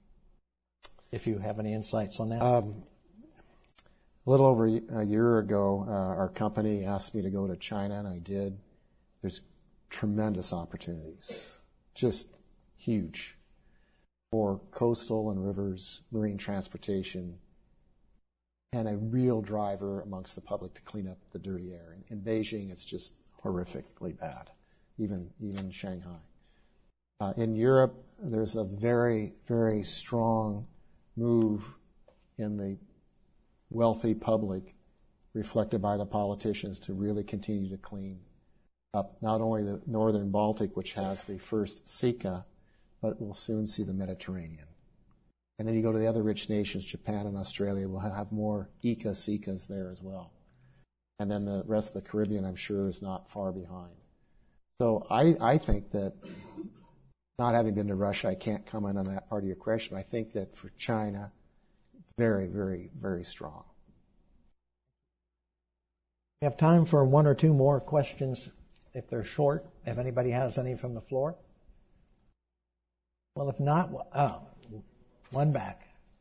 [SPEAKER 2] if you have any insights on that?
[SPEAKER 13] Um, a little over a year ago, uh, our company asked me to go to China, and I did. There's tremendous opportunities, just huge, for coastal and rivers marine transportation, and a real driver amongst the public to clean up the dirty air. In, in Beijing, it's just horrifically bad, even even Shanghai. Uh, in Europe, there's a very, very strong move in the wealthy public, reflected by the politicians, to really continue to clean up not only the northern Baltic, which has the first Sika, but we'll soon see the Mediterranean. And then you go to the other rich nations, Japan and Australia, will have more I C A, Sikas there as well. And then the rest of the Caribbean, I'm sure, is not far behind. So I, I think that, not having been to Russia, I can't comment on that part of your question. I think that for China, very, very, very strong.
[SPEAKER 2] We have time for one or two more questions if they're short, if anybody has any from the floor. Well, if not, oh, one back.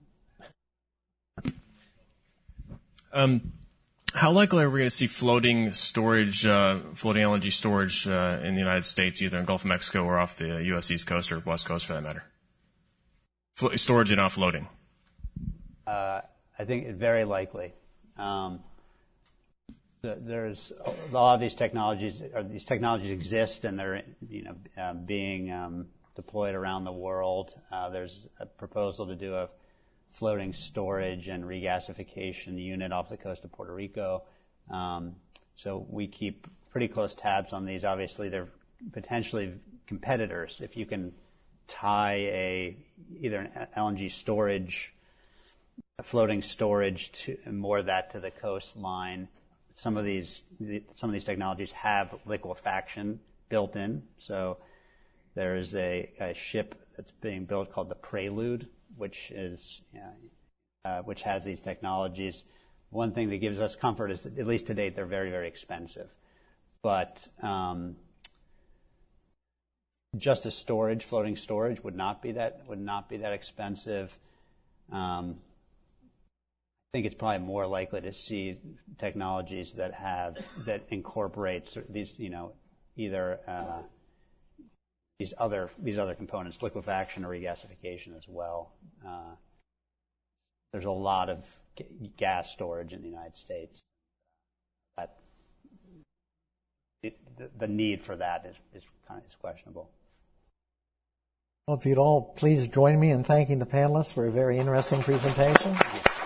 [SPEAKER 17] Um, how likely are we going to see floating storage, uh, floating L N G storage uh, in the United States, either in Gulf of Mexico or off the U S East Coast or West Coast, for that matter? Flo- storage and offloading.
[SPEAKER 14] Uh, I think it very likely. Um, there's a lot of these technologies, or these technologies exist, and they're you know uh, being um, deployed around the world. Uh, there's a proposal to do a floating storage and regasification unit off the coast of Puerto Rico. Um, so we keep pretty close tabs on these. Obviously, they're potentially competitors. If you can tie a either an L N G storage, a floating storage, to more that to the coastline. Some of these some of these technologies have liquefaction built in. So there is a, a ship that's being built called the Prelude, which is uh, which has these technologies. One thing that gives us comfort is that, at least to date, they're very, very expensive. But um, just a storage, floating storage, would not be that would not be that expensive. Um, I think it's probably more likely to see technologies that have that incorporate these, you know, either uh, these other these other components, liquefaction or regasification as well. Uh, there's a lot of g- gas storage in the United States. That it, the, the need for that is, is kind of is questionable.
[SPEAKER 2] Well, if you'd all please join me in thanking the panelists for a very interesting presentation.